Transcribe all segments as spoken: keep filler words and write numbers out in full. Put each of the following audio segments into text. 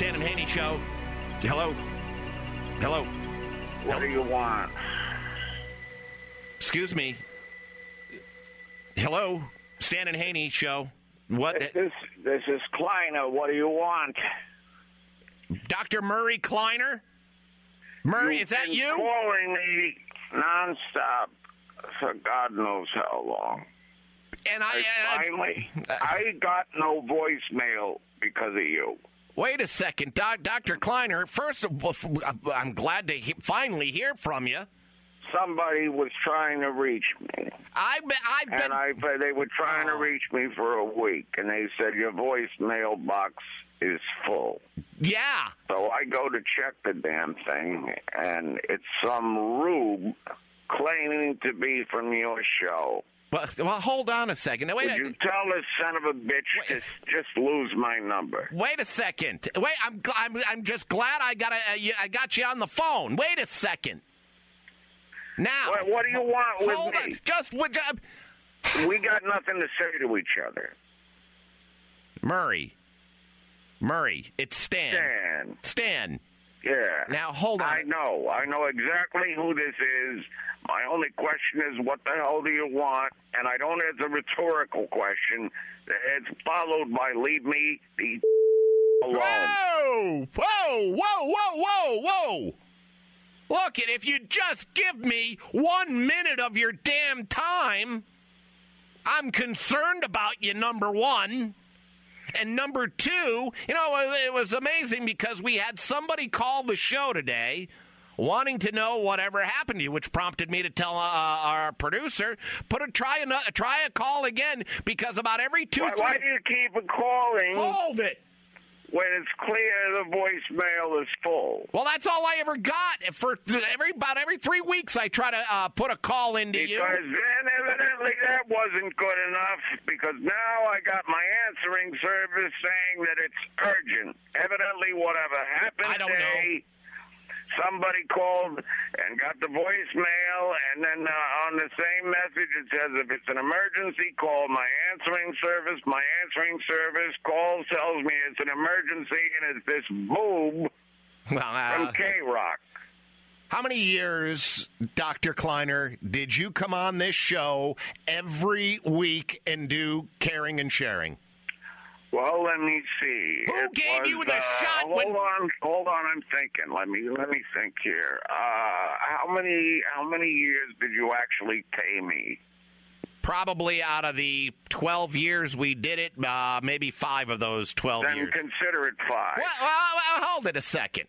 Stan and Haney Show. Hello? Hello? What do you want? Excuse me. Hello? Stan and Haney Show. What? This, this is Kleiner. What do you want? Doctor Murray Kleiner? Murray, You've is that been you? calling me nonstop for God knows how long. And I, I and finally, I, I got no voicemail because of you. Wait a second, Doc, Doctor Kleiner. First of all, I'm glad to he- finally hear from you. Somebody was trying to reach me. I've been, I've been. And I, they were trying Oh. to reach me for a week, and they said your voicemail box is full. Yeah. So I go to check the damn thing, and it's some rube claiming to be from your show. Well, well, hold on a second. Now, wait. Would a- you tell this son of a bitch to just lose my number? Wait a second. Wait, I'm gl- I'm I'm just glad I got a, uh, you- I got you on the phone. Wait a second. Now, What, what do you want with hold me? on. Just with uh, We got nothing to say to each other. Murray. Murray, it's Stan. Dan. Stan. Yeah. Now hold on. I know. I know exactly who this is. My only question is, what the hell do you want? And I don't. It's a rhetorical question. It's followed by, leave me the alone. Whoa! Whoa! Whoa! Whoa! Whoa! Whoa! Look, it if you just give me one minute of your damn time, I'm concerned about you. Number one. And number two, you know, it was amazing because we had somebody call the show today wanting to know whatever happened to you, which prompted me to tell uh, our producer, put a try a try a call again, because about every two. Why, why do you keep calling Hold it. when it's clear the voicemail is full? Well, that's all I ever got. For th- every about every three weeks, I try to uh, put a call into you. Because then evidently that wasn't good enough, because now I got my answering service saying that it's urgent. Evidently whatever happened I don't today, somebody called and got the voicemail, and then uh, on the same message it says, if it's an emergency, call my answering service. My answering service call tells me it's an emergency, and it's this boob Well, uh, from K-Rock. how many years, Doctor Kleiner, did you come on this show every week and do caring and sharing? Well, let me see. Who It gave was, you the uh, shot Hold when- on, hold on. I'm thinking. Let me let me think here. Uh, how many how many years did you actually pay me? Probably out of the twelve years we did it, uh, maybe five of those twelve Then years. consider it five. Well, well, well, hold it a second.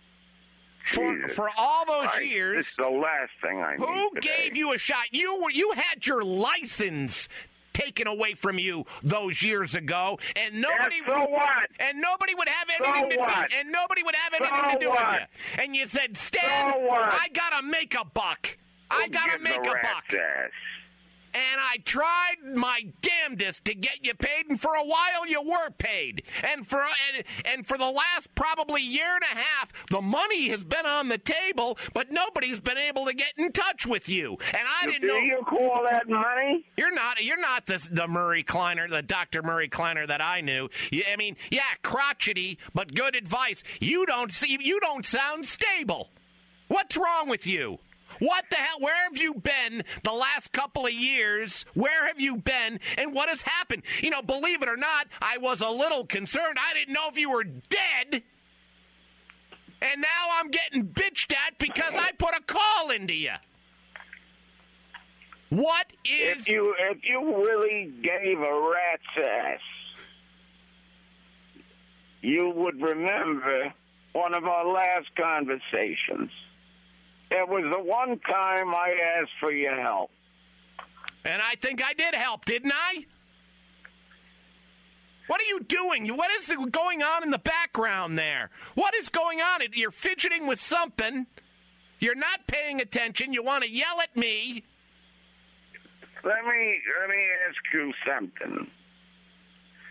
For, Jesus. for all those Right, years, this is the last thing I need who today. gave you a shot? You were you had your license taken away from you those years ago, and nobody Yeah, so what? and nobody would have So anything to what? do and nobody would have So anything to do what? with you. And you said, Stan, So what? I gotta make a buck. I Who gotta gives make a a rat's buck. ass? And I tried my damnedest to get you paid, and for a while you were paid. And for and, and for the last probably year and a half, the money has been on the table, but nobody's been able to get in touch with you. And I didn't Do know you call that money? you're not you're not the the Murray Kleiner, the Doctor Murray Kleiner that I knew. You, I mean, yeah, crotchety, but good advice. You don't see you don't sound stable. What's wrong with you? What the hell? Where have you been the last couple of years? Where have you been? And what has happened? You know, believe it or not, I was a little concerned. I didn't know if you were dead. And now I'm getting bitched at because I put a call into you. What is... If you if you really gave a rat's ass, you would remember one of our last conversations. It was the one time I asked for your help. And I think I did help, didn't I? What are you doing? What is going on in the background there? What is going on? You're fidgeting with something. You're not paying attention. You want to yell at me. Let me let me ask you something.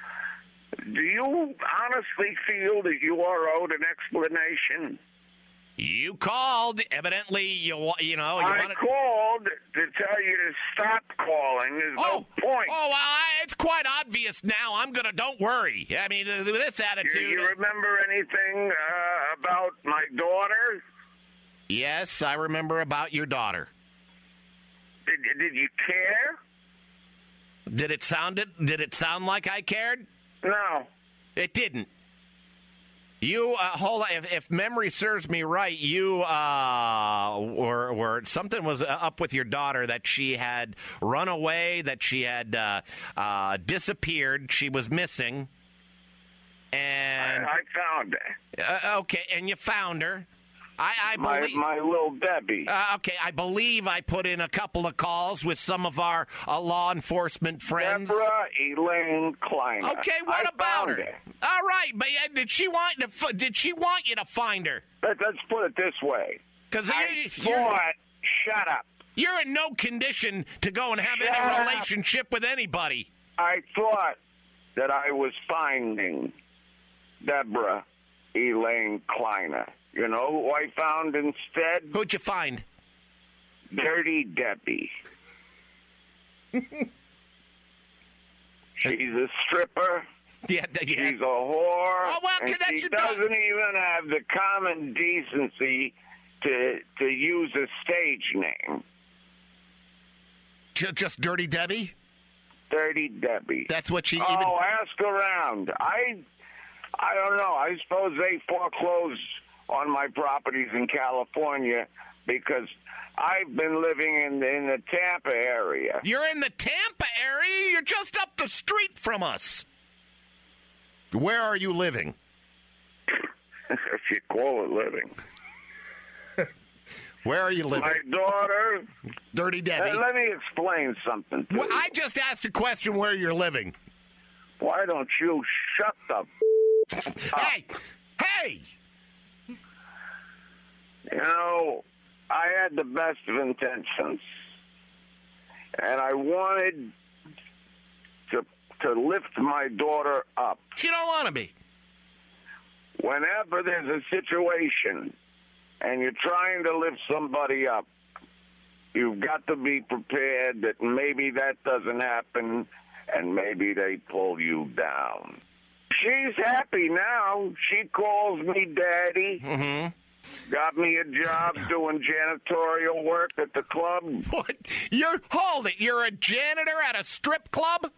Do you honestly feel that you are owed an explanation? You called. Evidently, you wa- you know. You I wanted... called to tell you to stop calling. There's oh, no point. Oh, well, I, it's quite obvious now. I'm gonna. Don't worry. I mean, uh, this attitude. You, you remember anything uh, about my daughter? Yes, I remember about your daughter. Did did you care? Did it sound it? Did it sound like I cared? No. It didn't. You uh, hold on. If, if memory serves me right, you uh, were, were something was up with your daughter that she had run away, that she had uh, uh, disappeared, she was missing, and I, I found her. uh, okay, and you found her. I, I My believe. my little Debbie. Uh, okay, I believe I put in a couple of calls with some of our uh, law enforcement friends. Deborah Elaine Kleiner. Okay, what I about her? found her? All right, but uh, did she want to? F- did she want you to find her? Let, let's put it this way. Because I you're, thought, shut up. you're in no condition to go and have Shut any up. relationship with anybody. I thought that I was finding Deborah Elaine Kleiner. You know who I found instead? Who'd you find? Dirty Debbie. She's a stripper. Yeah, th- yeah. She's a whore. Oh, well, and that's she your doesn't daughter. even have the common decency to to use a stage name. J- Just Dirty Debbie? Dirty Debbie. That's what she oh, even... ask around. I I don't know. I suppose they foreclosed on my properties in California because I've been living in in the Tampa area. You're in the Tampa area? You're just up the street from us. Where are you living? If you call it living. Where are you living? My daughter. Dirty Debbie. Uh, let me explain something to Well, you. I just asked a question where you're living. Why don't you shut the f- up? Hey! Hey! You know, I had the best of intentions, and I wanted to to lift my daughter up. She don't want to be. Whenever there's a situation and you're trying to lift somebody up, you've got to be prepared that maybe that doesn't happen, and maybe they pull you down. She's happy now. She calls me Daddy. Mm-hmm. Got me a job doing janitorial work at the club. What? You're hold it. You're a janitor at a strip club?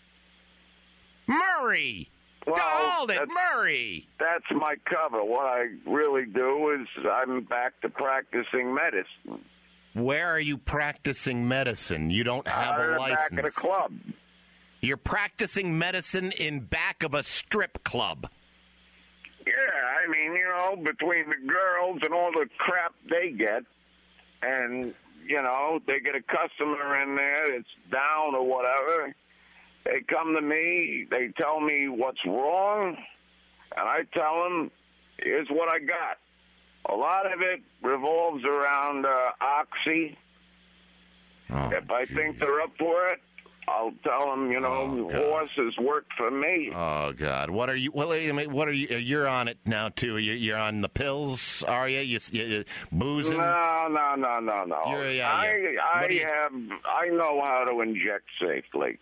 Murray. Well, hold it, that's- Murray. That's my cover. What I really do is I'm back to practicing medicine. Where are you practicing medicine? You don't have Out a of the license. back of the club. You're practicing medicine in back of a strip club. Yeah, I mean, you know, between the girls and all the crap they get, and, you know, they get a customer in there that's down or whatever. They come to me, they tell me what's wrong, and I tell them, here's what I got. A lot of it revolves around uh, Oxy. Oh, if I geez. think they're up for it, I'll tell them, you know, Oh, God. horses work for me. Oh God! What are you? Well, I mean, what are you? You're on it now too. You're, you're on the pills, are you? You, you, you boozing? No, no, no, no, no. You're- yeah, I, yeah. I What do you- have, I know how to inject safely.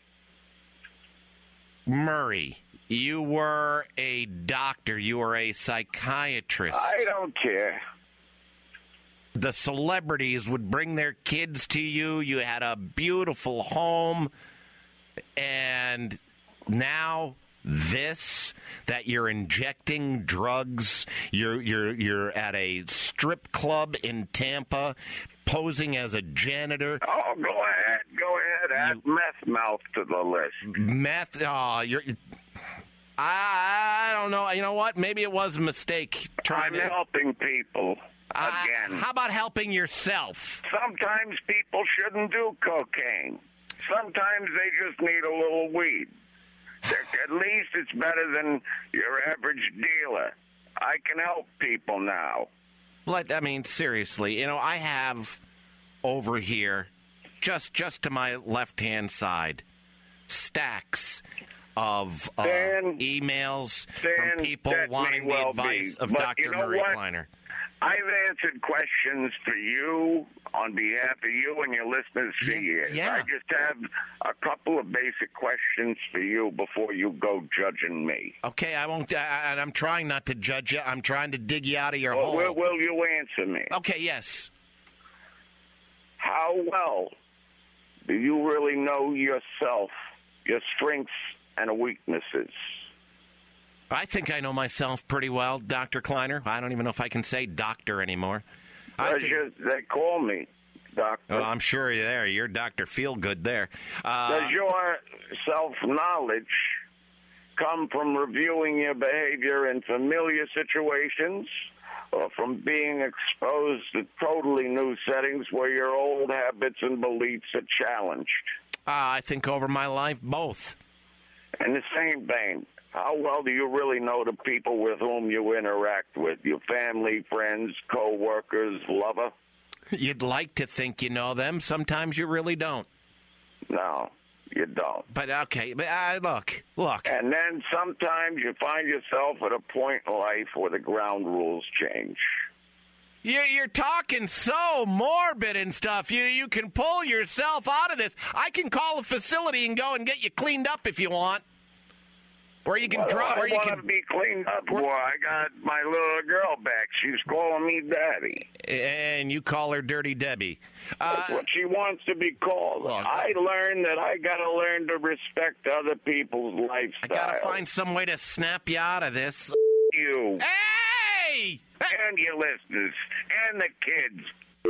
Murray, you were a doctor. You were a psychiatrist. I don't care. The celebrities would bring their kids to you. You had a beautiful home. And now this, that you're injecting drugs, you're you're you're at a strip club in Tampa posing as a janitor. Oh, go ahead, go ahead. Add meth mouth to the list. Meth, oh, you're I, I don't know. You know what? Maybe it was a mistake trying I'm to helping people Uh, again. how about helping yourself? Sometimes people shouldn't do cocaine. Sometimes they just need a little weed. At least it's better than your average dealer. I can help people now. Like, I mean, seriously, you know, I have over here, just just to my left-hand side, stacks of uh, Dan, emails Dan, from people that may wanting well the advice be, of but Doctor you know Murray what? Kleiner. I've answered questions for you on behalf of you and your listeners for Yeah, years. yeah. I just have a couple of basic questions for you before you go judging me. Okay, I won't. I, and I'm trying not to judge you. I'm trying to dig you out of your Well, hole. will, will you answer me? Okay, yes. How well do you really know yourself, your strengths and weaknesses? I think I know myself pretty well, Doctor Kleiner. I don't even know if I can say doctor anymore. I Does think- your, they call me doctor. Oh, I'm sure you're there. You're Doctor Feelgood there. Uh, Does your self-knowledge come from reviewing your behavior in familiar situations or from being exposed to totally new settings where your old habits and beliefs are challenged? uh, I think over my life, both. In the same vein, how well do you really know the people with whom you interact with? Your family, friends, co-workers, lover? You'd like to think you know them. Sometimes you really don't. No, you don't. But okay, but uh, look, look. And then sometimes you find yourself at a point in life where the ground rules change. You're, you're talking so morbid and stuff. You you can pull yourself out of this. I can call a facility and go and get you cleaned up if you want. Where you can Well, drop. I Where you want can. to be cleaned up, boy. I got my little girl back. She's calling me daddy. And you call her Dirty Debbie. Uh, That's what she wants to be called. Look, I learned that I got to learn to respect other people's lifestyle. I gotta find some way to snap you out of this. You Hey! and your listeners and the kids.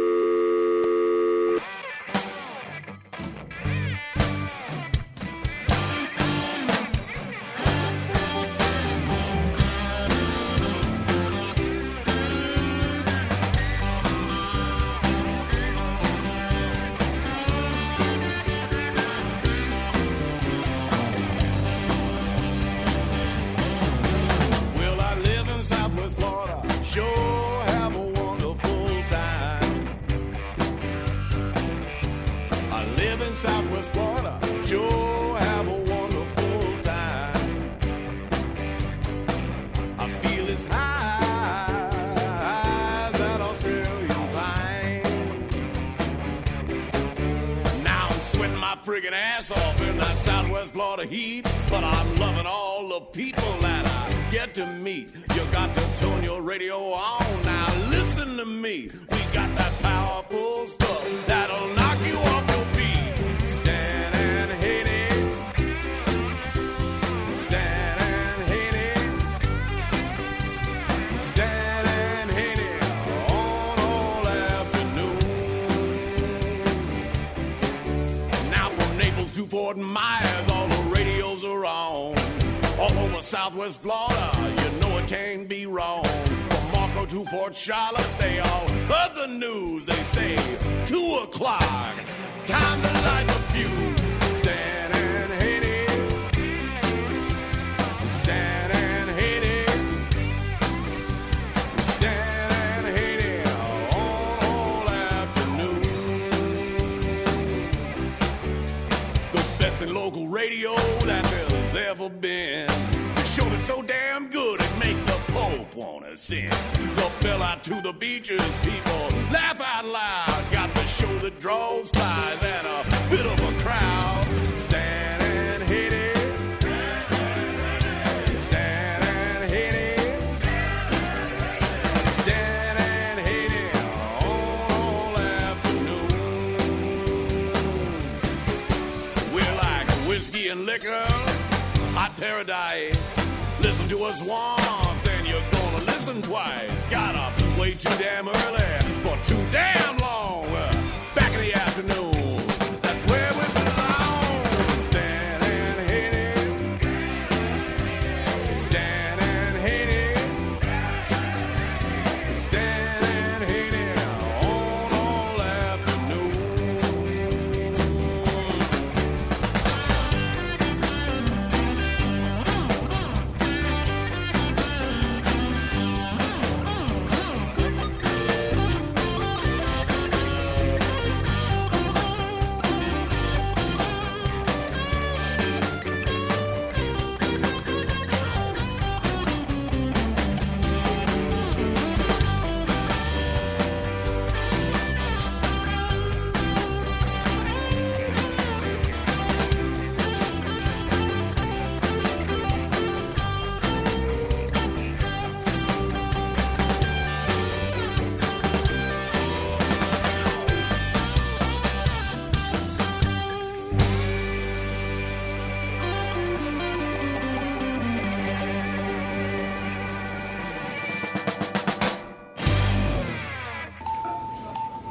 Well, I live in Southwest Florida. Sure have a wonderful time. I live in Southwest Florida. Sure have a wonderful time. I feel as high as that Australian pine. Now I'm sweating my friggin' ass off in that Southwest Florida heat, but I'm loving all the people that I get to meet. You got to turn your radio on now. Listen to me. We got that powerful stuff that'll knock you off your feet. Stand and hate it. Stand and hate it. Stand and hate it on all afternoon. Now from Naples to Fort Myers, all the radios are on. All over Southwest Florida, you know it can't be wrong. From Marco to Port Charlotte, they all heard the news. They say, two o'clock, time to light the fuse. Stand and hate it. Stand and hate it. Stand and hate it on all afternoon. The best in local radio that there's ever been. The show is so damn good it makes the Pope wanna sing. Go fell out to the beaches, people laugh out loud. Got the show that draws flies and a bit of a crowd. Stand and hit it. Stand and hit it. Stand and hit it on all afternoon. We're like whiskey and liquor, hot paradise. Listen to us once, then you're gonna listen twice. Gotta be way too damn early for too damn long. Uh, Back in the afternoon, that's where we belong. Stand and hit it. Stand and hit it. Stand and hit it on all afternoon.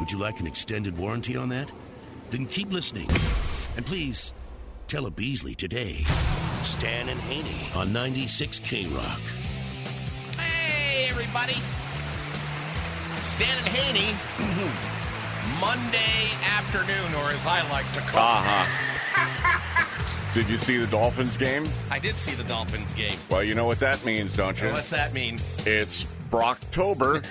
Would you like an extended warranty on that? Then keep listening. And please, tell a Beasley today. Stan and Haney on ninety-six K Rock. Hey, everybody. Stan and Haney. Monday afternoon, or as I like to call Uh-huh. Did you see the Dolphins game? it. I did see the Dolphins game. Well, you know what that means, don't you? What's that mean? It's Brocktober.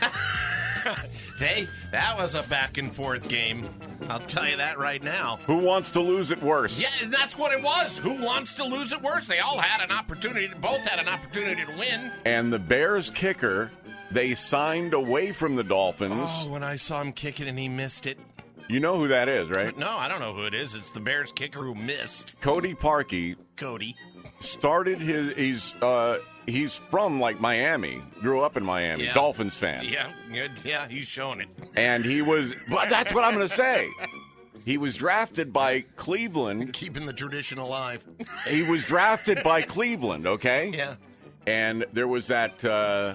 Hey, that was a back and forth game. I'll tell you that right now. Who wants to lose it worse? Yeah, that's what it was. Who wants to lose it worse? They all had an opportunity. Both had an opportunity to win. And the Bears kicker, they signed away from the Dolphins. Oh, when I saw him kick it and he missed it. You know who that is, right? No, I don't know who it is. It's the Bears kicker who missed. Cody Parkey Cody. started his. He's uh, he's from like Miami. Grew up in Miami. Yeah. Dolphins fan. Yeah, good. Yeah, he's showing it. And he was. But that's what I'm going to say. He was drafted by Cleveland. Keeping the tradition alive. He was drafted by Cleveland. Okay. Yeah. And there was that uh,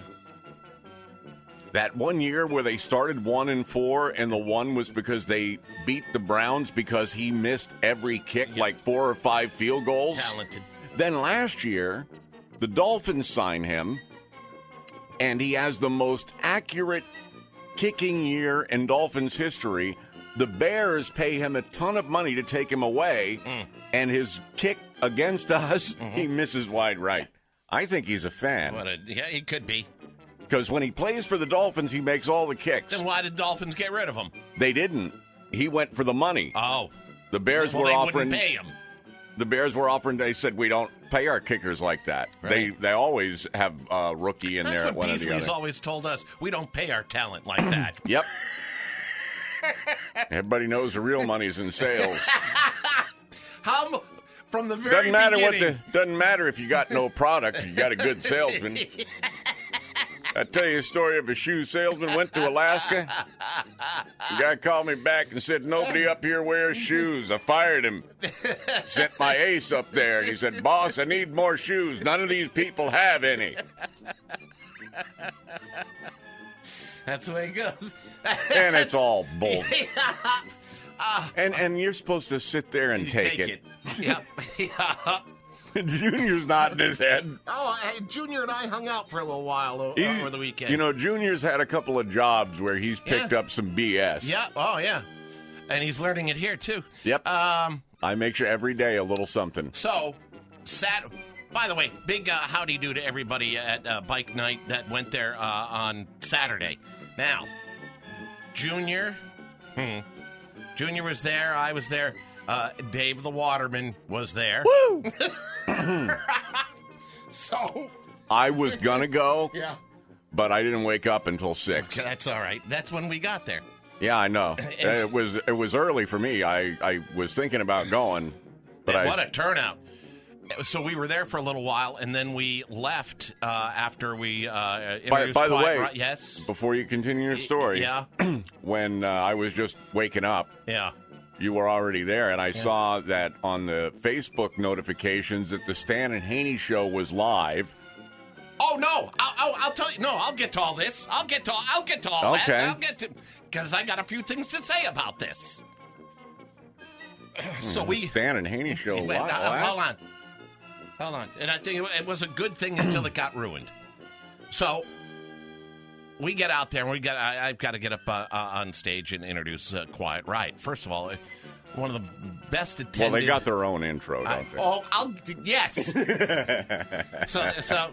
that one year where they started one and four, and the one was because they beat the Browns because he missed every kick, Yep. like four or five field goals. Talented. Then last year, the Dolphins sign him, and he has the most accurate kicking year in Dolphins history. The Bears pay him a ton of money to take him away, Mm. and his kick against us, Mm-hmm. he misses wide right. I think he's a fan. What a, yeah, he could be. Because when he plays for the Dolphins, he makes all the kicks. Then why did Dolphins get rid of him? They didn't. He went for the money. Oh. The Bears Well, were they offering. wouldn't pay him. The Bears were offering. They said we don't pay our kickers like that. They Right. they always have a rookie in That's there at what one or the Beasley's other. always told us. We don't pay our talent like that. Yep. Everybody knows the real money's in sales. How m- from the very Doesn't matter what beginning. the doesn't matter if you got no product. You got a good salesman. I tell you a story of a shoe salesman went to Alaska. The guy called me back and said, nobody up here wears shoes. I fired him. Sent my ace up there. And he said, boss, I need more shoes. None of these people have any. That's the way it goes. And it's all bull. uh, And and you're supposed to sit there and take, take it. it. Yep. Yeah. Junior's nodding his head. Oh, hey, Junior and I hung out for a little while o- He- over the weekend. You know, Junior's had a couple of jobs where he's picked Yeah. up some B S. Yeah. Oh, yeah. And he's learning it here too. Yep. Um. I make sure every day a little something. So, Sat. By the way, big uh, howdy do to everybody at uh, Bike Night that went there uh, on Saturday. Now, Junior, hmm, Junior was there. I was there. Uh, Dave the Waterman was there. Woo! So, I was gonna go, yeah, but I didn't wake up until six. that's all right. That's when we got there. Yeah, I know. And- It was it was early for me. I, I was thinking about going, but And I what a turnout! So we were there for a little while, and then we left uh, after we uh, by, introduced by the Quiet way, Ri- yes, before you continue your story, yeah, when uh, I was just waking up, yeah. you were already there, and I saw that on the Facebook notifications that the Stan and Haney show was live. Oh no! I'll, I'll, I'll tell you. No, I'll get to all this. I'll get to. I'll get to all Okay. that. I'll get to because I got a few things to say about this. So we. Stan and Haney show Wait, live. uh, hold on, hold on. And I think it, it was a good thing until it got ruined. So we get out there and we got. I, I've got to get up uh, uh, on stage and introduce uh, Quiet Riot. First of all, uh, one of the best attended. Well, they got their own intro, don't I, they? oh, I'll yes. so, so,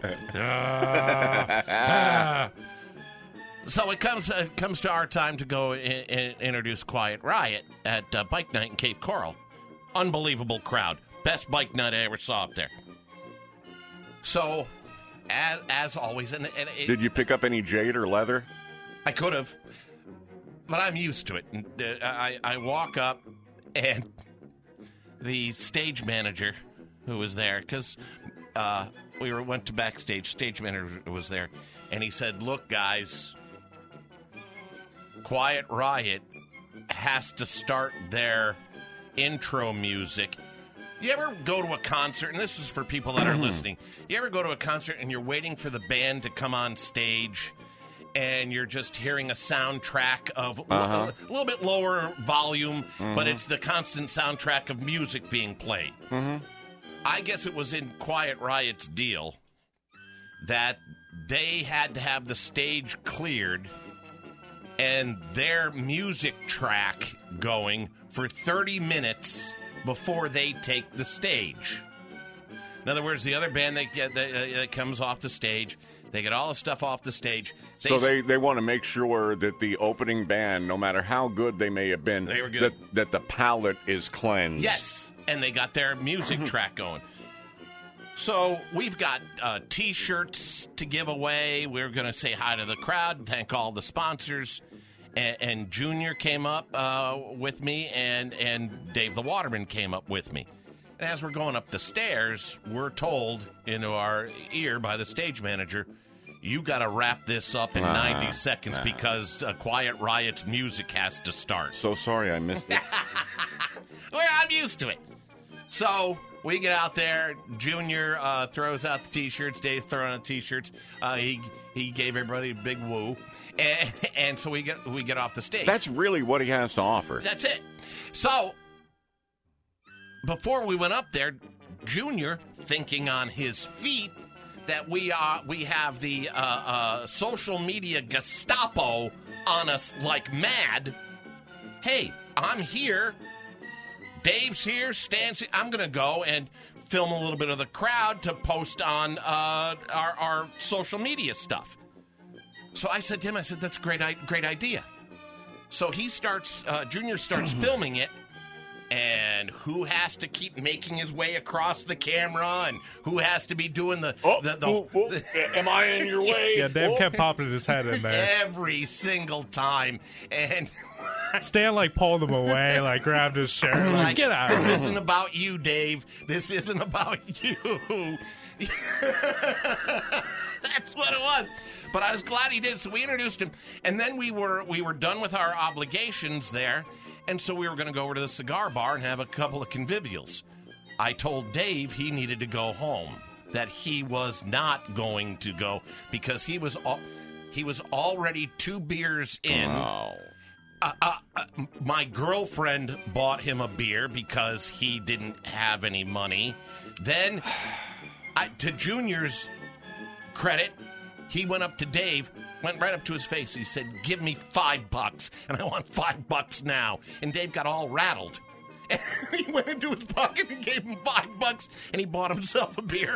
uh, so it comes uh, comes to our time to go in, in, introduce Quiet Riot at uh, Bike Night in Cape Coral. Unbelievable crowd, best bike night I ever saw up there. So, as as always, and, and it, Did you pick up any jade or leather? I could have, but I'm used to it. And, uh, I I walk up, and the stage manager who was there, because uh, we were went to backstage. Stage manager was there, and he said, "Look, guys, Quiet Riot has to start their intro music." You ever go to a concert, and this is for people that are listening, you ever go to a concert and you're waiting for the band to come on stage, and you're just hearing a soundtrack of Uh-huh. a little bit lower volume, Mm-hmm. but it's the constant soundtrack of music being played. Mm-hmm. I guess it was in Quiet Riot's deal that they had to have the stage cleared and their music track going for thirty minutes before they take the stage. In other words, the other band that, get, that, uh, that comes off the stage, they get all the stuff off the stage. They So they, they want to make sure that the opening band, no matter how good they may have been, They were good. That, that the palate is cleansed. Yes, and they got their music track going. So we've got uh, T-shirts to give away. We're going to say hi to the crowd, thank all the sponsors. And, and Junior came up uh, with me, and, and Dave the Waterman came up with me. And as we're going up the stairs, we're told into our ear by the stage manager, you got to wrap this up in Ah, ninety seconds ah. because uh, Quiet Riot's music has to start. So sorry I missed it. Well, I'm used to it. So we get out there. Junior uh, throws out the T-shirts. Dave's throwing out the T-shirts. Uh, he he gave everybody a big woo, and, and so we get we get off the stage. That's really what he has to offer. That's it. So before we went up there, Junior, thinking on his feet that we are we have the uh, uh, social media Gestapo on us like mad. Hey, I'm here. Dave's here. Stan's here. I'm going to go and film a little bit of the crowd to post on uh, our, our social media stuff. So I said to him, I said, that's a great, i- great idea. So he starts, uh, Junior starts filming it. And who has to keep making his way across the camera, and who has to be doing the Oh, the, the, oh, oh, am I in your way? Yeah, Dave Oh. kept popping his head in there. every single time, and Stan like pulled him away, like grabbed his shirt, like, like, get out. this isn't about you, Dave. This isn't about you. That's what it was. But I was glad he did. So we introduced him, and then we were we were done with our obligations there, and so we were going to go over to the cigar bar and have a couple of convivials. I told Dave he needed to go home, that he was not going to go because he was al- he was already two beers in. Oh. Uh, uh, uh, my girlfriend bought him a beer because he didn't have any money. Then, I, to Junior's credit, he went up to Dave, went right up to his face. He said, give me five bucks, and I want five bucks now. And Dave got all rattled. And he went into his pocket and gave him five bucks, and he bought himself a beer.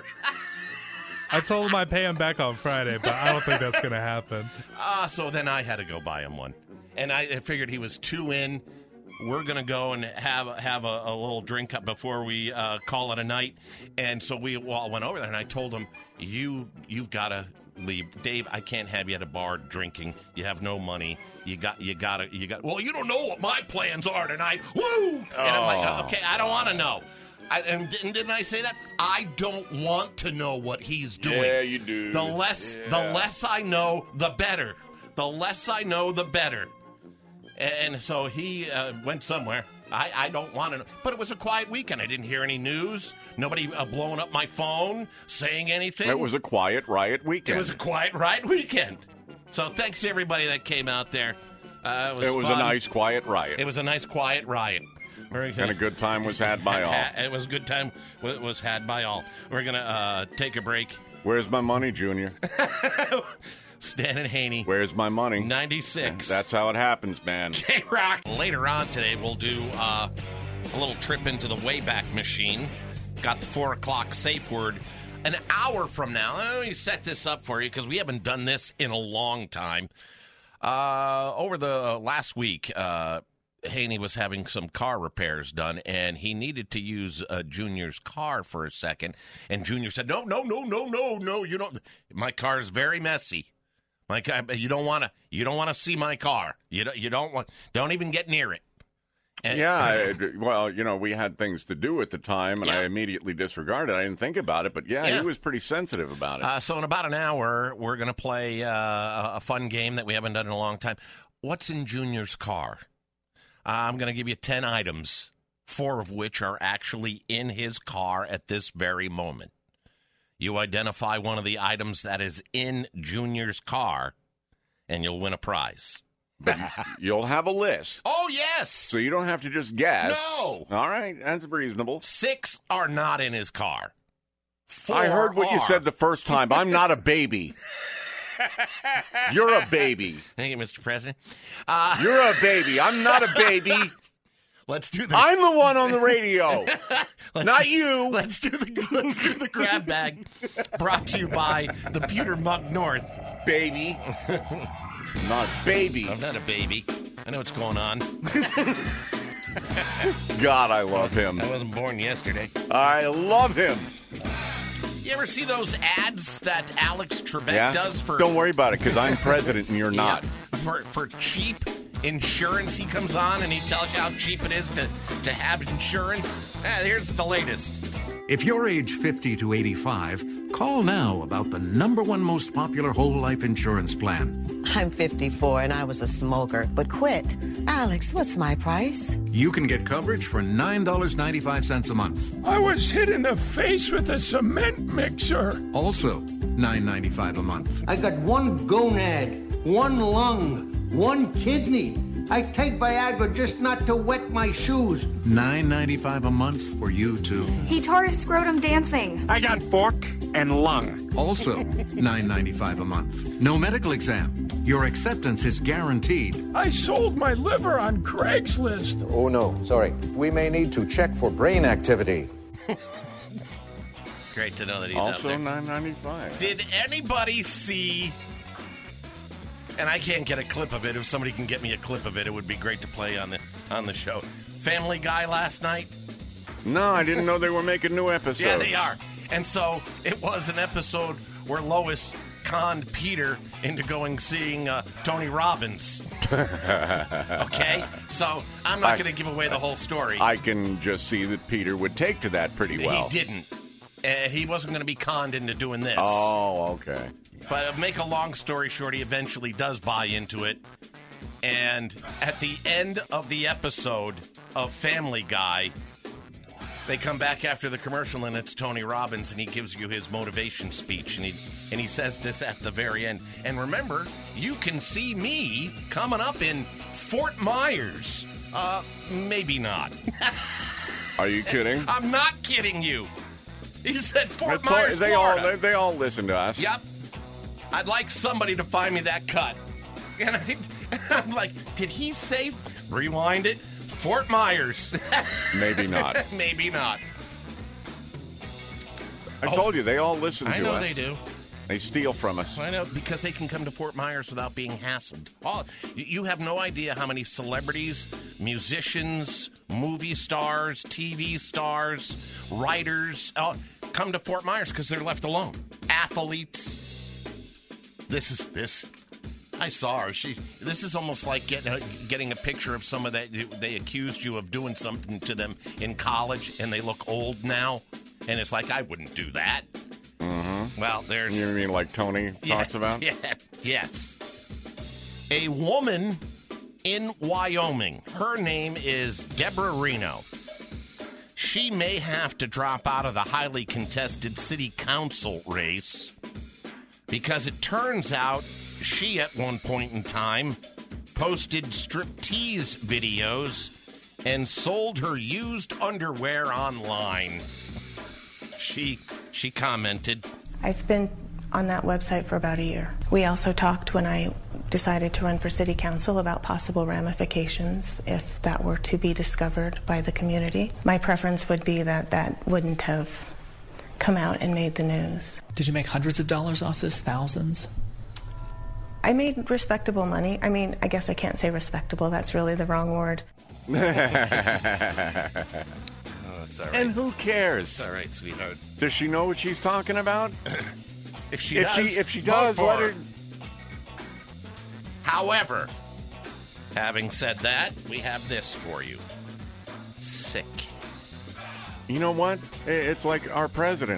I told him I'd pay him back on Friday, but I don't think that's going to happen. Ah, so then I had to go buy him one. And I figured he was two in. We're going to go and have have a, a little drink up before we uh, call it a night. And so we all went over there, and I told him, you, you've got to leave. Dave, I can't have you at a bar drinking. You have no money. You got, you got to, you got, well, you don't know what my plans are tonight. Woo! And I'm like, okay, I don't want to know. I, and didn't, didn't I say that? I don't want to know what he's doing. Yeah, you do. The less, Yeah. the less I know, the better. The less I know, the better. And so he uh, went somewhere. I, I don't want to know. But it was a quiet weekend. I didn't hear any news. Nobody uh, blowing up my phone, saying anything. It was a quiet riot It weekend. was a quiet riot weekend. So thanks to everybody that came out there. Uh, it was, It was fun. a nice quiet riot. It was a nice quiet riot. Very good. And a good time was had by all. It was a good time. It was had by all. We're going to uh, take a break. Where's my money, Junior? Stan and Haney. Where's my money? ninety-six. That's how it happens, man. K-Rock. Later on today, we'll do uh, a little trip into the Wayback Machine. Got the four o'clock safe word. An hour from now, let me set this up for you because we haven't done this in a long time. Uh, over the last week, uh, Haney was having some car repairs done, and he needed to use uh, Junior's car for a second. And Junior said, no, no, no, no, no, no, you don't. My car is very messy. My car, you don't want to. You don't want to see my car. You don't. You don't want. Don't even get near it. And, Yeah, I, well, you know, we had things to do at the time, and Yeah. I immediately disregarded. I didn't think about it, but yeah, Yeah. he was pretty sensitive about it. Uh, so in about an hour, we're going to play uh, a fun game that we haven't done in a long time. What's in Junior's car? Uh, I'm going to give you ten items, four of which are actually in his car at this very moment. You identify one of the items that is in Junior's car, and you'll win a prize. But you'll have a list. Oh, yes. So you don't have to just guess. No. All right, that's reasonable. Six are not in his car. Four I heard what are. you said the first time. I'm not a baby. You're a baby. Thank you, Mister President. Uh, You're a baby. I'm not a baby. let's do the. I'm the one on the radio, not do, you. Let's do the let's do the grab bag. Brought to you by the Pewter Mug North. Baby. Not a baby. I'm not a baby. I know what's going on. God, I love him. I wasn't born yesterday. I love him. You ever see those ads that Alex Trebek Yeah? does for? Don't worry about it, because I'm president and you're not. Yeah, for for cheap insurance. He comes on and he tells you how cheap it is to to have insurance. Ah, here's the latest. If you're age fifty to eighty-five, call now about the number one most popular whole life insurance plan. I'm fifty-four and I was a smoker, but quit. Alex, what's my price? You can get coverage for nine dollars and ninety-five cents a month. I was hit in the face with a cement mixer. Also, nine dollars and ninety-five cents a month. I got one gonad, one lung, one kidney. I take Viagra just not to wet my shoes. nine dollars and ninety-five cents a month for you, too. He tore his scrotum dancing. I got fork and lung. Also, nine dollars and ninety-five cents a month. No medical exam. Your acceptance is guaranteed. I sold my liver on Craigslist. Oh, no. Sorry. We may need to check for brain activity. It's great to know that he's out Also there. nine ninety-five. Did anybody see? And I can't get a clip of it. If somebody can get me a clip of it, it would be great to play on the on the show. Family Guy last night. No, I didn't know they were making new episodes. Yeah, they are. And so it was an episode where Lois conned Peter into going seeing uh, Tony Robbins. Okay? So I'm not I- going to give away the whole story. I can just see that Peter would take to that pretty well. He didn't. And he wasn't going to be conned into doing this. Oh, okay. But uh, make a long story short, he eventually does buy into it. And at the end of the episode of Family Guy, they come back after the commercial, and it's Tony Robbins, and he gives you his motivation speech, and he and he says this at the very end. And remember, you can see me coming up in Fort Myers. Uh, maybe not. Are you kidding? I'm not kidding you. He said Fort That's all- Myers, they all Florida. they, they all listen to us. Yep. I'd like somebody to find me that cut. And, I, and I'm like, did he say, rewind it, Fort Myers? Maybe not. Maybe not. I Oh. told you, they all listen to us. I know they do. They steal from us. I know, because they can come to Fort Myers without being hassled. All, you have no idea how many celebrities, musicians, movie stars, T V stars, writers uh, come to Fort Myers because they're left alone. Athletes. This is this. I saw her. She. This is almost like getting a, getting a picture of someone that they accused you of doing something to them in college, and they look old now, and it's like I wouldn't do that. Mm-hmm. Well, there's. You mean like Tony Yeah, talks about? Yeah, yes. A woman in Wyoming. Her name is Deborah Reno. She may have to drop out of the highly contested city council race because it turns out she, at one point in time, posted striptease videos and sold her used underwear online. She she commented, I've been on that website for about a year. We also talked when I decided to run for city council about possible ramifications if that were to be discovered by the community. My preference would be that that wouldn't have come out and made the news. Did you make hundreds of dollars off this? Thousands? I made respectable money. I mean, I guess I can't say respectable. That's really the wrong word. oh, it's all right. And who cares? It's all right, sweetheart. Does she know what she's talking about? If she if does, she if she vote does, for let her. her. However, having said that, we have this for you. Sick. You know what? I- It's like our president.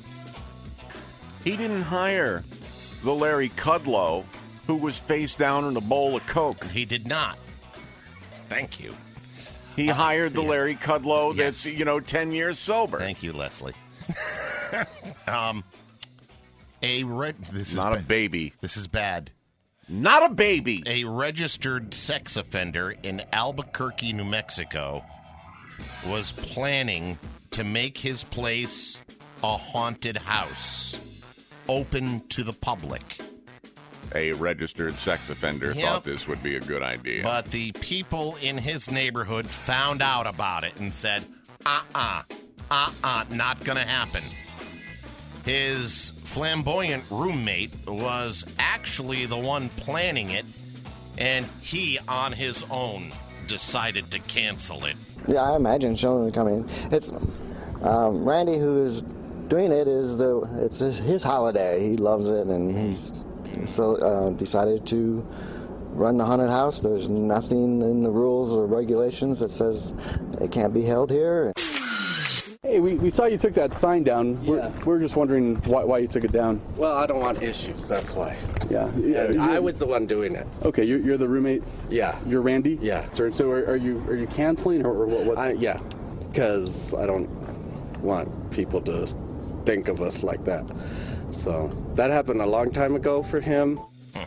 He didn't hire the Larry Kudlow who was face down in a bowl of Coke. He did not. Thank you. He Uh, hired the yeah. Larry Kudlow Yes. that's, you know, ten years sober. Thank you, Leslie. um, a red. This is Not a ba- baby. This is bad. Not a baby. A registered sex offender in Albuquerque, New Mexico, was planning to make his place a haunted house, open to the public. A registered sex offender Yep. thought this would be a good idea. But the people in his neighborhood found out about it and said, uh-uh, uh-uh, not gonna happen. His flamboyant roommate was actually the one planning it, and he, on his own, decided to cancel it. Yeah, I imagine children coming. It's um, Randy who is doing it is the it's his, his holiday. He loves it, and he's so uh, decided to run the haunted house. There's nothing in the rules or regulations that says it can't be held here. Hey, we, we saw you took that sign down. We're, Yeah. we're just wondering why, why you took it down. Well, I don't want issues, that's why. Yeah. And I was the one doing it. Okay, you're, you're the roommate? Yeah. You're Randy? Yeah. So, so are, are you are you canceling or, or what? what? I, yeah, because I don't want people to think of us like that. So that happened a long time ago for him.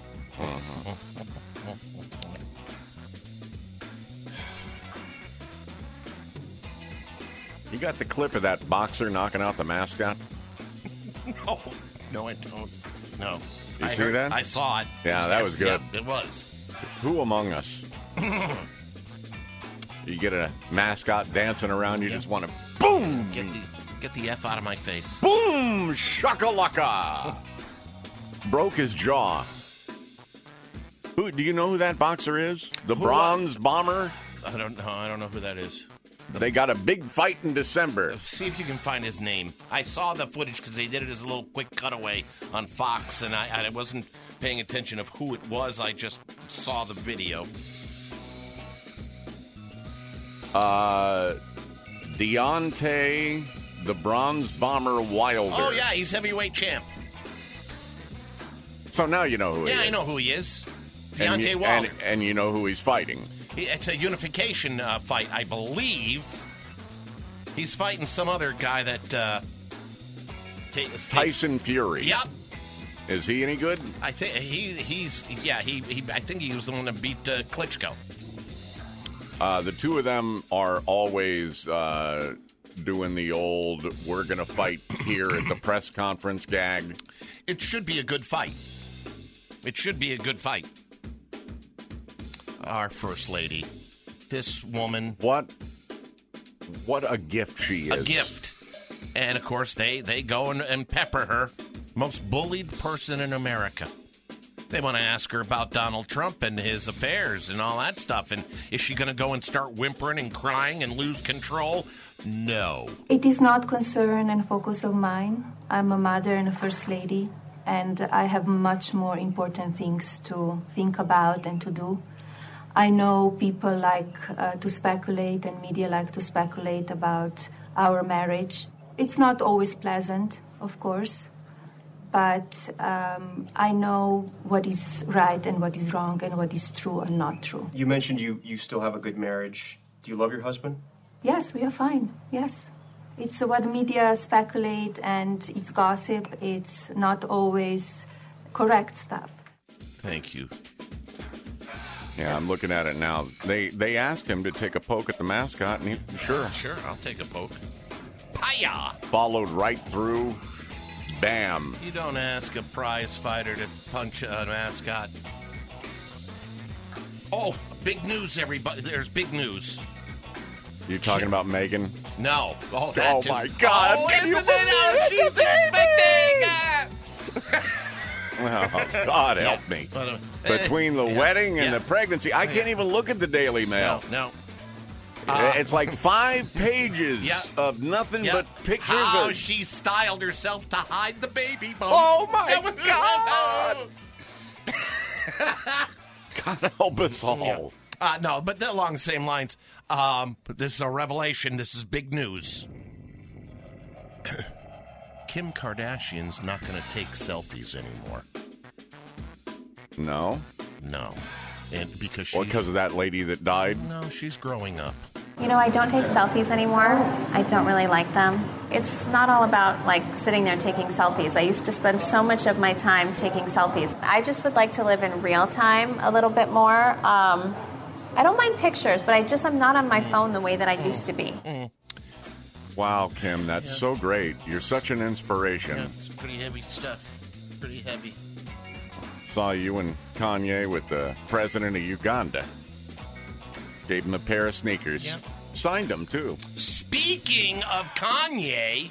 You got the clip of that boxer knocking out the mascot? No, no, I don't. No. You I see heard- that? I saw it. Yeah, that was good. Yep, it was. Who among us? You get a mascot dancing around, you just want to boom! Get the, get the F out of my face. Boom! Shakalaka! Broke his jaw. Who do you know who that boxer is? The Who, Bronze Bomber? I don't know. I don't know who that is. They got a big fight in December. See if you can find his name. I saw the footage because they did it as a little quick cutaway on Fox, and I, I wasn't paying attention of who it was. I just saw the video. Uh, Deontay, the Bronze Bomber Wilder. Oh, yeah, he's heavyweight champ. So now you know who he Yeah, is. I know who he is. And Deontay you, Wilder. and, and you know who he's fighting. He- It's a unification uh, fight, I believe. He's fighting some other guy that... Uh, ta- Tyson Fury. Yep. Is he any good? I think he he's yeah he, he I think he was the one that beat uh, Klitschko. Uh, the two of them are always uh, doing the old "we're gonna fight here at the press conference" gag. It should be a good fight. It should be a good fight. Our first lady, this woman, what what a gift she is. a gift, and of course they they go and, and pepper her. Most bullied person in America. They want to ask her about Donald Trump and his affairs and all that stuff. And is she going to go and start whimpering and crying and lose control? No. It is not concern and focus of mine. I'm a mother and a first lady, and I have much more important things to think about and to do. I know people like uh, to speculate, and media like to speculate about our marriage. It's not always pleasant, of course, but um, I know what is right and what is wrong and what is true and not true. You mentioned you, you still have a good marriage. Do you love your husband? Yes, we are fine. Yes. It's what media speculate, and it's gossip. It's not always correct stuff. Thank you. Yeah, I'm looking at it now. They they asked him to take a poke at the mascot, and he sure Sure, I'll take a poke. Hiya! followed right through. Bam. You don't ask a prize fighter to punch a mascot. Oh, big news, everybody. There's big news. You talking about Megan? No. Oh, that Oh, too. my God. Oh, Can isn't you it how she's expecting? Oh, God help me. But, uh, Between the yeah, wedding and yeah. the pregnancy, I can't even look at the Daily Mail. No, no. Uh, it's like five pages Yeah. of nothing Yeah. but pictures How of... she styled herself to hide the baby bump. Oh, my That was- God. God help us all. Uh, no, but along the same lines, um, but this is a revelation. This is big news. Kim Kardashian's not going to take selfies anymore. No? No. And because she's... Well, because of that lady that died? No, she's growing up. You know, I don't take selfies anymore. I don't really like them. It's not all about, like, sitting there taking selfies. I used to spend so much of my time taking selfies. I just would like to live in real time a little bit more. Um, I don't mind pictures, but I just am not on my phone the way that I used to be. Wow, Kim, that's yeah. so great. You're such an inspiration. Yeah, it's pretty heavy stuff. Pretty heavy. Saw you and Kanye with the president of Uganda. Gave him a pair of sneakers. Yeah. Signed them, too. Speaking of Kanye,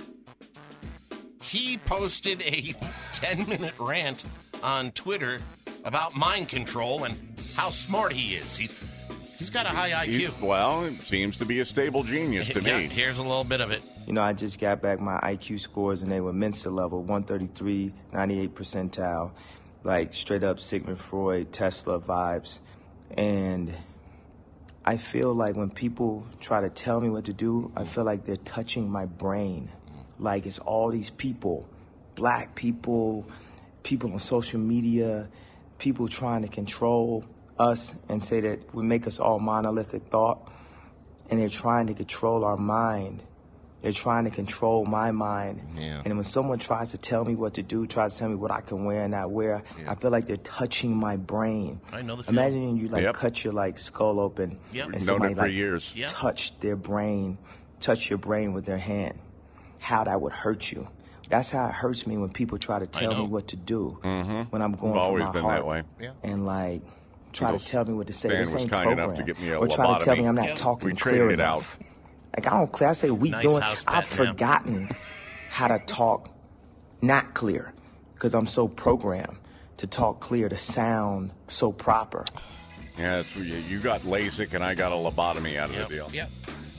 he posted a ten-minute rant on Twitter about mind control and how smart he is. He's He's got a high I Q. He's, well, it seems to be a stable genius to yeah, me. Here's a little bit of it. You know, I just got back my I Q scores, and they were Mensa level, one thirty-three, ninety-eight percentile, like straight-up Sigmund Freud, Tesla vibes. And I feel like when people try to tell me what to do, I feel like they're touching my brain. Like it's all these people, black people, people on social media, people trying to control us and say that we make us all monolithic thought. And they're trying to control our mind. They're trying to control my mind. Yeah. And when someone tries to tell me what to do, tries to tell me what I can wear and not wear, yeah. I feel like they're touching my brain. I know the feeling. Imagine you like yep. cut your like skull open yep. and We've somebody known it for like years. Yep. touch their brain, touch your brain with their hand. How that would hurt you. That's how it hurts me when people try to tell me what to do mm-hmm. when I'm going I've for always my been heart that way. Yeah. and like try to tell me what to say. Stan This was ain't kind program. enough to get me a or try to tell me lobotomy. I'm not Yeah. talking We clear traded it enough. Like I don't clear. I say we Nice doing. house I've bet, yeah. forgotten how to talk not clear because I'm so programmed to talk clear, to sound so proper. Yeah, that's what you, you got LASIK and I got a lobotomy out of Yep. the deal. Yep.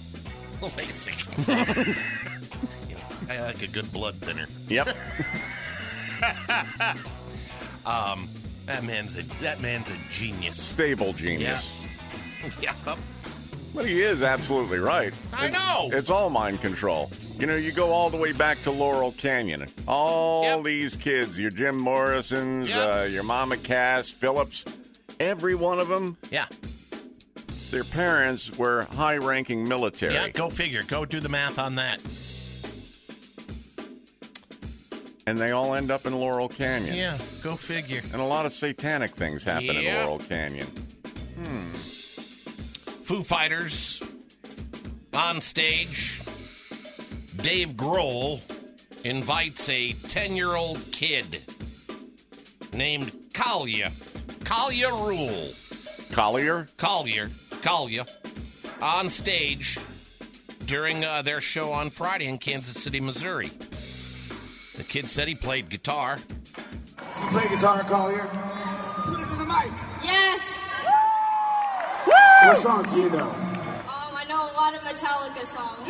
LASIK. I like a good blood thinner. Yep. um, that man's a that man's a genius. Stable genius. Yeah. Yep. But he is absolutely right. I It- know. It's all mind control. You know, you go all the way back to Laurel Canyon. All Yep. these kids, your Jim Morrisons, Yep. uh, your Mama Cass, Phillips, every one of them, Yeah. their parents were high-ranking military. Yeah. Go figure. Go do the math on that. And they all end up in Laurel Canyon. Yeah. Go figure. And a lot of satanic things happen in Yeah. Laurel Canyon. Hmm. Foo Fighters on stage. Dave Grohl invites a ten-year-old kid named Kalia. Kalia Rule. Collier? Collier. Kalia. On stage during uh, their show on Friday in Kansas City, Missouri. The kid said he played guitar. You play guitar, Collier? Put it to the mic. Yes. What songs do you know? Um, I know a lot of Metallica songs.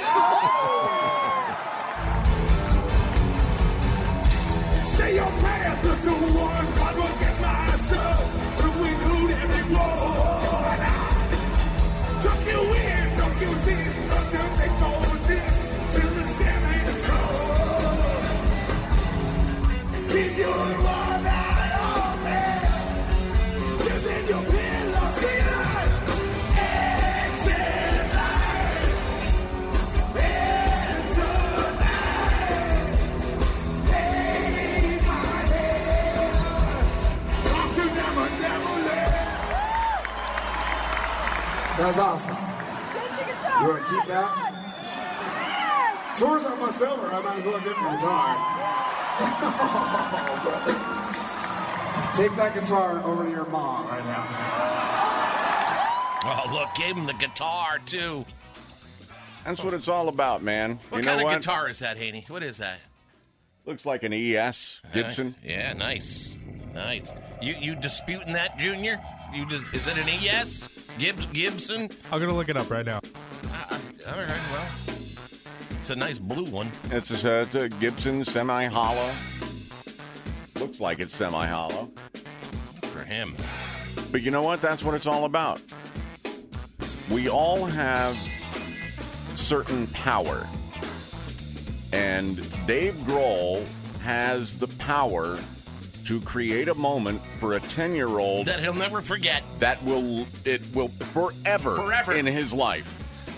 Say your prayers, look to one. God will get myself to include everyone. Tuck you in, don't use it, don't take goes in till the seven comes. Keep your one eye open. Within your pillow, see that action light. And tonight, lay my head. Rock to never, never let. That's awesome. You want to keep that? Tour's almost over. I might as well get my guitar. Oh, brother. Take that guitar over to your mom right now. Oh, look, gave him the guitar, too. That's what it's all about, man. What you know kind of what? guitar is that, Haney? What is that? Looks like an E S Gibson. Uh, yeah, nice. Nice. You you disputing that, Junior? You just, is it an E S? Gibbs, Gibson? I'm going to look it up right now. Uh, all right, well. It's a nice blue one. It's a, it's a Gibson semi-hollow. Looks like it's semi-hollow. For him. But you know what? That's what it's all about. We all have certain power. And Dave Grohl has the power to create a moment for a ten-year-old that he'll never forget. That will, it will forever, Forever. in his life.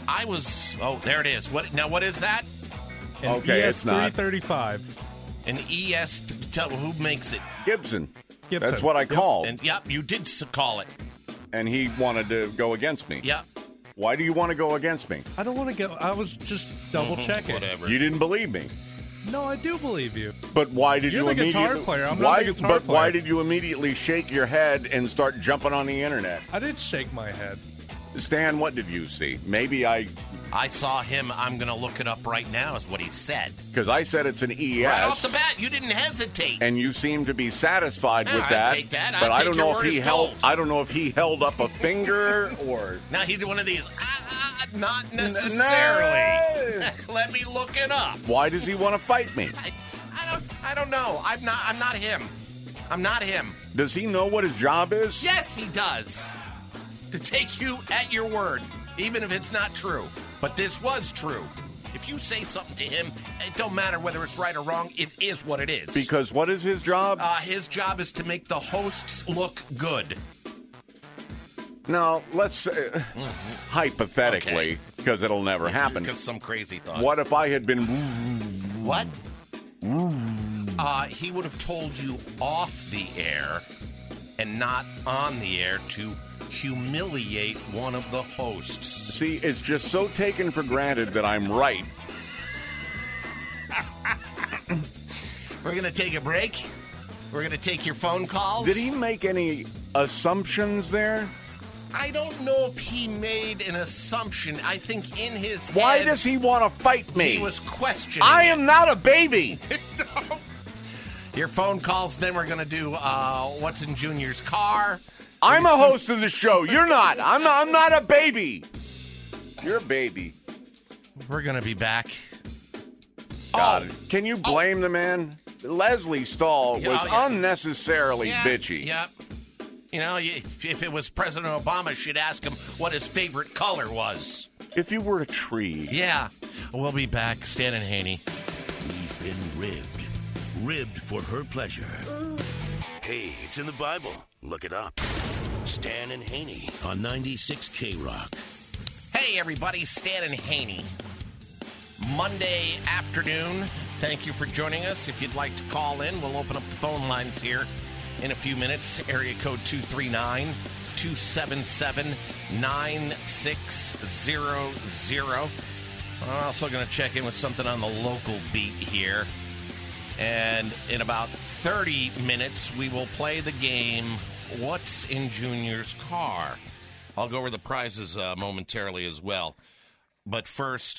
I was. Oh, there it is. What now? What is that? An Okay, E S it's not. three thirty-five. An E S. Tell who makes it. Gibson. Gibson. That's what I Yep. called. And yep, you did s- call it. And he wanted to go against me. Yep. Why do you want to go against me? I don't want to go. I was just double checking. Whatever. You didn't believe me. No, I do believe you. But why did You're you the guitar immediately? player. I'm not why, the guitar but player. why did you immediately shake your head and start jumping on the internet? I did shake my head. Stan, what did you see? Maybe I, I saw him. I'm going to look it up right now. Is what he said. because I said it's an E S. Right off the bat, you didn't hesitate. And you seem to be satisfied Yeah, with I'd that. take that. I'd But I take don't your know if word he as held. gold. I don't know if he held up a finger or. Now he did one of these. Ah, ah, not necessarily. Let me look it up. Why does he want to fight me? I, I don't. I don't know. I'm not. I'm not him. I'm not him. Does he know what his job is? Yes, he does. To take you at your word, even if it's not true. But this was true. If you say something to him, it don't matter whether it's right or wrong. It is what it is. Because what is his job? Uh, his job is to make the hosts look good. Now, let's say, hypothetically, because it'll never happen. Because some crazy thought. What if I had been... What? Uh, he would have told you off the air and not on the air to humiliate one of the hosts. See, it's just so taken for granted that I'm right. We're going to take a break. We're going to take your phone calls. Did he make any assumptions there? I don't know if he made an assumption. I think in his head... Why does he want to fight me? He was questioning I it. am not a baby. Your phone calls, then we're going to do uh, What's in Junior's Car. I'm a host of the show. You're not. I'm not, I'm not a baby. You're a baby. We're going to be back. God, Oh. can you blame the man? Leslie Stahl Yeah, was oh, yeah. unnecessarily Yeah, bitchy. Yep. You know, you, if it was President Obama, she'd ask him what his favorite color was. If you were a tree. Yeah. We'll be back. Stan and Haney. We've been ribbed. Ribbed for her pleasure. Hey, it's in the Bible. Look it up. Stan and Haney on ninety-six K Rock. Hey, everybody. Stan and Haney. Monday afternoon. Thank you for joining us. If you'd like to call in, we'll open up the phone lines here in a few minutes. Area code two three nine, two seven seven, nine six zero zero. I'm also going to check in with something on the local beat here. And in about thirty minutes, we will play the game, What's in Junior's Car? I'll go over the prizes uh, momentarily as well. But first,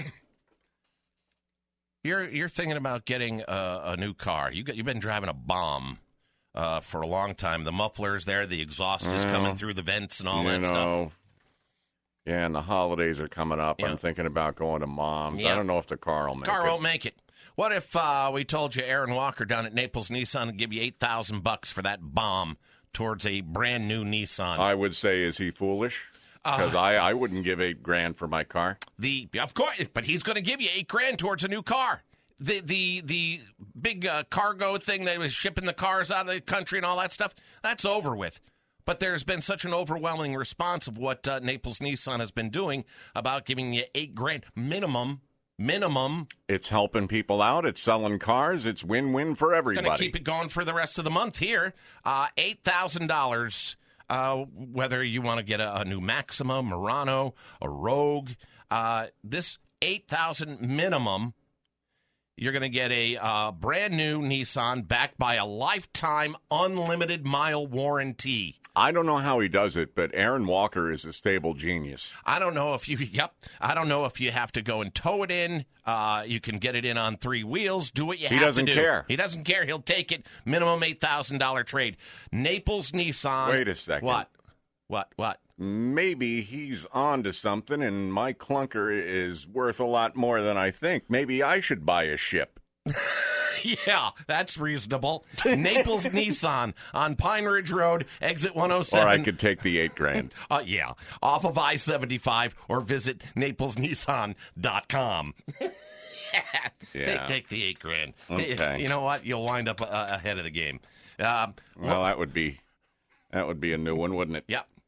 you're you're thinking about getting a, a new car. You got, you've been driving a bomb uh, for a long time. The muffler's there, the exhaust is Well, coming through the vents and all you that know, stuff. Yeah, and the holidays are coming up. Yeah. I'm thinking about going to Mom's. Yeah. I don't know if the car will make Car it. won't make it. What if uh, we told you Aaron Walker down at Naples Nissan would give you eight thousand bucks for that bomb towards a brand new Nissan? I would say, is he foolish? Because Uh, I, I wouldn't give eight grand for my car. The of course, but he's going to give you eight grand towards a new car. The the the big uh, cargo thing that was shipping the cars out of the country and all that stuff, that's over with. But there's been such an overwhelming response of what uh, Naples Nissan has been doing about giving you eight grand minimum. Minimum. It's helping people out. It's selling cars. It's win-win for everybody. Going to keep it going for the rest of the month here. Uh, eight thousand dollars, uh, whether you want to get a, a new Maxima, Murano, a Rogue. Uh, this eight thousand dollars minimum, you're going to get a uh, brand new Nissan backed by a lifetime unlimited mile warranty. I don't know how he does it, but Aaron Walker is a stable genius. I don't know if you, yep, I don't know if you have to go and tow it in. Uh, you can get it in on three wheels. Do what you He have doesn't to do. care. He doesn't care. He'll take it. Minimum eight thousand dollars trade. Naples Nissan. Wait a second. What? What? What? Maybe he's on to something, and my clunker is worth a lot more than I think. Maybe I should buy a ship. Yeah, that's reasonable. Naples Nissan on Pine Ridge Road, exit one oh seven. Or I could take the eight grand. Uh, yeah, off of I seventy-five, or visit naples nissan dot com. Yeah. take, take the eight grand. Okay. You know what? You'll wind up uh, ahead of the game. Um, Well, that would be that would be a new one, wouldn't it? Yep.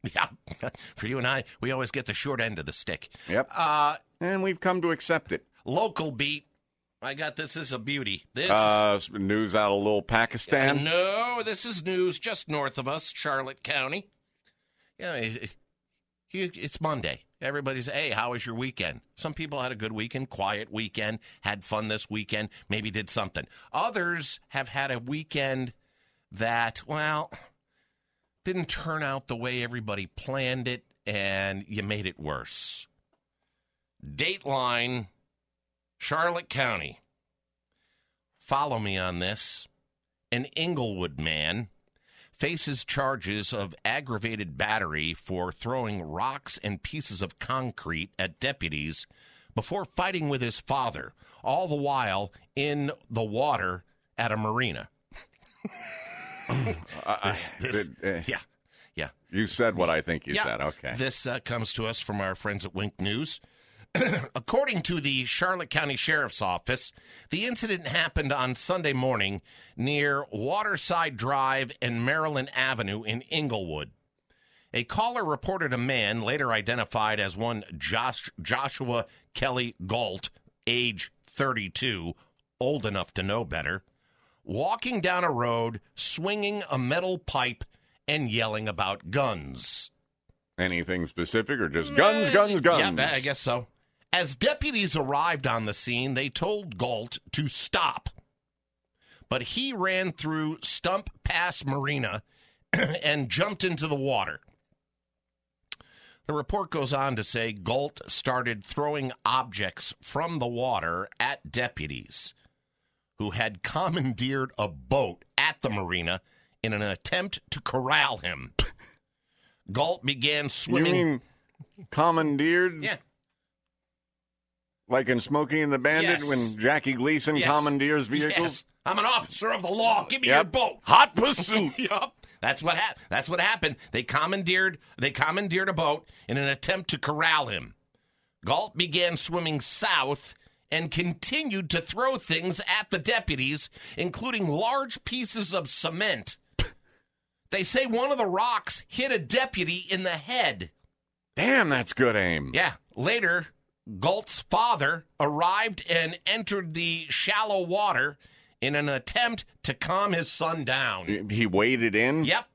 Yeah. For you and I, we always get the short end of the stick. Yep. Uh, and we've come to accept it. Local beat. I got this. This is a beauty. This uh, news out of little Pakistan? Uh, no, this is news just north of us, Charlotte County. Yeah, it, it, it's Monday. Everybody's, hey, how was your weekend? Some people had a good weekend, quiet weekend, had fun this weekend, maybe did something. Others have had a weekend that, well, didn't turn out the way everybody planned it, and you made it worse. Dateline, Charlotte County. Follow me on this. An Inglewood man faces charges of aggravated battery for throwing rocks and pieces of concrete at deputies before fighting with his father, all the while in the water at a marina. uh, this, this, did, uh, yeah, yeah. You said what I think you yeah. said. Okay. This uh, comes to us from our friends at Wink News. According to the Charlotte County Sheriff's Office, the incident happened on Sunday morning near Waterside Drive and Maryland Avenue in Inglewood. A caller reported a man, later identified as one Josh, Joshua Kelly Galt, age thirty-two, old enough to know better, walking down a road, swinging a metal pipe, and yelling about guns. Anything specific or just guns, guns, guns? Yeah, I guess so. As deputies arrived on the scene, they told Galt to stop. But he ran through Stump Pass Marina and jumped into the water. The report goes on to say Galt started throwing objects from the water at deputies who had commandeered a boat at the marina in an attempt to corral him. Galt began swimming. You mean commandeered? Yeah. Like in Smokey and the Bandit Yes. when Jackie Gleason Yes. commandeers vehicles? Yes. I'm an officer of the law. Give me Yep. your boat. Hot pursuit. Yup. That's what happened. That's what happened. They commandeered they commandeered a boat in an attempt to corral him. Galt began swimming south and continued to throw things at the deputies, including large pieces of cement. They say one of the rocks hit a deputy in the head. Damn, that's good aim. Yeah. Later, Galt's father arrived and entered the shallow water in an attempt to calm his son down. He waded in? Yep.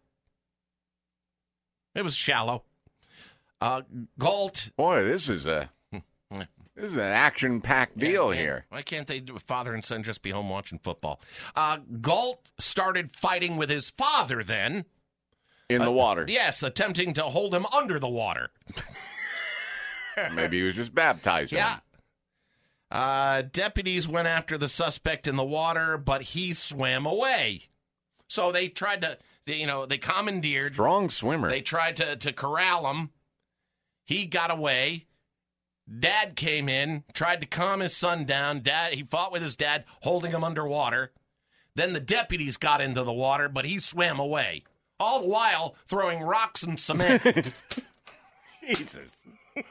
It was shallow. Uh, Galt. Boy, this is a this is an action-packed deal yeah, here. Why can't they do father and son just be home watching football? Uh, Galt started fighting with his father then. In the uh, water. Yes, attempting to hold him under the water. Maybe he was just baptized. Yeah. Uh, deputies went after the suspect in the water, but he swam away. So they tried to, they, you know, they commandeered. Strong swimmer. They tried to, to corral him. He got away. Dad came in, tried to calm his son down. Dad, he fought with his dad, holding him underwater. Then the deputies got into the water, but he swam away. All the while throwing rocks and cement. Jesus.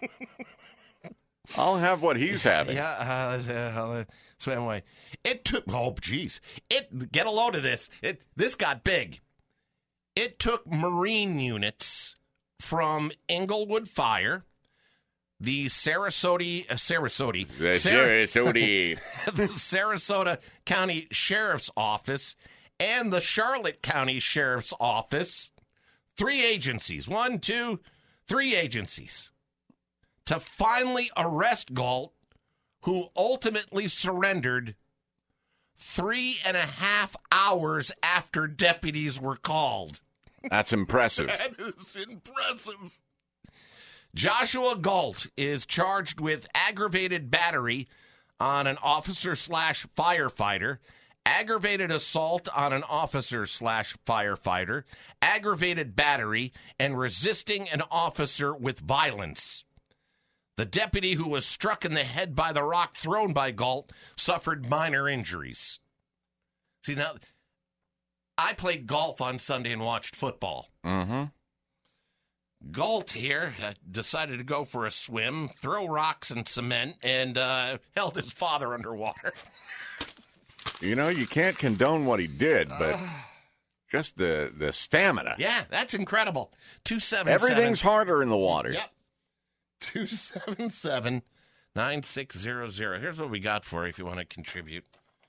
I'll have what he's having. Yeah, uh, uh, swam away. It took, oh, geez. It, get a load of this. It, this got big. It took Marine units from Inglewood Fire, the Sarasota, uh, Sarasota, The Sar- Sarasota. the Sarasota County Sheriff's Office, and the Charlotte County Sheriff's Office, three agencies, one, two, three agencies, to finally arrest Galt, who ultimately surrendered three and a half hours after deputies were called. That's impressive. That is impressive. Joshua Galt is charged with aggravated battery on an officer slash firefighter, aggravated assault on an officer slash firefighter, aggravated battery, and resisting an officer with violence. The deputy who was struck in the head by the rock thrown by Galt suffered minor injuries. See, now, I played golf on Sunday and watched football. Mm-hmm. Galt here uh, decided to go for a swim, throw rocks and cement, and uh, held his father underwater. You know, you can't condone what he did, but just the, the stamina. Yeah, that's incredible. two seven seven Everything's harder in the water. Yep. two seven seven, nine six zero zero. Here's what we got for you if you want to contribute.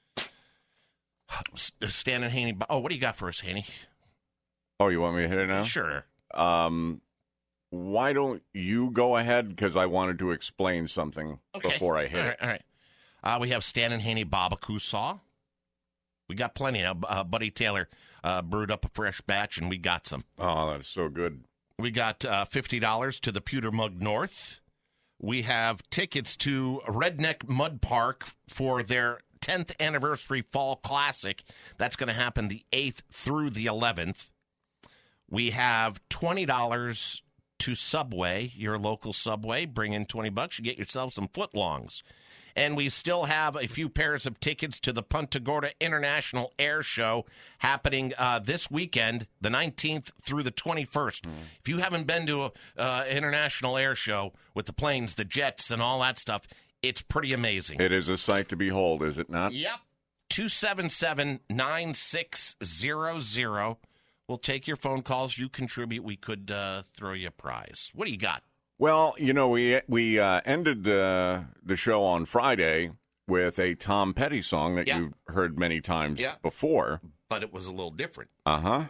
Stan and Haney. Oh, what do you got for us, Haney? Oh, you want me to hit it now? Sure. Um, why don't you go ahead? Because I wanted to explain something Okay. before I hit all right, it. All right. Uh, we have Stan and Haney barbecue saw. We got plenty. Uh, uh, Buddy Taylor uh, brewed up a fresh batch, and we got some. Oh, that's so good. We got uh, fifty dollars to the Pewter Mug North. We have tickets to Redneck Mud Park for their tenth anniversary Fall Classic. That's going to happen the eighth through the eleventh. We have twenty dollars to Subway, your local Subway. Bring in twenty bucks. You get yourself some footlongs. And we still have a few pairs of tickets to the Punta Gorda International Air Show happening uh, this weekend, the nineteenth through the twenty-first. Mm. If you haven't been to an uh, international air show with the planes, the jets, and all that stuff, it's pretty amazing. It is a sight to behold, is it not? Yep. two seven seven, nine six zero zero. We'll take your phone calls. You contribute. We could uh, throw you a prize. What do you got? Well, you know, we we uh, ended the the show on Friday with a Tom Petty song that Yeah. you've heard many times Yeah. before. But it was a little different. Uh-huh.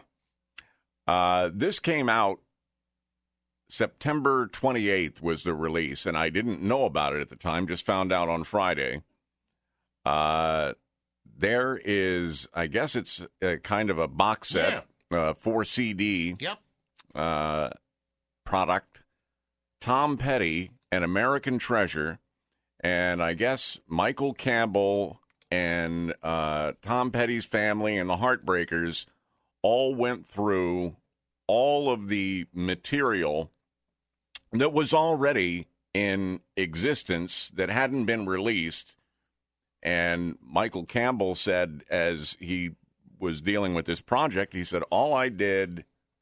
Uh This came out September twenty-eighth was the release, and I didn't know about it at the time, just found out on Friday. Uh, there is, I guess it's a kind of a box set, uh, four C D Yep. uh, product. Tom Petty, An American Treasure, and I guess Michael Campbell and uh, Tom Petty's family and the Heartbreakers all went through all of the material that was already in existence that hadn't been released. And Michael Campbell said, as he was dealing with this project, he said, all I did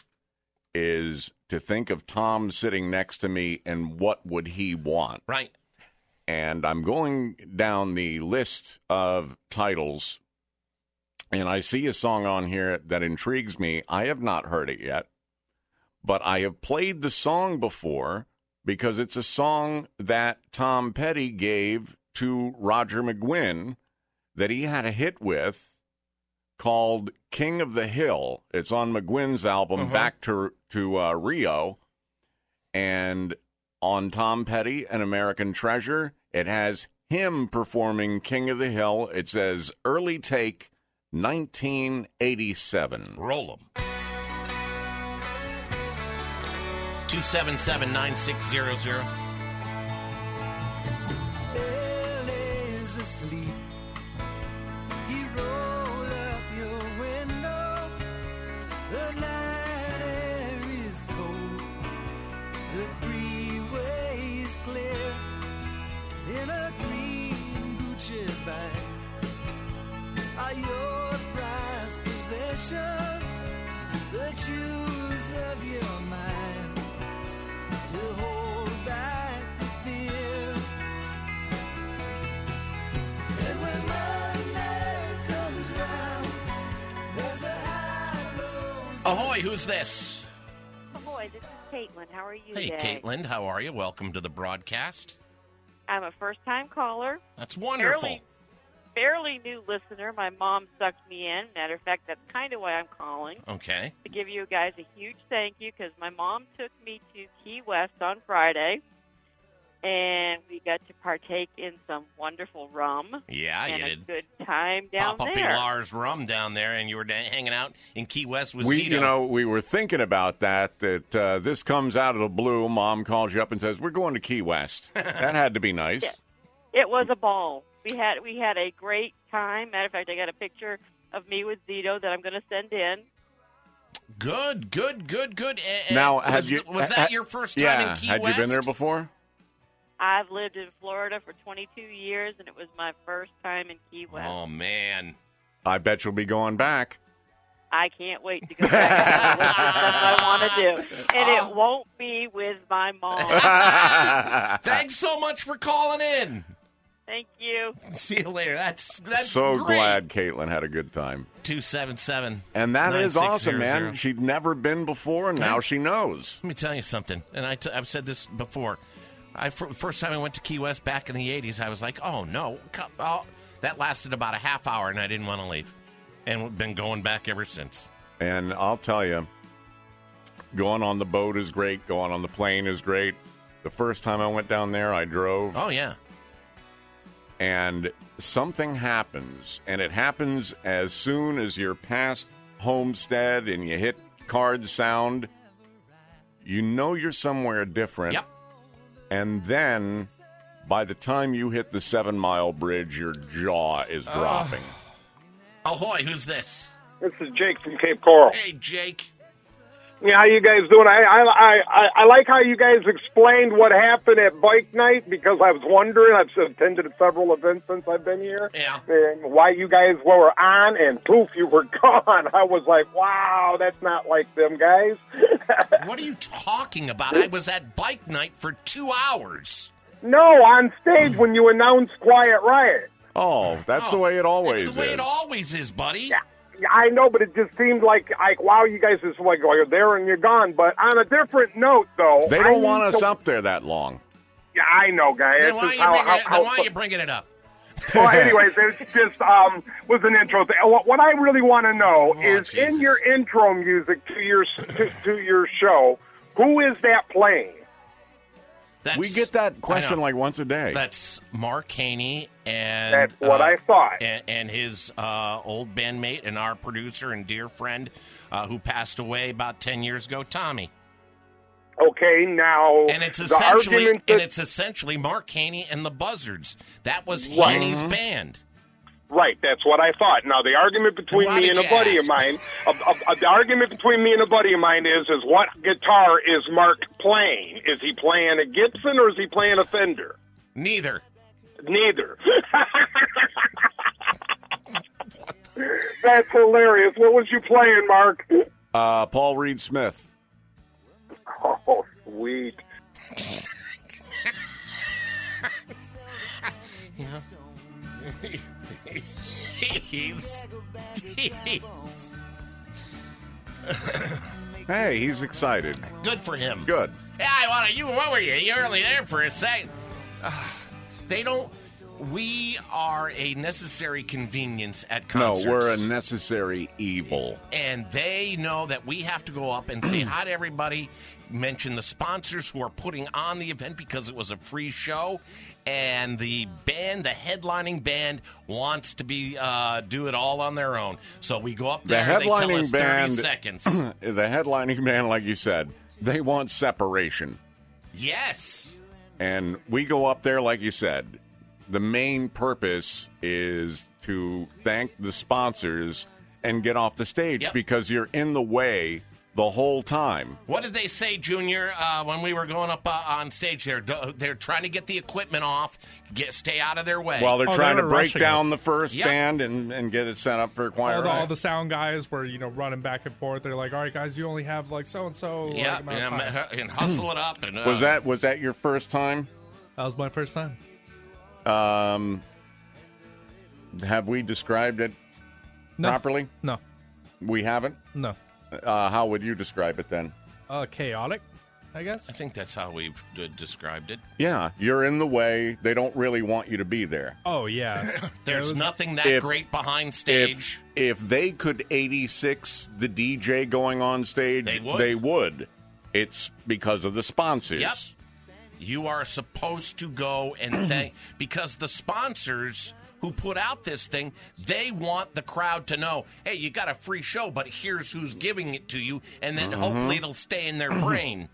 is to think of Tom sitting next to me and what would he want. Right. And I'm going down the list of titles, and I see a song on here that intrigues me. I have not heard it yet, but I have played the song before because it's a song that Tom Petty gave to Roger McGuinn that he had a hit with called King of the Hill. It's on McGuinn's album, Uh-huh. Back to to uh, Rio. And on Tom Petty, An American Treasure, it has him performing King of the Hill. It says, early take, nineteen eighty-seven. Roll 'em. two seven seven, nine six zero zero. Is asleep. You roll up your window. The night air is cold. The freeway is clear. In a green Gucci bag are your prized possessions. The shoes of your mind will hold back the fear. And when Monday comes round, there's a high road. Ahoy, who's this? Ahoy, this is Caitlin. How are you Hey, today? Caitlin, how are you? Welcome to the broadcast. I'm a first-time caller. That's wonderful. Fairly, fairly new listener. My mom sucked me in. Matter of fact, that's kind of why I'm calling. Okay. To give you guys a huge thank you, because my mom took me to Key West on Friday, and we got to partake in some wonderful rum. Yeah, and you a did. good time down Pop up there. Lars rum down there, and you were da- hanging out in Key West with We, Zito. you know, we were thinking about that, that uh, this comes out of the blue. Mom calls you up and says, we're going to Key West. That had to be nice. Yeah. It was a ball. We had we had a great time. Matter of fact, I got a picture of me with Zito that I'm going to send in. Good, good, good, good. And, Now, was, had you, was ha- that your first time yeah, in Key had West? you been there before? I've lived in Florida for twenty-two years, and it was my first time in Key West. Oh, man. I bet you'll be going back. I can't wait to go back. That's what I want to do. And Oh. it won't be with my mom. Thanks so much for calling in. Thank you. See you later. That's that's so great. glad Caitlin had a good time. two seven seven. And that nine is six awesome, zero zero. man. She'd never been before, and now she knows. Let me tell you something, and I t- I've said this before. I f- first time I went to Key West back in the eighties, I was like, oh, no. Co- oh. That lasted about a half hour, and I didn't want to leave. And we've been going back ever since. And I'll tell you, going on the boat is great. Going on the plane is great. The first time I went down there, I drove. Oh, yeah. And something happens, and it happens as soon as you're past Homestead and you hit Card Sound. You know you're somewhere different. Yep. And then, by the time you hit the Seven Mile Bridge, your jaw is dropping. Uh, ahoy, who's this? This is Jake from Cape Coral. Hey, Jake. Yeah, how you guys doing? I, I I I like how you guys explained what happened at Bike Night, because I was wondering. I've attended several events since I've been here. Yeah. And why you guys were on, and poof, you were gone. I was like, wow, that's not like them guys. What are you talking about? I was at Bike Night for two hours. No, on stage when you announced Quiet Riot. Oh, that's Oh, the way it always That's the way is. it always is, buddy. Yeah. I know, but it just seemed like, like, wow, you guys just like, oh, you're there and you're gone. But on a different note, though, They I don't need want us to- up there that long. Yeah, I know, guys. Then It's why, just are you how- bringing how- it, how- then why are you bringing it up? Well, anyways, it's just um was an intro thing. What, what I really want to know Oh, is Jesus. in your intro music to your to, to your show, who is that playing? That's, We get that I question know. like once a day. That's Mark Haney and That's what uh, I thought. And, and his uh, old bandmate and our producer and dear friend uh, who passed away about ten years ago, Tommy. Okay, now And it's the essentially argument and that- it's essentially Mark Haney and the Buzzards. That was Right. Haney's Mhm. band. Right, that's what I thought. Now, the argument between Why me did and a you buddy ask? of mine, uh, uh, uh, the argument between me and a buddy of mine is, is what guitar is Mark playing? Is he playing a Gibson or is he playing a Fender? Neither. Neither. That's hilarious. What was you playing, Mark? Uh, Paul Reed Smith. Oh, sweet. Yeah. He's, he's Hey, he's excited. good for him. Good. Yeah, I want to. You, what were you? You're only there for a second. Uh, they don't. We are a necessary convenience at concerts. No, we're a necessary evil. And they know that we have to go up and say hi to everybody, mention the sponsors who are putting on the event because it was a free show, and the band, the headlining band, wants to be uh, do it all on their own. So we go up The there, they tell headlining us band, thirty seconds. the headlining band, like you said, they want separation. Yes. And we go up there, like you said. The main purpose is to thank the sponsors and get off the stage Yep. because you're in the way the whole time. What did they say, Junior, uh, when we were going up uh, on stage there? Do- They're trying to get the equipment off, get stay out of their way. While they're Oh, trying they to were break rushing down us. the first Yep. band and, and get it set up for a choir. All the, ride. all the sound guys were, you know, running back and forth. They're like, all right, guys, you only have like so and so yeah, amount of and, time. and hustle it up. And uh, Was that was that your first time? That was my first time. Um, have we described it No. properly? No. We haven't? No. Uh, how would you describe it then? Uh, chaotic, I guess. I think that's how we've uh, described it. Yeah, you're in the way. They don't really want you to be there. Oh, yeah. There's It was- nothing that If- great behind stage. If, if they could eighty-six the D J going on stage, They would. they would. It's because of the sponsors. Yep. You are supposed to go and thank because the sponsors who put out this thing, they want the crowd to know, hey, you got a free show, but here's who's giving it to you, and then Mhm. hopefully it'll stay in their brain.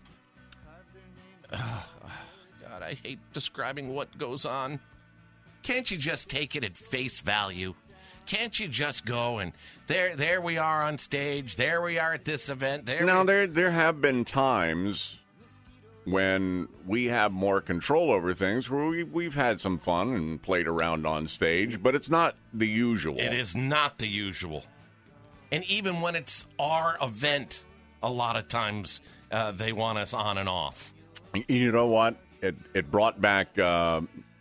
Oh, God, I hate describing what goes on. Can't you just take it at face value? Can't you just go and there there we are on stage, there we are at this event, there Now we- there there have been times when we have more control over things where we, we've had some fun and played around on stage, but it's not the usual. It is not the usual. And even when it's our event, a lot of times uh, they want us on and off. You know what? It it brought back uh,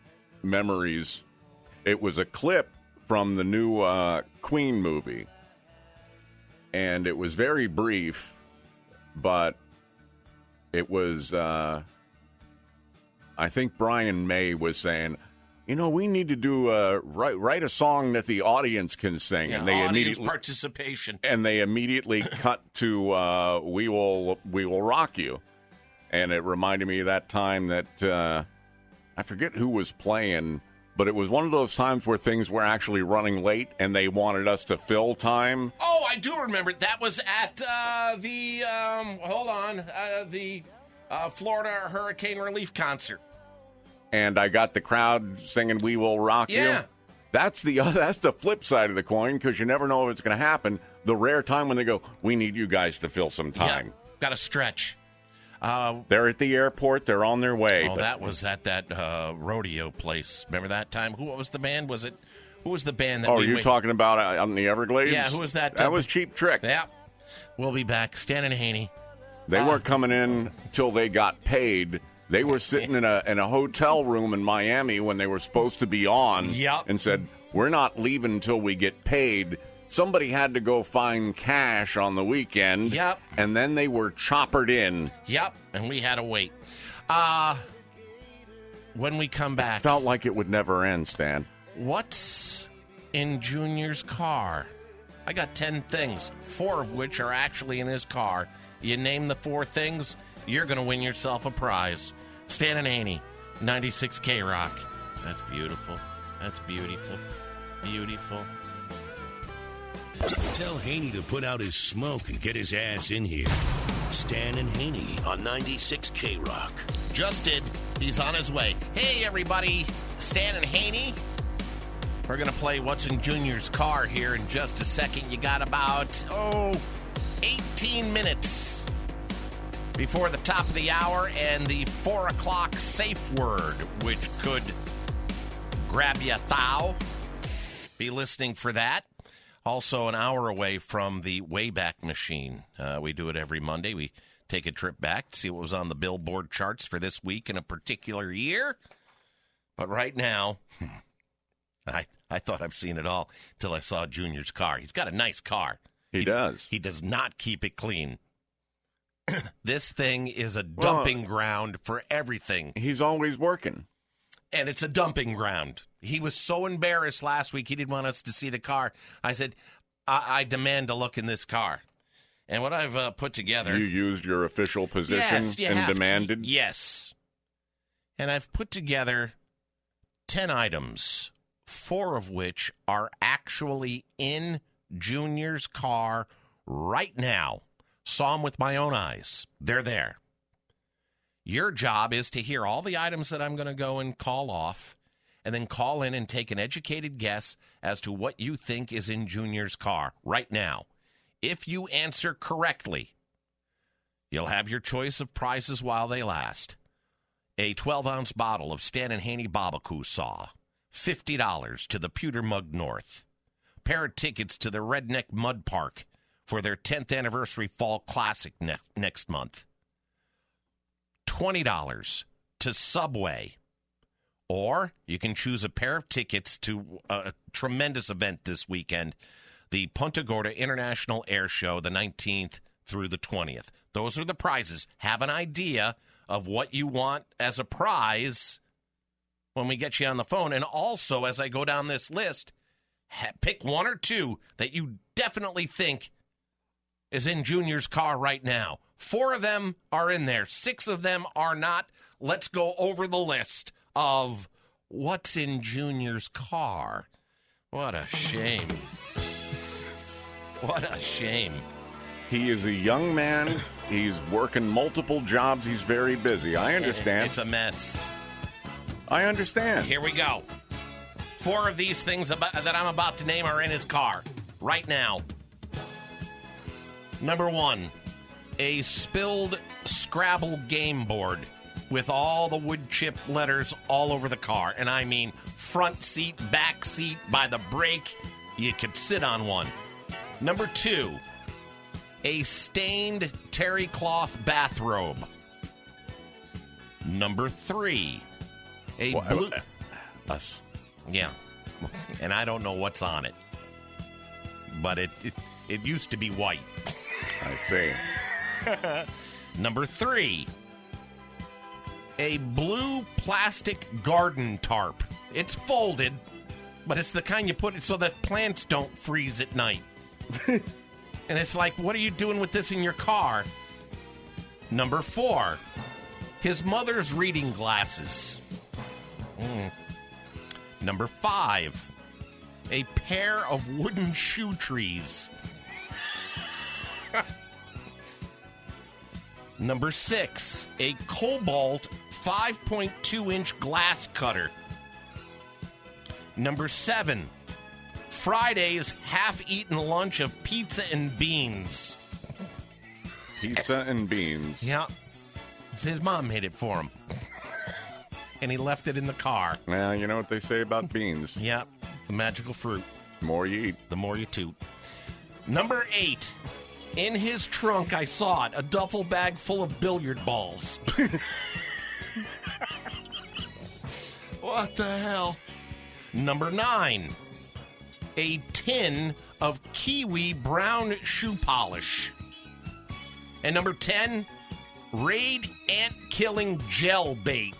memories. It was a clip from the new uh, Queen movie, and it was very brief, but it was, uh, I think Brian May was saying, you know, we need to do a, write, write a song that the audience can sing. Yeah, and they audience immediately participation. And they immediately cut to uh, "We Will We Will Rock You," and it reminded me of that time that uh, I forget who was playing, but it was one of those times where things were actually running late, and they wanted us to fill time. Oh, I do remember. That was at uh, the um, hold on, uh, the uh, Florida Hurricane Relief Concert. And I got the crowd singing "We Will Rock Yeah. You." That's the that's the flip side of the coin, because you never know if it's going to happen. The rare time when they go, "We need you guys to fill some time." Yeah, got to stretch. Uh, they're at the airport. They're on their way. Oh, but that was at that uh, rodeo place. Remember that time? Who what was the band? Was it? Who was the band that? Oh, we you're wait- talking about uh, on the Everglades? Yeah, who was that? That uh, was Cheap Trick. Yeah. We'll be back. Stan and Haney. They Uh, weren't coming in till they got paid. They were sitting in a in a hotel room in Miami when they were supposed to be on, Yep. and said, "We're not leaving until we get paid." Somebody had to go find cash on the weekend, Yep. and then they were choppered in. Yep, and we had to wait. Uh, when we come back, Felt like it would never end, Stan. what's in Junior's car? I got ten things, four of which are actually in his car. You name the four things, you're going to win yourself a prize. Stan and Haney, ninety-six K Rock. That's beautiful. That's beautiful. Beautiful. Tell Haney to put out his smoke and get his ass in here. Stan and Haney on ninety-six K Rock. Just did. He's on his way. Hey, everybody. Stan and Haney. We're going to play What's in Junior's Car here in just a second. You got about, oh, eighteen minutes before the top of the hour and the four o'clock safe word, which could grab you a thou. Be listening for that. Also, an hour away from the Wayback Machine. Uh, we do it every Monday. We take a trip back to see what was on the Billboard charts for this week in a particular year. But right now, I I thought I've seen it all till I saw Junior's car. He's got a nice car. He, he does. He does not keep it clean. This thing is a dumping Well, ground for everything. He's always working. And it's a dumping ground. He was so embarrassed last week he didn't want us to see the car. I said, I, I demand to look in this car. And what I've uh, put together... You used your official position Yes, you and have to. demanded? Yes. And I've put together ten items, four of which are actually in Junior's car right now. Saw them with my own eyes. They're there. Your job is to hear all the items that I'm going to go and call off, and then call in and take an educated guess as to what you think is in Junior's car right now. If you answer correctly, you'll have your choice of prizes while they last. A twelve-ounce bottle of Stan and Haney Barbecue Saw, fifty dollars to the Pewter Mug North. Pair of tickets to the Redneck Mud Park for their tenth anniversary Fall Classic ne- next month. twenty dollars to Subway. Or you can choose a pair of tickets to a tremendous event this weekend, the Punta Gorda International Air Show, the nineteenth through the twentieth. Those are the prizes. Have an idea of what you want as a prize when we get you on the phone. And also, as I go down this list, ha- pick one or two that you definitely think is in Junior's car right now. Four of them are in there. Six of them are not. Let's go over the list of what's in Junior's car. What a shame. What a shame. He is a young man. He's working multiple jobs. He's very busy. I understand. It's a mess. I understand. Here we go. Four of these things about, that I'm about to name are in his car right now. Number one, a spilled Scrabble game board with all the wood chip letters all over the car. And I mean front seat, back seat, by the brake. You could sit on one. Number two, a stained terry cloth bathrobe. Number three, a Well, blue... Us. Yeah. And I don't know what's on it. But it it, it used to be white. I see. Number three. A blue plastic garden tarp. It's folded, but it's the kind you put it so that plants don't freeze at night. And it's like, what are you doing with this in your car? Number four. His mother's reading glasses. Mm. Number five. A pair of wooden shoe trees. Number six. A Cobalt five point two inch glass cutter. Number seven. Friday's half-eaten lunch of pizza and beans. Pizza and beans. Yeah. His mom made it for him. And he left it in the car. Well, you know what they say about beans. Yep. The magical fruit. The more you eat. The more you toot. Number eight. In his trunk, I saw it. A duffel bag full of billiard balls. What the hell? Number nine. A tin of kiwi brown shoe polish. And number ten. Raid ant-killing gel bait.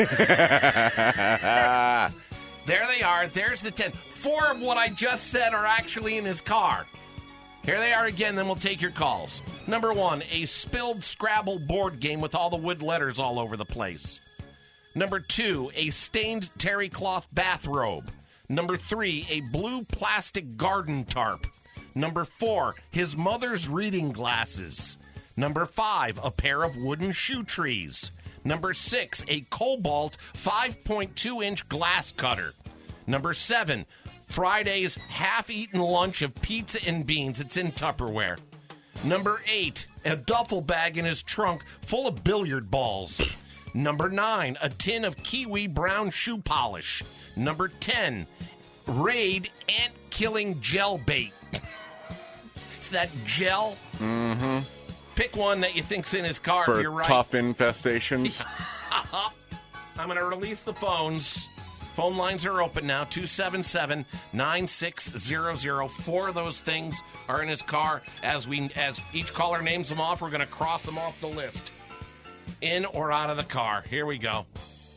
There they are. There's the ten. Four of what I just said are actually in his car. Here they are again, then we'll take your calls. Number one, a spilled Scrabble board game with all the wood letters all over the place. Number two, a stained terry cloth bathrobe. Number three, a blue plastic garden tarp. Number four, his mother's reading glasses. Number five, a pair of wooden shoe trees. Number six, a Cobalt five point two inch glass cutter. Number seven, Friday's half-eaten lunch of pizza and beans. It's in Tupperware. Number eight, a duffel bag in his trunk full of billiard balls. Number nine, a tin of kiwi brown shoe polish. Number ten, Raid ant-killing gel bait. It's that gel. Mm-hmm. Pick one that you think's in his car For if you're right. tough infestations. I'm going to release the phones. Phone lines are open now, two seven seven, nine six zero zero. Four of those things are in his car. As we, as each caller names them off, we're going to cross them off the list. In or out of the car. Here we go.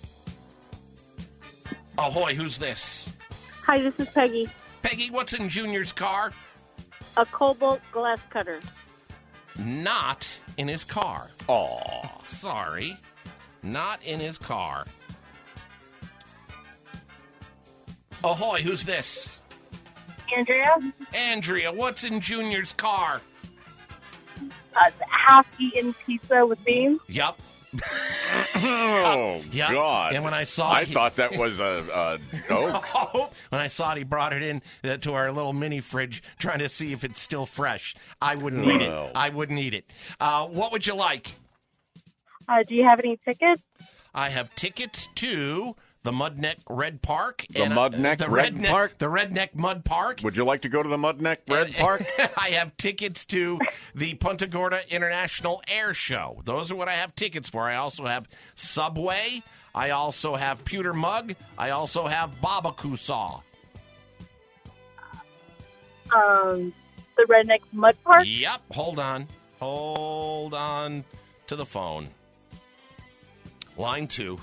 Ahoy, who's this? Hi, this is Peggy. Peggy, what's in Junior's car? A Cobalt glass cutter. Not in his car. Aw, sorry. Not in his car. Ahoy, who's this? Andrea. Andrea, what's in Junior's car? A half-eaten pizza with beans. Yup. Oh, Yep. God. And when I saw I it, he- thought that was a, a joke. When I saw it, he brought it in uh, to our little mini fridge, trying to see if it's still fresh. I wouldn't eat it. No. I wouldn't eat it. Uh, what would you like? Uh, do you have any tickets? I have tickets to the Mudneck Red Park. The and, Mudneck the Red Redneck- Park? The Redneck Mud Park. Would you like to go to the Mudneck Red Park? I have tickets to the Punta Gorda International Air Show. Those are what I have tickets for. I also have Subway. I also have Pewter Mug. I also have Babakusaw. Um, the Redneck Mud Park? Yep. Hold on. Hold on to the phone. Line two.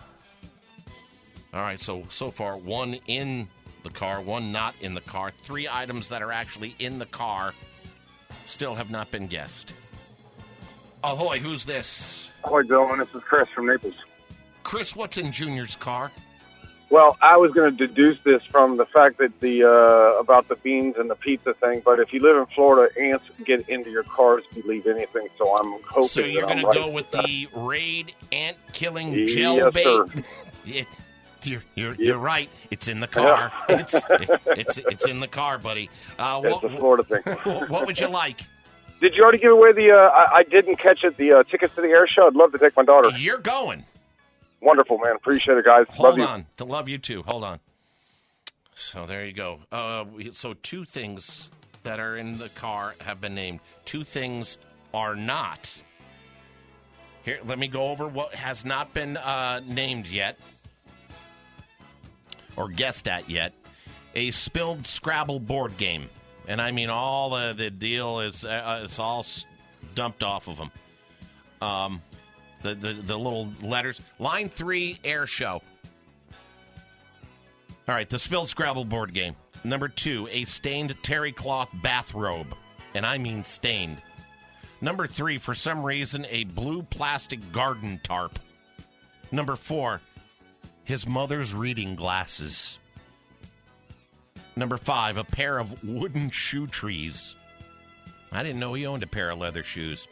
All right, so so far, one in the car, one not in the car. Three items that are actually in the car still have not been guessed. Ahoy, who's this? Ahoy, Dylan. This is Chris from Naples. Chris, what's in Junior's car? Well, I was going to deduce this from the fact that the uh, about the beans and the pizza thing, but if you live in Florida, ants get into your cars if you leave anything, so I'm hoping So you're that I'm going to right go with with that. the Raid ant-killing Yes, gel bait? sir. Yeah, you're, you're, you're right. It's in the car. Yeah. It's it's it's in the car, buddy. Uh, It's what, a Florida thing. what would you like? Did you already give away the, uh, I, I didn't catch it, the uh, tickets to the air show? I'd love to take my daughter. You're going. Wonderful, man. Appreciate it, guys. Hold love you. on. To love you too. Hold on. So there you go. Uh, we- so two things that are in the car have been named. Two things are not. Here, let me go over what has not been uh, named yet. or guessed at yet, a spilled Scrabble board game. And I mean, all the, the deal is uh, it's all dumped off of them. Um, the, the, the little letters. Line three, air show. All right, the spilled Scrabble board game. Number two, a stained terry cloth bathrobe. And I mean stained. Number three, for some reason, a blue plastic garden tarp. Number four, his mother's reading glasses. Number five, a pair of wooden shoe trees. I didn't know he owned a pair of leather shoes.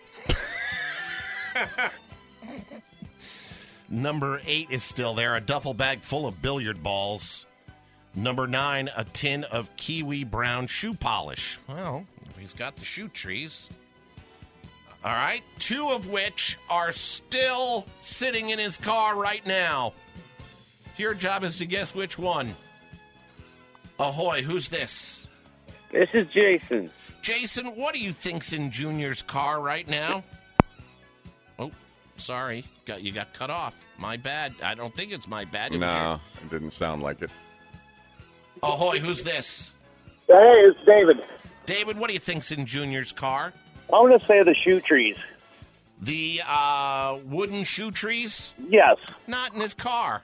Number eight is still there, a duffel bag full of billiard balls. Number nine, a tin of kiwi brown shoe polish. Well, he's got the shoe trees. All right, two of which are still sitting in his car right now. Your job is to guess which one. Ahoy, who's this? This is Jason. Jason, what do you think's in Junior's car right now? Oh, sorry. Got you got cut off. My bad. I don't think it's my bad. It No, it didn't sound like it. Ahoy, who's this? Hey, it's David. David, what do you think's in Junior's car? I'm going to say the shoe trees. The uh, wooden shoe trees? Yes. Not in his car.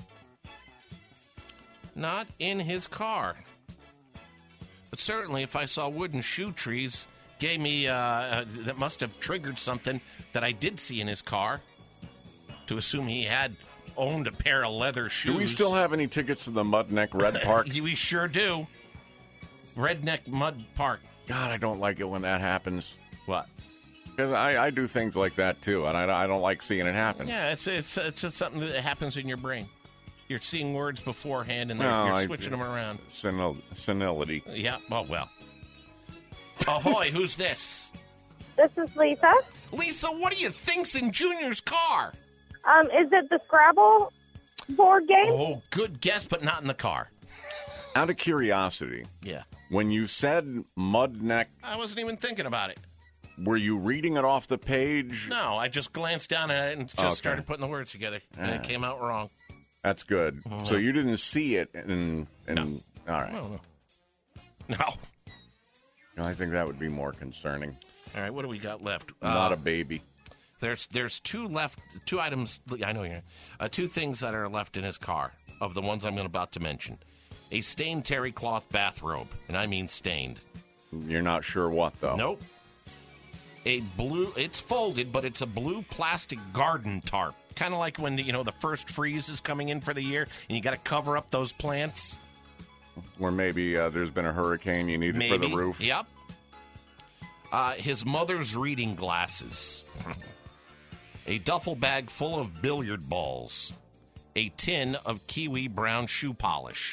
Not in his car. But certainly if I saw wooden shoe trees, gave me, uh, uh, that must have triggered something that I did see in his car. To assume he had owned a pair of leather shoes. Do we still have any tickets to the Mudneck Red Park? We sure do. Redneck Mud Park. God, I don't like it when that happens. What? Because I, I do things like that, too, and I, I don't like seeing it happen. Yeah, it's it's it's just something that happens in your brain. You're seeing words beforehand, and No, you're I- switching them around. Senil- senility. Yeah, oh, well. Ahoy, who's this? This is Lisa. Lisa, what do you think's in Junior's car? Um, is it the Scrabble board game? Oh, good guess, but not in the car. Out of curiosity, Yeah. when you said Mudneck, I wasn't even thinking about it. were you reading it off the page? No, I just glanced down at it and just Okay. started putting the words together, and Yeah. it came out wrong. That's good. Mhm. So you didn't see it, and, and all right. No, no. No. No, I think that would be more concerning. All right, what do we got left? Not Uh, a baby. There's there's two left, two items. I know you're uh, two things that are left in his car of the ones I'm about to mention. A stained terry cloth bathrobe, and I mean stained. You're not sure what though. Nope. A blue. It's folded, but it's a blue plastic garden tarp, kind of like when you know the first freeze is coming in for the year, and you got to cover up those plants. Where maybe uh, there's been a hurricane, you need it for Maybe. the roof. Yep. Uh, his mother's reading glasses. A duffel bag full of billiard balls. A tin of kiwi brown shoe polish.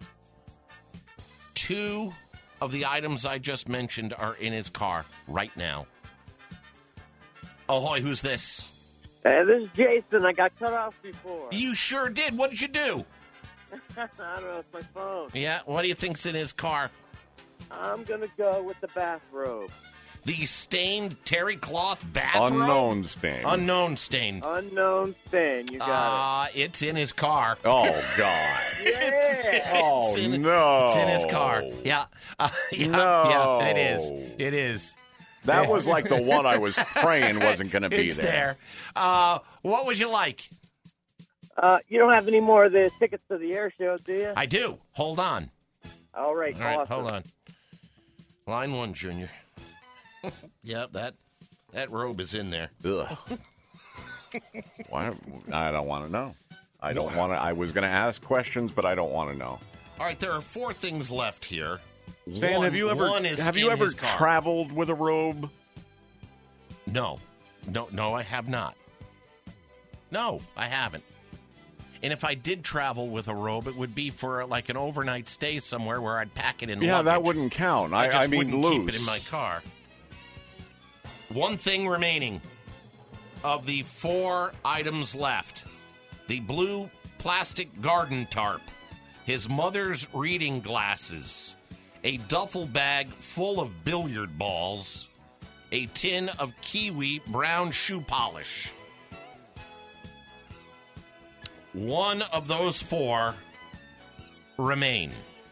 Two of the items I just mentioned are in his car right now. Ahoy, who's this? Hey, this is Jason. I got cut off before. You sure did. What did you do? I don't know. It's my phone. Yeah, what do you think's in his car? I'm going to go with the bathrobe. The stained terry cloth bathrobe? Unknown stain. Unknown stain. Unknown stain. You got Uh, it's in his car. Oh, God. It's, Oh, it's in, no. It's in his car. Yeah. Uh, yeah, No. yeah, it is. It is. That Yeah. was like the one I was praying wasn't going to be It's there. there. Uh, what would you like? it. Uh, you don't have any more of the tickets to the air show, do you? I do. Hold on. All right. All right, awesome. hold on. Line one, Junior. Yep, that that robe is in there. Ugh. Why? I don't want to know. I don't want to. I was going to ask questions, but I don't want to know. All right, there are four things left here. Stan, one, have you ever one is have you in ever his car. traveled with a robe? No. No, no, I have not. No, I haven't. And if I did travel with a robe, it would be for like an overnight stay somewhere where I'd pack it in Yeah, luggage. that wouldn't count. I, I, just I mean, wouldn't loose. keep it in my car. One thing remaining of the four items left. The blue plastic garden tarp. His mother's reading glasses. A duffel bag full of billiard balls. A tin of kiwi brown shoe polish. One of those four remain.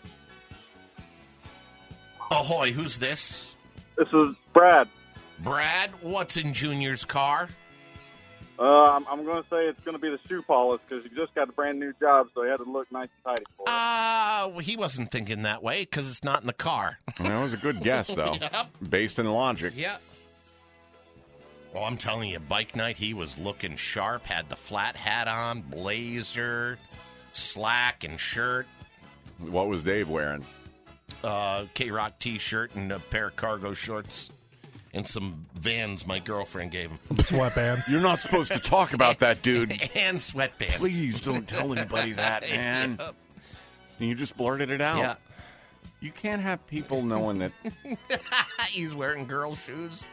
Ahoy, who's this? This is Brad. Brad, what's in Junior's car? Uh, I'm, I'm going to say it's going to be the shoe polish because he just got a brand new job, so he had to look nice and tidy for it. Uh, well, he wasn't thinking that way because it's not in the car. That was a good guess, though, Yep. based in logic. Yeah. Well, I'm telling you, bike night, he was looking sharp, had the flat hat on, blazer, slack and shirt. What was Dave wearing? Uh, K-Rock T-shirt and a pair of cargo shorts. And some Vans my girlfriend gave him. Sweatbands. You're not supposed to talk about that, dude. And sweatbands. Please don't tell anybody that, man. Yep. You just blurted it out. Yeah. You can't have people knowing that. He's wearing girl shoes.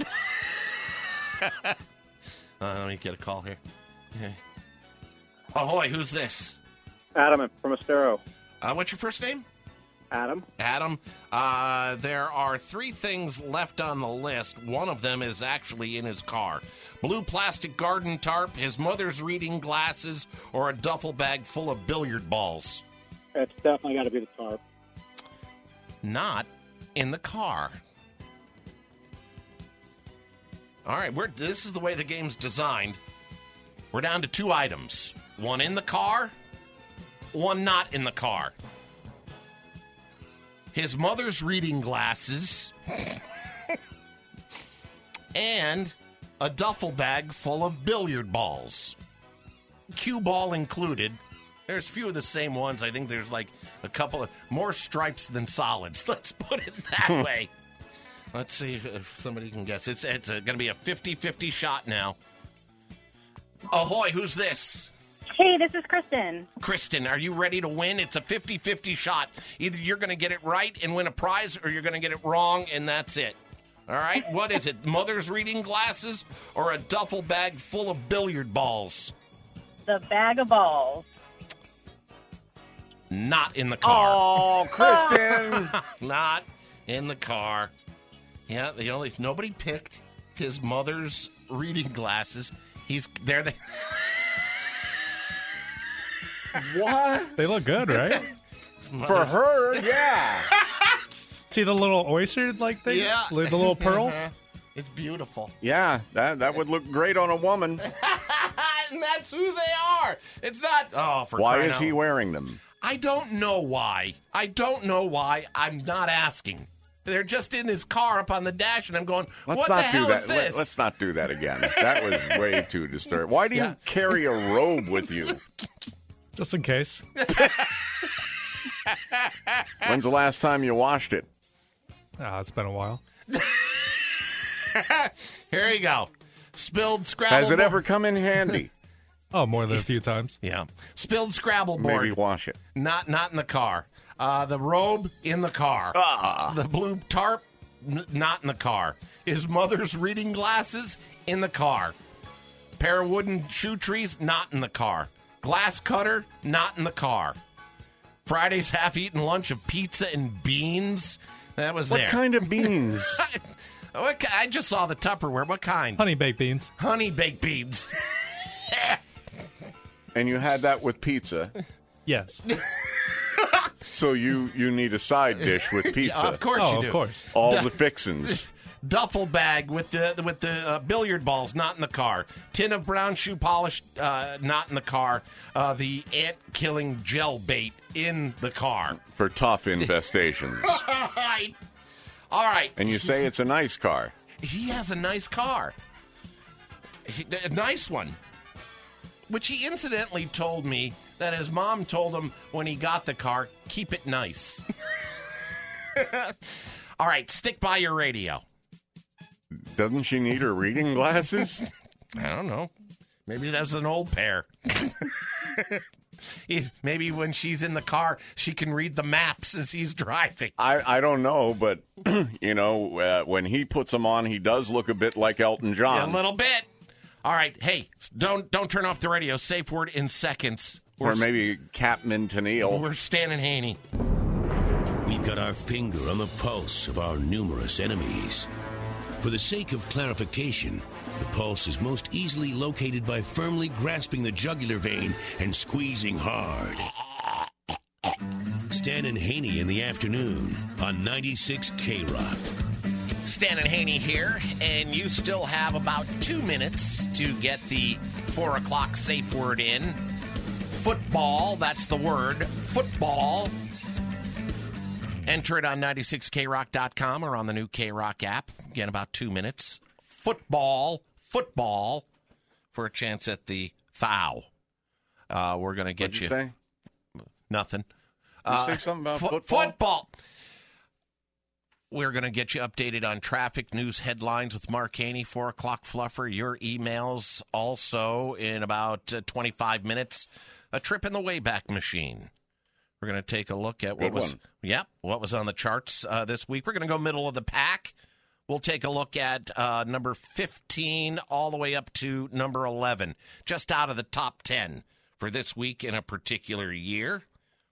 uh, let me get a call here. Okay. Ahoy, who's this? Adam from Estero. Uh, what's your first name? Adam. Adam, uh, there are three things left on the list. One of them is actually in his car. Blue plastic garden tarp, his mother's reading glasses, or a duffel bag full of billiard balls. It's definitely got to be the tarp. Not in the car. All right, we're, this is the way the game's designed. We're down to two items. One in the car, one not in the car. His mother's reading glasses, and a duffel bag full of billiard balls. Cue ball included. There's a few of the same ones. I think there's like a couple of more stripes than solids. Let's put it that way. Let's see if somebody can guess. It's, it's going to be a fifty-fifty shot now. Ahoy, who's this? Hey, this is Kristen. Kristen, are you ready to win? It's a fifty-fifty shot. Either you're going to get it right and win a prize, or you're going to get it wrong, and that's it. All right? What is it? Mother's reading glasses or a duffel bag full of billiard balls? The bag of balls. Not in the car. Oh, Kristen. Not in the car. Yeah, the only nobody picked his mother's reading glasses. He's there. They. What? They look good, right? For her, yeah. See the little oyster-like thing? Yeah. The little pearls? It's beautiful. Yeah, that that would look great on a woman. And that's who they are. It's not. Oh, for Why crying is out. he wearing them? I don't know why. I don't know why. I'm not asking. They're just in his car up on the dash, and I'm going, Let's what not the do hell that. is this? Let, let's not do that again. That was way too disturbing. Why do you Yeah. carry a robe with you? Just in case. When's the last time you washed it? Ah, it's been a while. Here you go. Spilled Scrabble Has it board. ever come in handy? Oh, more than a few times. Yeah. Spilled Scrabble board. Maybe wash it. Not not in the car. Uh, the robe in the car. Ah. The blue tarp n- not in the car. His mother's reading glasses in the car. Pair of wooden shoe trees not in the car. Glass cutter not in the car. Friday's half-eaten lunch of pizza and beans. That was What there. kind of beans? What ki- I just saw the Tupperware. What kind? Honey baked beans. Honey baked beans. And you had that with pizza. Yes. So you, you need a side dish with pizza. Of course Oh, you of do. course. All Duh. the fixins. Duffel bag with the with the uh, billiard balls not in the car. Tin of brown shoe polish uh, not in the car. Uh, the ant killing gel bait in the car. For tough infestations. All right. And you say it's a nice car. He has a nice car. He, a nice one. Which he incidentally told me that his mom told him when he got the car, keep it nice. All right, stick by your radio. Doesn't she need her reading glasses? I don't know. Maybe that's an old pair. Maybe when she's in the car, she can read the maps as he's driving. I, I don't know, but, you know, uh, when he puts them on, he does look a bit like Elton John. A little bit. All right. Hey, don't don't turn off the radio. Safe word in seconds. Or maybe Captain Tennille. We're Stan and Haney. We've got our finger on the pulse of our numerous enemies. For the sake of clarification, the pulse is most easily located by firmly grasping the jugular vein and squeezing hard. Stan and Haney in the afternoon on ninety-six K Rock. Stan and Haney here, and you still have about two minutes to get the four o'clock safe word in. Football, that's the word, football. Enter it on ninety-six K rock dot com or on the new K-Rock app. Again, about two minutes. Football, football, for a chance at the foul. Uh, we're going to get What'd you. you say? Nothing. You Uh, say something about fo- football? Football. We're going to get you updated on traffic news headlines with Mark Haney, four o'clock fluffer. Your emails also in about uh, twenty-five minutes. A trip in the Wayback Machine. We're going to take a look at what Good was one. Yep, what was on the charts uh, this week. We're going to go middle of the pack. We'll take a look at uh, number fifteen all the way up to number eleven, just out of the top ten for this week in a particular year.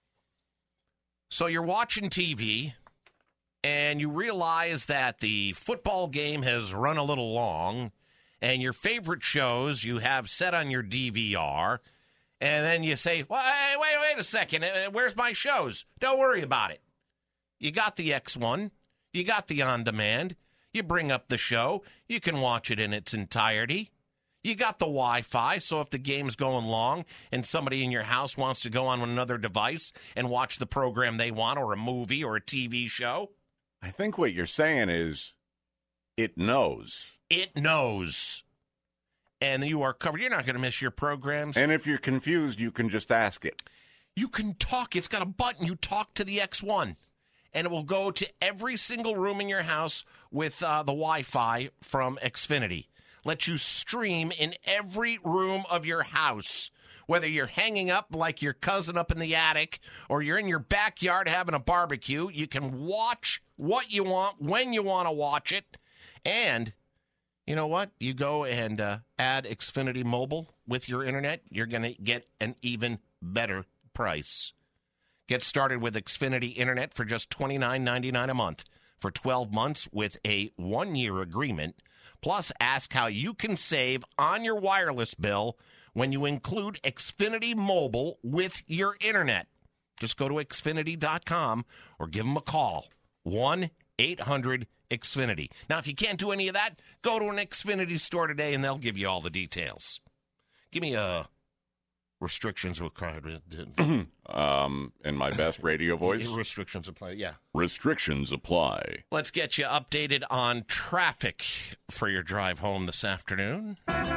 So you're watching T V, and you realize that the football game has run a little long, and your favorite shows you have set on your D V R, and then you say, well, hey, wait, wait a second, uh, where's my shows? Don't worry about it. You got the X one, you got the on-demand, you bring up the show, you can watch it in its entirety. You got the Wi-Fi, so if the game's going long and somebody in your house wants to go on another device and watch the program they want, or a movie or a T V show, I think what you're saying is it knows. it knows. And you are covered. You're not going to miss your programs. And if you're confused, you can just ask it. You can talk. It's got a button. You talk to the X one, and it will go to every single room in your house with uh, the Wi-Fi from Xfinity. Let you stream in every room of your house, whether you're hanging up like your cousin up in the attic or you're in your backyard having a barbecue. You can watch what you want when you want to watch it. And you know what? You go and uh, add Xfinity Mobile with your internet, you're going to get an even better price. Get started with Xfinity Internet for just twenty-nine ninety-nine a month for twelve months with a one-year agreement. Plus, ask how you can save on your wireless bill when you include Xfinity Mobile with your internet. Just go to Xfinity dot com or give them a call. one eight hundred X Finity. Now, if you can't do any of that, go to an Xfinity store today and they'll give you all the details. Give me a restrictions required. um, in my best radio voice? Restrictions apply, yeah. Restrictions apply. Let's get you updated on traffic for your drive home this afternoon.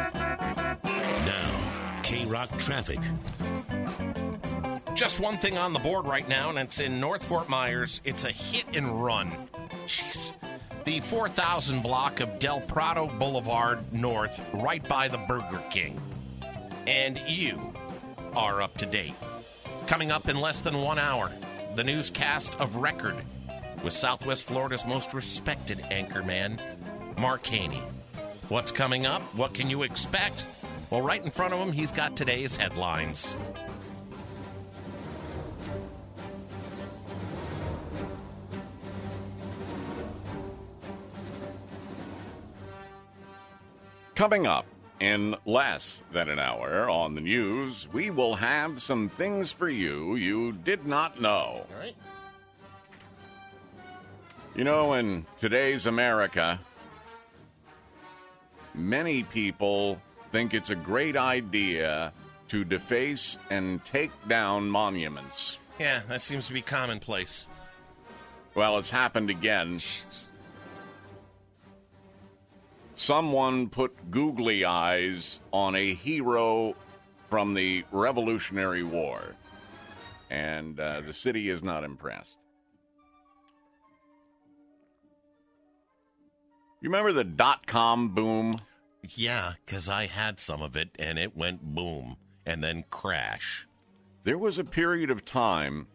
Now, K-Rock traffic. Just one thing on the board right now, and it's in North Fort Myers. It's a hit and run. Jeez. The four thousand block of Del Prado Boulevard North, right by the Burger King. And you are up to date. Coming up in less than one hour, the newscast of record with Southwest Florida's most respected anchorman, Mark Haney. What's coming up? What can you expect? Well, right in front of him, he's got today's headlines. Coming up in less than an hour on the news, we will have some things for you you did not know. All right. You know, in today's America, many people think it's a great idea to deface and take down monuments. Yeah, that seems to be commonplace. Well, it's happened again. Someone put googly eyes on a hero from the Revolutionary War, and uh, the city is not impressed. You remember the dot-com boom? Yeah, because I had some of it, and it went boom, and then crash. There was a period of time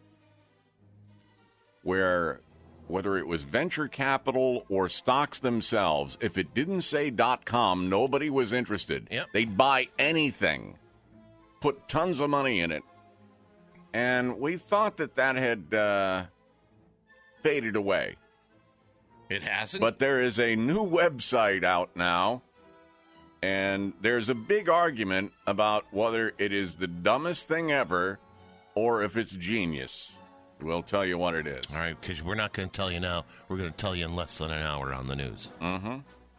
where, whether it was venture capital or stocks themselves, if it didn't say .com, nobody was interested. Yep. They'd buy anything, put tons of money in it. And we thought that that had uh, faded away. It hasn't? But there is a new website out now, and there's a big argument about whether it is the dumbest thing ever or if it's genius. We'll tell you what it is. All right, because we're not going to tell you now. We're going to tell you in less than an hour on the news. Mm-hmm.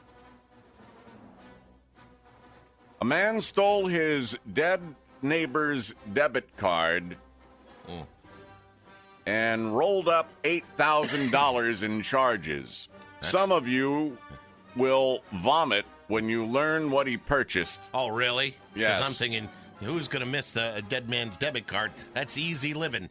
A man stole his dead neighbor's debit card mm. and rolled up eight thousand dollars in charges. That's... Some of you will vomit when you learn what he purchased. Oh, really? Yes. Because I'm thinking, who's going to miss the a dead man's debit card? That's easy living.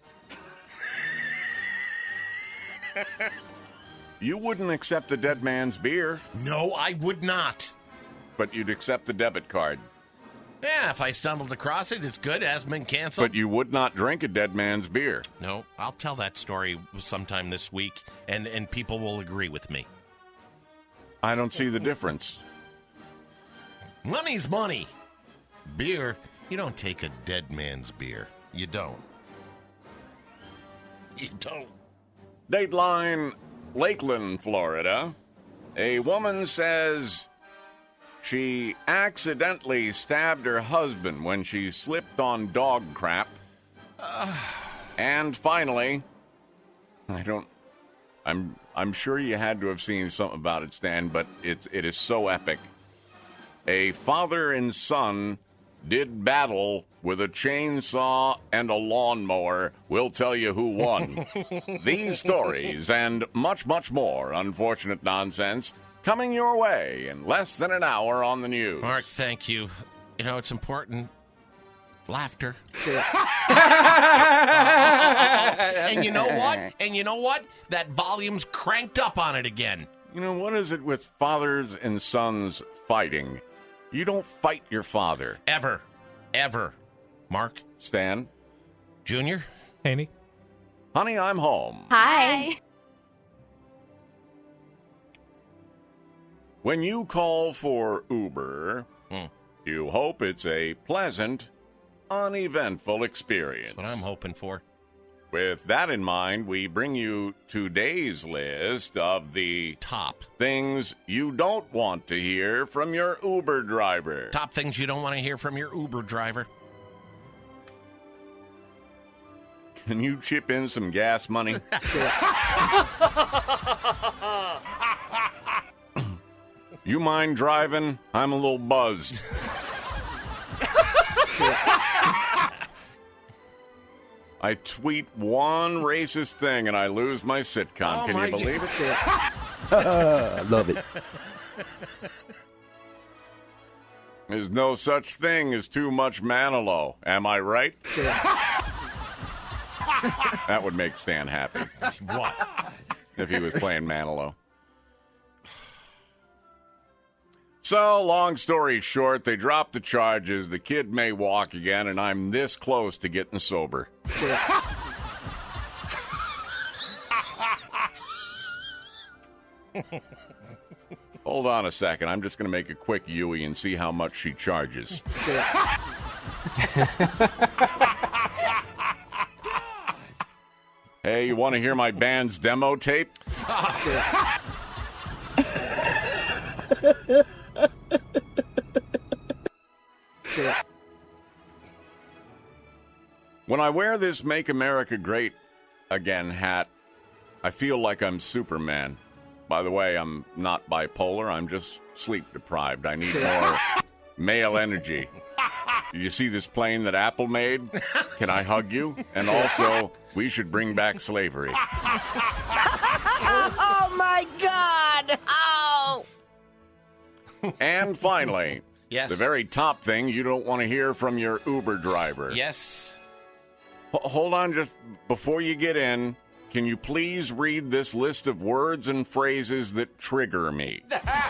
You wouldn't accept a dead man's beer. No, I would not. But you'd accept the debit card. Yeah, if I stumbled across it, it's good. It hasn't been canceled. But you would not drink a dead man's beer. No, I'll tell that story sometime this week, and, and people will agree with me. I don't see the difference. Money's money. Beer, you don't take a dead man's beer. You don't. You don't. Dateline, Lakeland, Florida. A woman says she accidentally stabbed her husband when she slipped on dog crap. Uh, and finally, I don't, I'm I'm sure you had to have seen something about it, Stan, but it, it is so epic. A father and son did battle with a chainsaw and a lawnmower. We'll tell you who won. These stories and much, much more unfortunate nonsense coming your way in less than an hour on the news. Mark, thank you. You know, it's important. Laughter. And you know what? And you know what? That volume's cranked up on it again. You know, what is it with fathers and sons fighting? You don't fight your father. Ever. Ever. Mark. Stan. Junior. Haney. Honey, I'm home. Hi. When you call for Uber, mm. you hope it's a pleasant, uneventful experience. That's what I'm hoping for. With that in mind, we bring you today's list of the top things you don't want to hear from your Uber driver. Top things you don't want to hear from your Uber driver. Can you chip in some gas money? You mind driving? I'm a little buzzed. I tweet one racist thing and I lose my sitcom. Oh, Can my you believe God. it? I love it. There's no such thing as too much Manilow. Am I right? That would make Stan happy. What? If he was playing Manilow. So, long story short, they dropped the charges. The kid may walk again, and I'm this close to getting sober. Hold on a second. I'm just going to make a quick Yui and see how much she charges. Hey, you want to hear my band's demo tape? When I wear this Make America Great Again hat, I feel like I'm Superman. By the way, I'm not bipolar. I'm just sleep deprived. I need more male energy. You see this plane that Apple made? Can I hug you? And also, we should bring back slavery. Oh, my God! Oh! And finally, yes. the very top thing you don't want to hear from your Uber driver. Yes. H- hold on, just before you get in, can you please read this list of words and phrases that trigger me?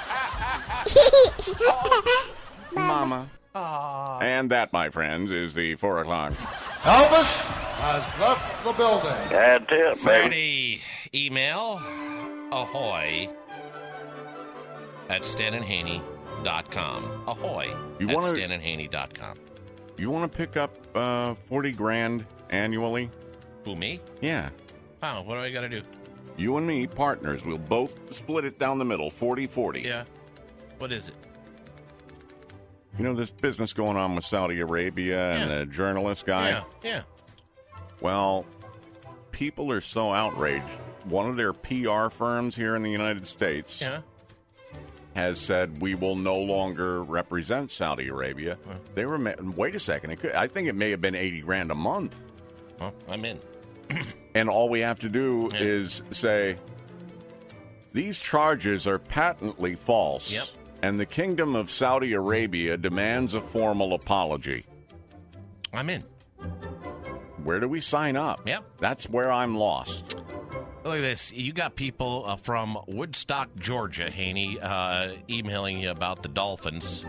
Mama. Aww. And that, my friends, is the four o'clock. Elvis has left the building. Bad tip, Friday email ahoy at stan and haney dot com. Ahoy You at wanna- stan and haney dot com. You want to pick up uh, forty grand annually? Who, me? Yeah. Wow, what do I got to do? You and me, partners, we'll both split it down the middle, forty forty. Yeah. What is it? You know this business going on with Saudi Arabia and Yeah. the journalist guy? Yeah, yeah. Well, people are so outraged. One of their P R firms here in the United States Yeah. has said we will no longer represent Saudi Arabia. They were ma- wait a second. It could, I think it may have been eighty grand a month. Well, I'm in. And all we have to do Yeah. is say these charges are patently false. Yep. And the Kingdom of Saudi Arabia demands a formal apology. I'm in. Where do we sign up? Yep. That's where I'm lost. Look at this. You got people uh, from Woodstock, Georgia, Haney, uh, emailing you about the Dolphins.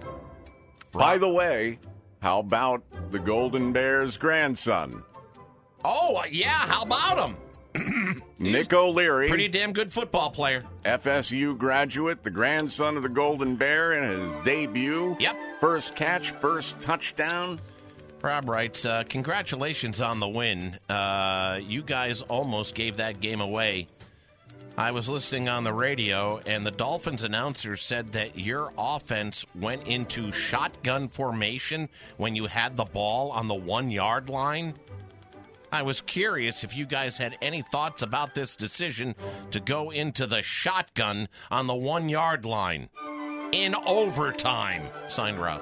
By the way, how about the Golden Bears' grandson? Oh, uh, yeah. How about him? Nick O'Leary. Pretty damn good football player. F S U graduate, the grandson of the Golden Bear in his debut. Yep. First catch, first touchdown. Rob writes, uh, congratulations on the win. Uh, you guys almost gave that game away. I was listening on the radio, and the Dolphins announcer said that your offense went into shotgun formation when you had the ball on the one-yard line. I was curious if you guys had any thoughts about this decision to go into the shotgun on the one-yard line in overtime. Signed, Rob.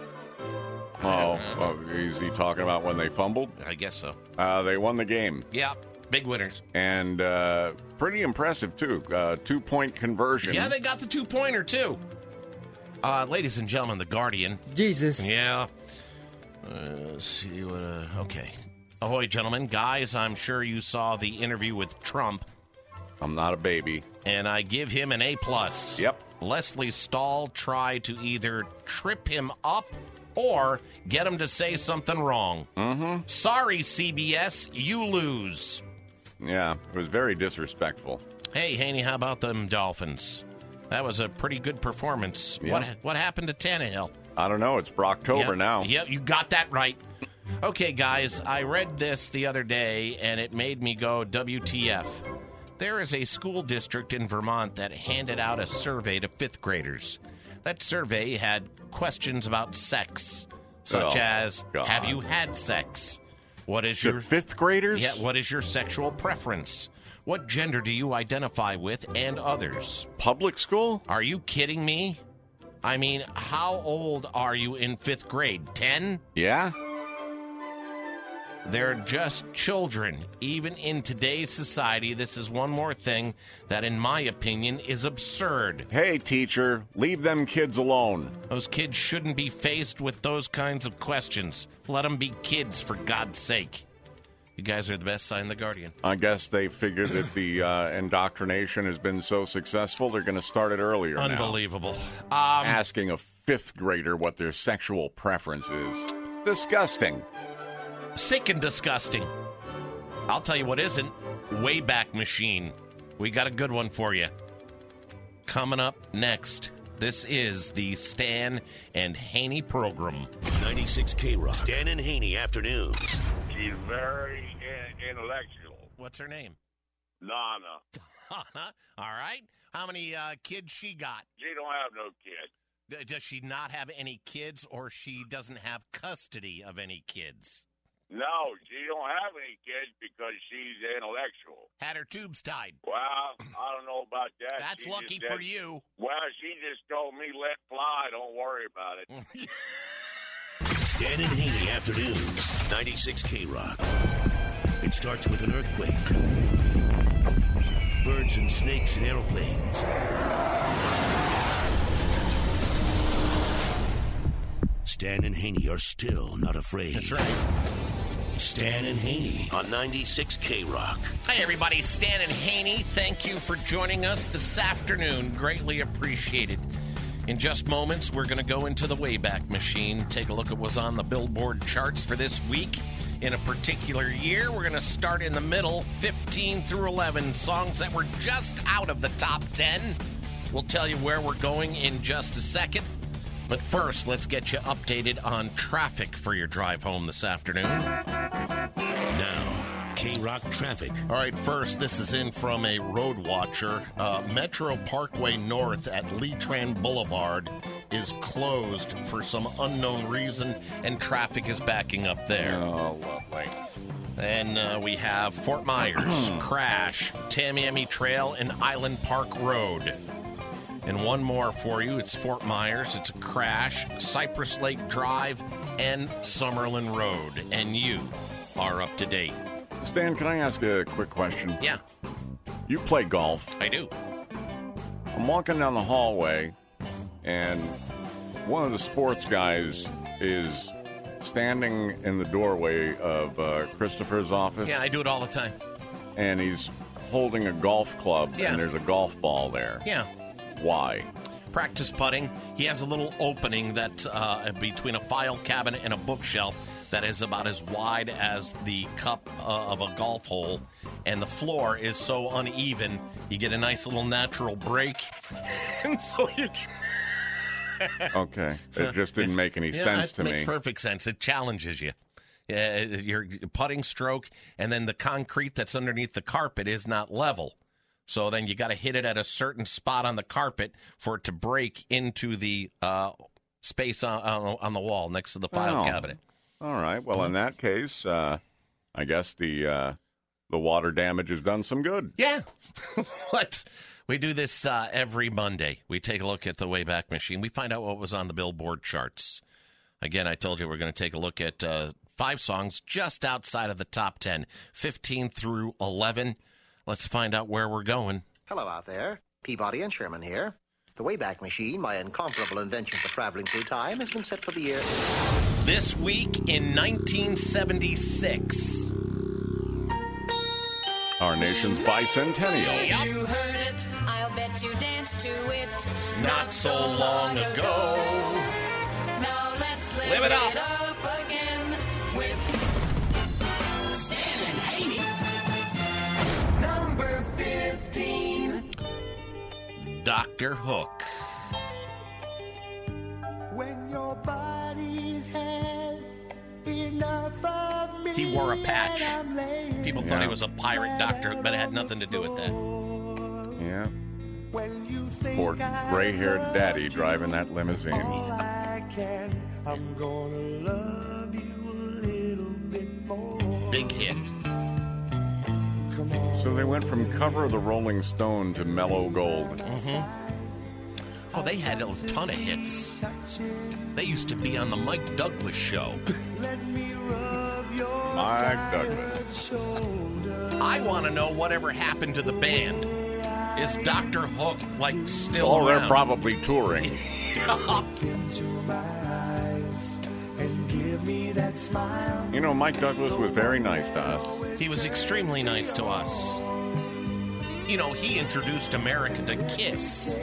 Oh, well, is he talking about when they fumbled? I guess so. Uh, they won the game. Yeah, big winners. And uh, pretty impressive, too. Uh, two-point conversion. Yeah, they got the two-pointer, too. Uh, ladies and gentlemen, The Guardian. Jesus. Yeah. Uh, let's see what... Uh, okay. Ahoy, gentlemen. Guys, I'm sure you saw the interview with Trump. I'm not a baby. And I give him an A+. plus. Yep. Leslie Stahl tried to either trip him up or get him to say something wrong. Mm-hmm. Sorry, C B S, you lose. Yeah, it was very disrespectful. Hey, Haney, how about them Dolphins? That was a pretty good performance. Yeah. What what happened to Tannehill? I don't know. It's Brocktober Yep. now. Yep, you got that right. Okay, guys, I read this the other day, and it made me go, W T F. There is a school district in Vermont that handed out a survey to fifth graders. That survey had questions about sex, such Oh, as, God. have you had sex? What is The your... fifth graders? Yeah, what is your sexual preference? What gender do you identify with and others? Public school? Are you kidding me? I mean, how old are you in fifth grade? Ten? Yeah. They're just children. Even in today's society, this is one more thing that, in my opinion, is absurd. Hey, teacher, leave them kids alone. Those kids shouldn't be faced with those kinds of questions. Let them be kids, for God's sake. You guys are the best side in The Guardian. I guess they figured that the uh, indoctrination has been so successful, they're going to start it earlier now. Unbelievable. Um, Asking a fifth grader what their sexual preference is. Disgusting. Sick and disgusting. I'll tell you what isn't. Wayback Machine. We got a good one for you. Coming up next. This is the Stan and Haney program. ninety-six K Rock. Stan and Haney afternoons. She's very in- intellectual. What's her name? Nana. Donna. All right. How many uh, kids she got? She don't have no kids. D- does she not have any kids, or she doesn't have custody of any kids? No, she don't have any kids because she's intellectual. Had her tubes tied. Well, I don't know about that. That's She lucky just for said- you. Well, she just told me let fly. Don't worry about it. Stan and Haney afternoons. ninety-six K Rock. It starts with an earthquake. Birds and snakes and aeroplanes. Stan and Haney are still not afraid. That's right. Stan and Haney on ninety-six K Rock. Hey, everybody. Stan and Haney, thank you for joining us this afternoon. Greatly appreciated. In just moments, we're going to go into the Wayback Machine, take a look at what's on the Billboard charts for this week in a particular year. We're going to start in the middle, fifteen through eleven, songs that were just out of the top ten. We'll tell you where we're going in just a second. But first, let's get you updated on traffic for your drive home this afternoon. Now, K-Rock traffic. All right, first, this is in from a road watcher. Uh, Metro Parkway North at Leetran Boulevard is closed for some unknown reason, and traffic is backing up there. Oh, lovely. And uh, we have Fort Myers, Crash, Tamiami Trail, and Island Park Road. And one more for you. It's Fort Myers. It's a Crash, Cypress Lake Drive, and Summerlin Road. And you are up to date. Stan, can I ask a quick question? Yeah. You play golf. I do. I'm walking down the hallway, and one of the sports guys is standing in the doorway of uh, Christopher's office. Yeah, I do it all the time. And he's holding a golf club, Yeah. and there's a golf ball there. Yeah. Why? Practice putting. He has a little opening that uh, between a file cabinet and a bookshelf that is about as wide as the cup uh, of a golf hole, and the floor is so uneven, you get a nice little natural break, and so you can... Okay. So it just didn't make any yeah, sense it to makes me. perfect sense. It challenges you. Uh, your putting stroke, and then the concrete that's underneath the carpet is not level. So then you got to hit it at a certain spot on the carpet for it to break into the uh, space on, on, on the wall next to the file Oh. cabinet. All right. Well, in that case, uh, I guess the uh, the water damage has done some good. Yeah. What? We do this uh, every Monday. We take a look at the Wayback Machine. We find out what was on the Billboard charts. Again, I told you we're going to take a look at uh, five songs just outside of the top ten, fifteen through eleven. Let's find out where we're going. Hello out there. Peabody and Sherman here. The Wayback Machine, my incomparable invention for traveling through time, has been set for the year... This week in nineteen seventy-six. Our nation's bicentennial. Yep. You heard it, I'll bet you danced to it. Not so long ago. Now let's live, Live it up. up again with Stan and Haney. Number fifteen. Doctor Hook. When your body's had enough of me. He wore a patch. and I'm laying People thought he was a pirate Doctor Hook, but it had nothing to do with that. Yeah. When you think Poor gray-haired daddy driving that limousine. all I can, I'm gonna love you a little bit more. Big hit. So they went from cover of the Rolling Stone to mellow gold. Mm-hmm. Oh, they had a ton of hits. They used to be on the Mike Douglas show. Mike Douglas. I want to know whatever happened to the band. Is Doctor Hook, like, still Oh, around? they're probably touring. Into my eyes and give me that smile. You know, Mike Douglas was very nice to us. He was extremely nice to us. You know, he introduced America to Kiss.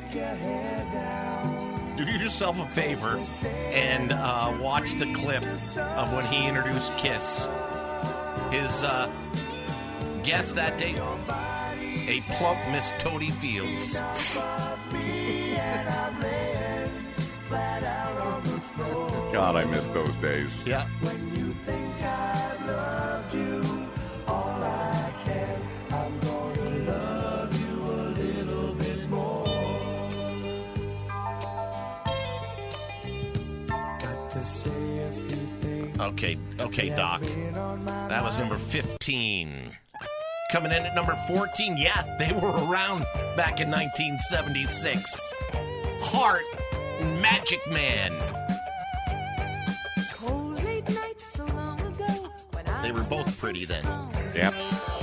Do yourself a favor and uh, watch the clip of when he introduced Kiss. His uh, guest that day, a plump Miss Toadie Fields. God, I miss those days. Yeah. When you think I've loved you, all I can, I'm gonna love you a little bit more. Got to say a few things. Okay, okay, Doc. That was number fifteen. Coming in at number fourteen, yeah, they were around back in nineteen seventy-six. Heart, Magic Man. They were both pretty then. Yep.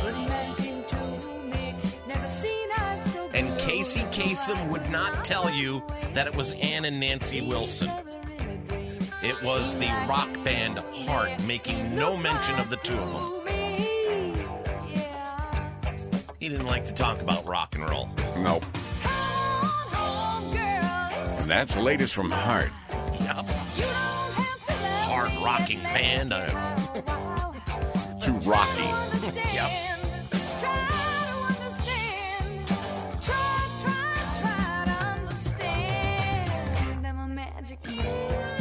And Casey Kasem would not tell you that it was Ann and Nancy Wilson. It was the rock band Heart, making no mention of the two of them. He didn't like to talk about rock and roll. Nope. And that's the latest from Heart. Yep. Hard rocking band. Uh, Too rocky. Yep.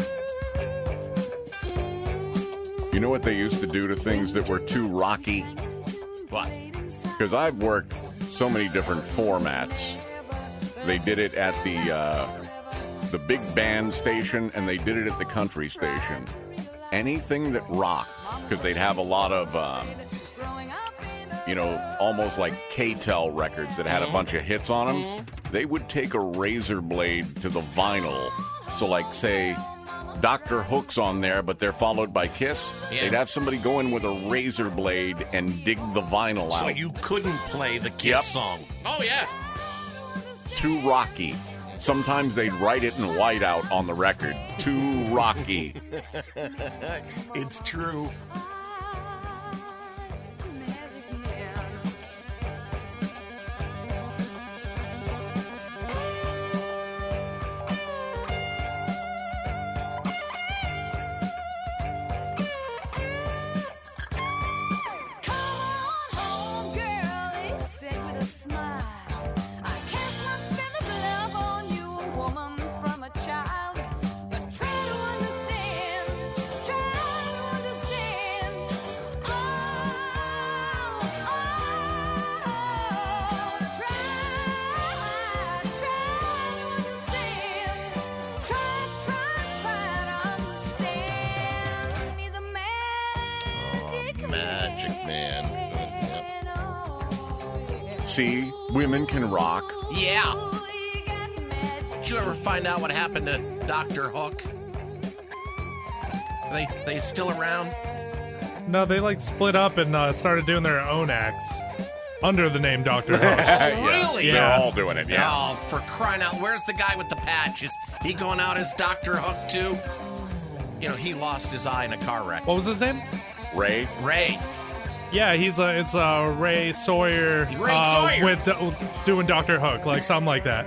You know what they used to do to things that were too rocky? What? Because I've worked so many different formats. They did it at the uh, the big band station, and they did it at the country station. Anything that rocked, because they'd have a lot of, um, you know, almost like K-Tel records that had a bunch of hits on them. They would take a razor blade to the vinyl. So, like, say, Doctor Hook's on there, but they're followed by Kiss. Yeah. They'd have somebody go in with a razor blade and dig the vinyl out. So you couldn't play the Kiss Yep. song. Oh, yeah. Too rocky. Sometimes they'd write it in whiteout on the record. Too rocky. It's true. Magic Man. See, women can rock. Yeah. Did you ever find out what happened to Doctor Hook? Are they they still around? No, they like split up and uh, started doing their own acts under the name Doctor Hook. Yeah. Really? They're all doing it, yeah. Oh, for crying out! Where's the guy with the patch? Is he going out as Doctor Hook too? You know, he lost his eye in a car wreck. What was his name? Ray. Ray. Yeah, he's uh, it's uh, Ray Sawyer, Ray uh, Sawyer. with uh, doing Doctor Hook, like something like that.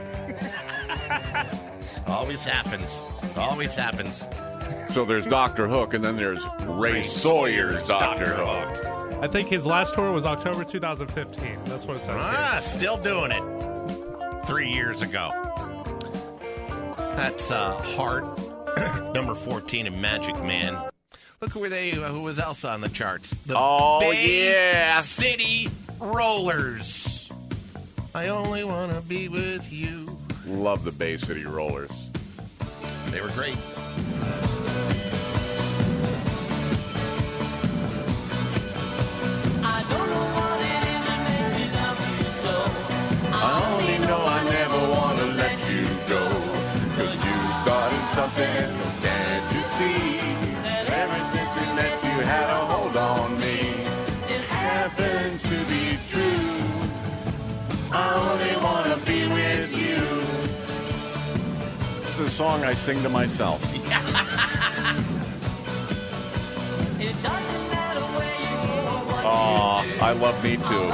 Always happens. Always happens. So there's Doctor Hook, and then there's Ray, Ray Sawyer's Sawyer's Doctor Doctor Hook. I think his last tour was October two thousand fifteen. That's what it says. Ah, still doing it. Three years ago. That's uh, Heart, number fourteen in Magic Man. Look who were they. Who was else on the charts? The Oh, Bay yeah. City Rollers. I only want to be with you. Love the Bay City Rollers. They were great. I only know I never want to let you go. Cause you started something, can't you see? Ever since we met, you had a hold on me. It happens to be true. I only want to be with you. It's a song I sing to myself. Aw, I love Me Too.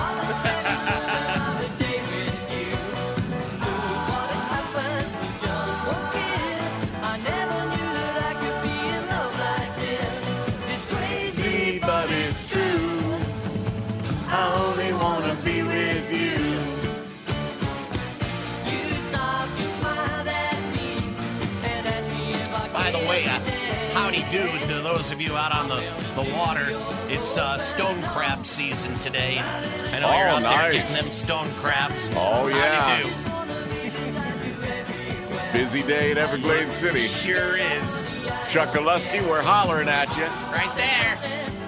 But it's true. I only want to be with you. By the way, uh, howdy do to those of you out on the, the water. It's uh, stone crab season today. I know Oh, you're out nice. there getting them stone crabs. Oh, yeah. Howdy Busy day at Everglades City. do. Sure is. Chuck Alusky, we're hollering at you. Right there.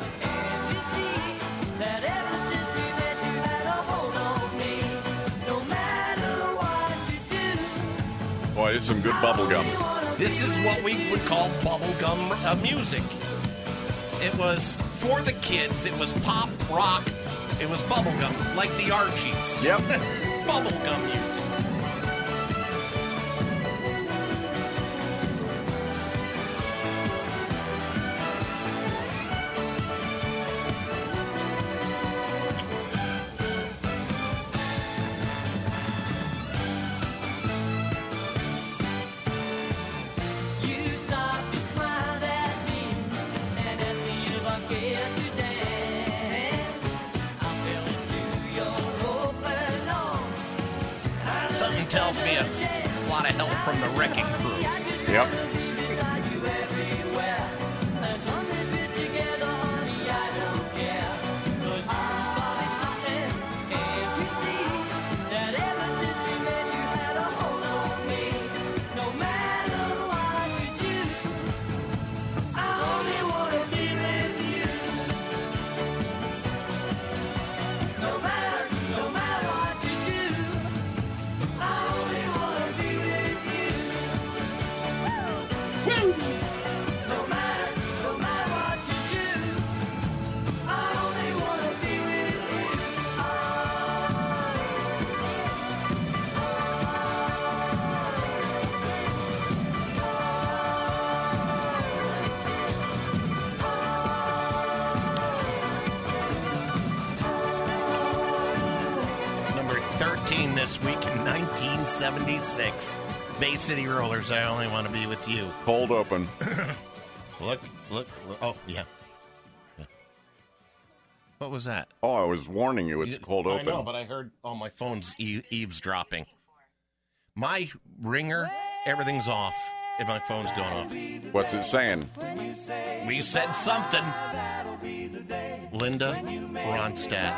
Boy, this is some good bubble gum. This is what we would call bubblegum uh, music. It was for the kids. It was pop, rock. It was bubblegum, like the Archies. Yep. Bubblegum music. Something tells me a lot of help from the Wrecking Crew. Yep. thirteen this week in nineteen seventy-six. Bay City Rollers, I only want to be with you. Cold open. Look, look, look. Oh, yeah. yeah. What was that? Oh, I was warning you. It's You- cold open. I know, but I heard, oh, my phone's e- eavesdropping. My ringer, everything's off, and my phone's going off. What's it saying? We said something. Linda Ronstadt.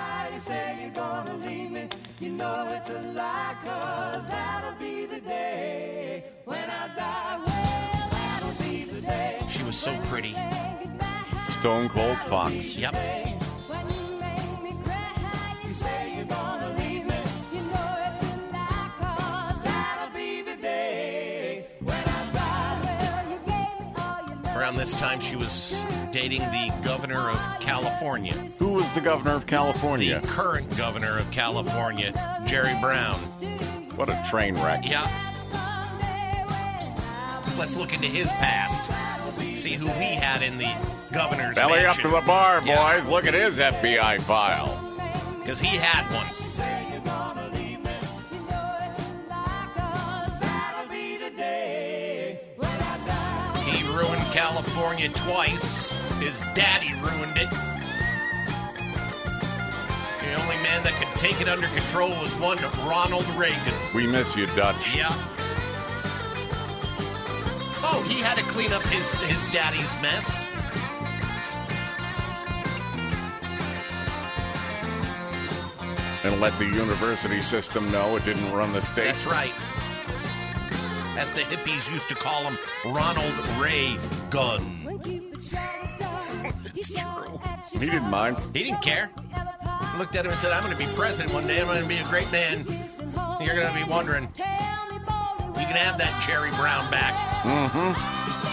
You know it's a lie, 'cause that'll be the day when I die. Well, that'll be the day. She was so pretty. Stone Cold Fox. Yep. When you make me cry, you say you're gonna leave me. You know it's a lie, 'cause that'll be the day when I die. Well, you gave me all your love. Around this time, she was dating the governor of California. Who was the governor of California? The current governor of California, Jerry Brown. What a train wreck. Yeah. Let's look into his past. See who he had in the governor's Belly up mansion. to the bar, boys. Yeah. Look at his F B I file. Because he had one. He ruined California twice. His daddy ruined it. The only man that could take it under control was one Ronald Reagan. We miss you, Dutch. Yeah. Oh, he had to clean up his his daddy's mess. And let the university system know it didn't run the state. That's right. As the hippies used to call him, Ronald Ray Gun. It's true. He didn't mind. He didn't care. He looked at him and said, I'm going to be president one day. I'm going to be a great man. You're going to be wondering, you can have that Jerry Brown back. Mm-hmm.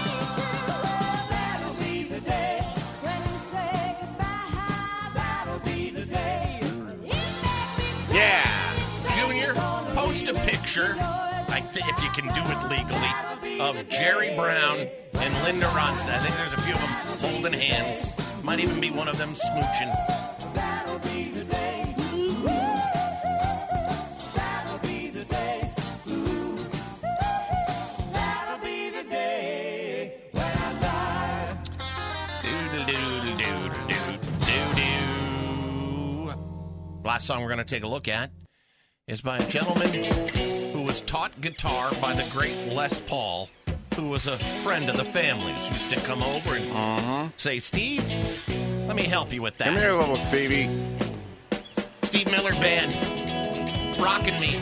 Yeah. Junior, post a picture, I th- if you can do it legally, of Jerry Brown and Linda Ronstadt. I think there's a few of them holding hands. Might even be one of them smooching. Last song we're going to take a look at is by a gentleman who was taught guitar by the great Les Paul, who was a friend of the family's. Used to come over and uh-huh. say, Steve, let me help you with that. Come here, little Stevie. Steve Miller Band, rocking me.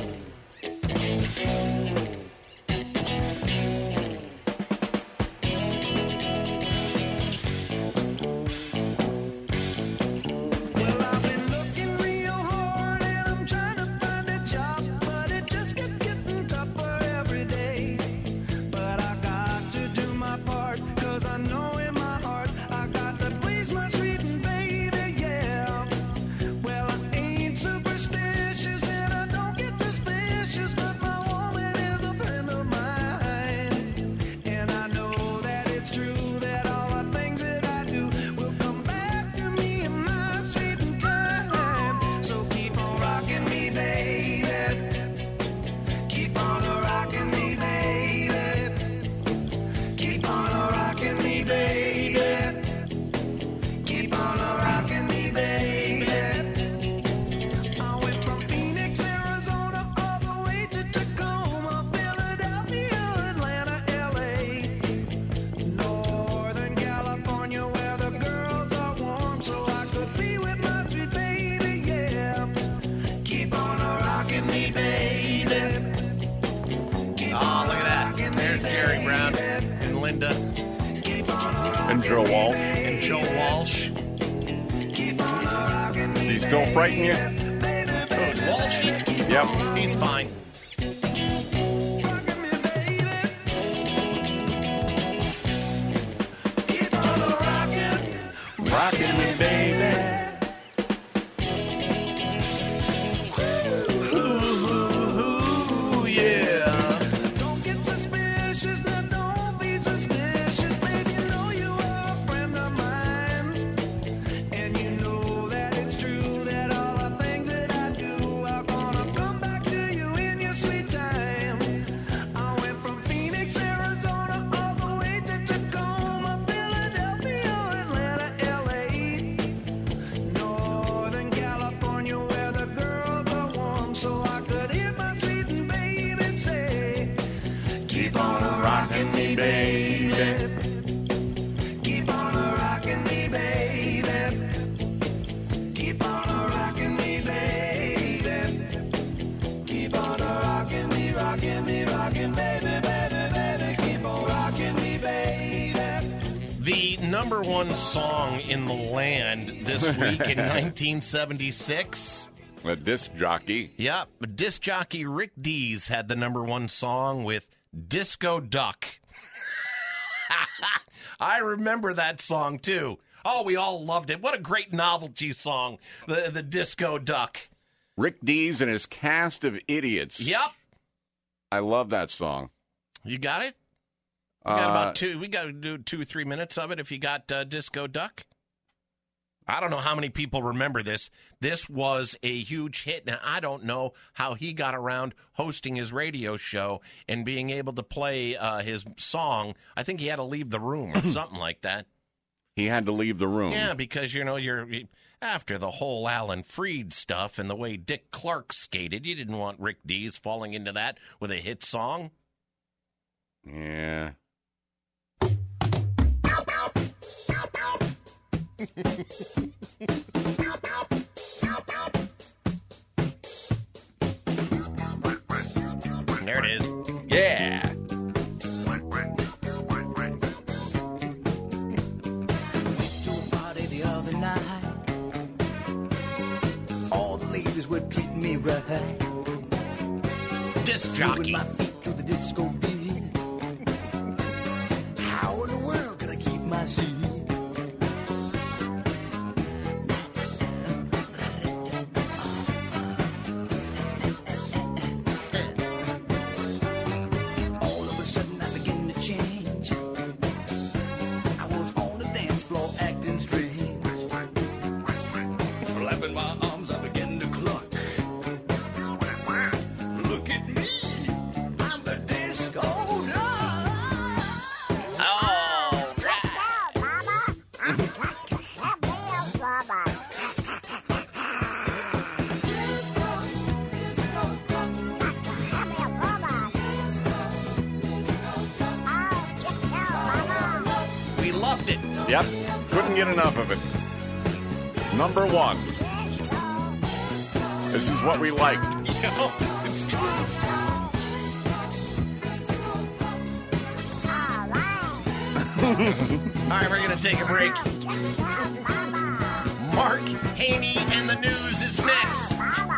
And Joe Walsh. And Joe Walsh. Does he still frighten you? Oh, Walshy? Yep. He's fine. Rockin' me, baby. Ooh, yeah. Don't get suspicious, now don't be suspicious, baby. You know you are a friend of mine, and you know that it's true that all the things that I do, I'll one song in the land this week in nineteen seventy-six? A disc jockey. Yep, disc jockey Rick Dees had the number one song with Disco Duck. I remember that song, too. Oh, we all loved it. What a great novelty song, the, the Disco Duck. Rick Dees and his cast of idiots. Yep. I love that song. You got it? We got Uh, about two. We got to do two or three minutes of it if you got uh, Disco Duck. I don't know how many people remember this. This was a huge hit. Now, I don't know how he got around hosting his radio show and being able to play uh, his song. I think he had to leave the room or something like that. He had to leave the room. Yeah, because, you know, you're after the whole Alan Freed stuff and the way Dick Clark skated, you didn't want Rick Dees falling into that with a hit song. Yeah. There it is. Yeah. Party the other night. All the ladies were treating me right. Disc jockey. Moving my feet to the disco beat. How in the world could I keep my seat? All of a sudden I began to change. I was on the dance floor acting strange. Flapping my arms, I began to cluck. Look at me, I'm the disco duck. Oh, we loved it. Yep. Couldn't get enough of it. Number one. This is what we liked. It's true. All right, we're going to take a break. Mark Haney and the news is next.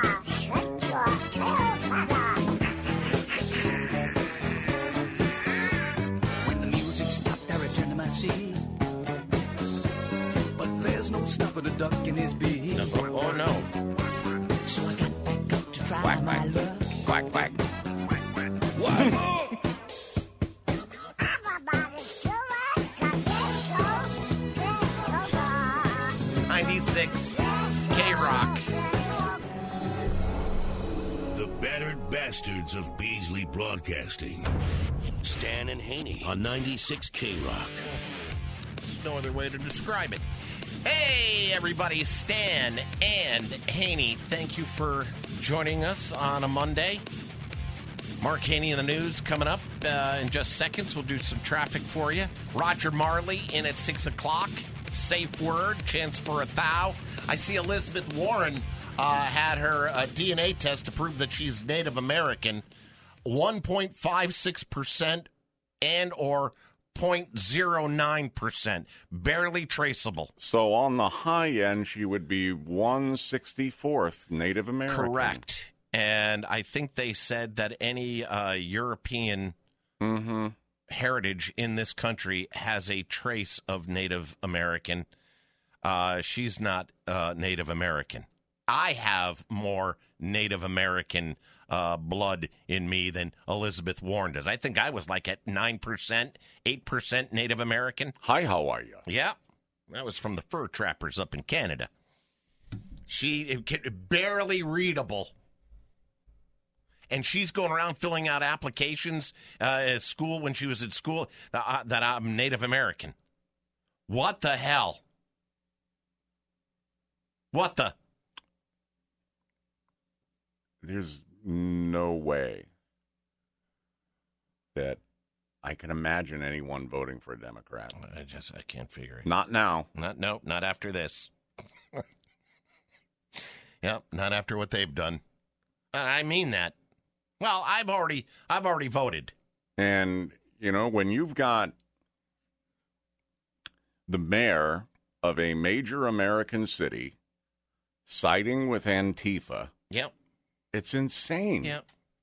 When the music stopped, I returned to my seat. But there's no stopping a duck in his beat. Oh, no. So I got back up to try Quack, my quack. luck. Quack, quack. One more. ninety-six K-Rock. The battered bastards of Beasley Broadcasting. Stan and Haney on ninety-six K-Rock. There's no other way to describe it. Hey, everybody, Stan and Haney, thank you for joining us on a Monday. Mark Haney in the news coming up uh, in just seconds. We'll do some traffic for you. Roger Marley in at six o'clock. Safe word, chance for a thou. I see Elizabeth Warren uh, had her uh, D N A test to prove that she's Native American. one point five six percent and or zero point zero nine percent. Barely traceable. So on the high end, she would be one sixty-fourth Native American. Correct. And I think they said that any uh, European Mm-hmm. heritage in this country has a trace of Native American. Uh, she's not uh, Native American. I have more Native American uh, blood in me than Elizabeth Warren does. I think I was like at nine percent, eight percent Native American. Hi, how are you? Yeah. That was from the fur trappers up in Canada. She it, barely readable. And she's going around filling out applications uh, at school when she was at school uh, that I'm Native American. What the hell? What the? There's no way that I can imagine anyone voting for a Democrat. I just I can't figure it. Not now. Not no, not after this. Yep, not after what they've done. And I mean that. Well, I've already I've already voted. And, you know, when you've got the mayor of a major American city siding with Antifa. Yep. It's insane. Yep.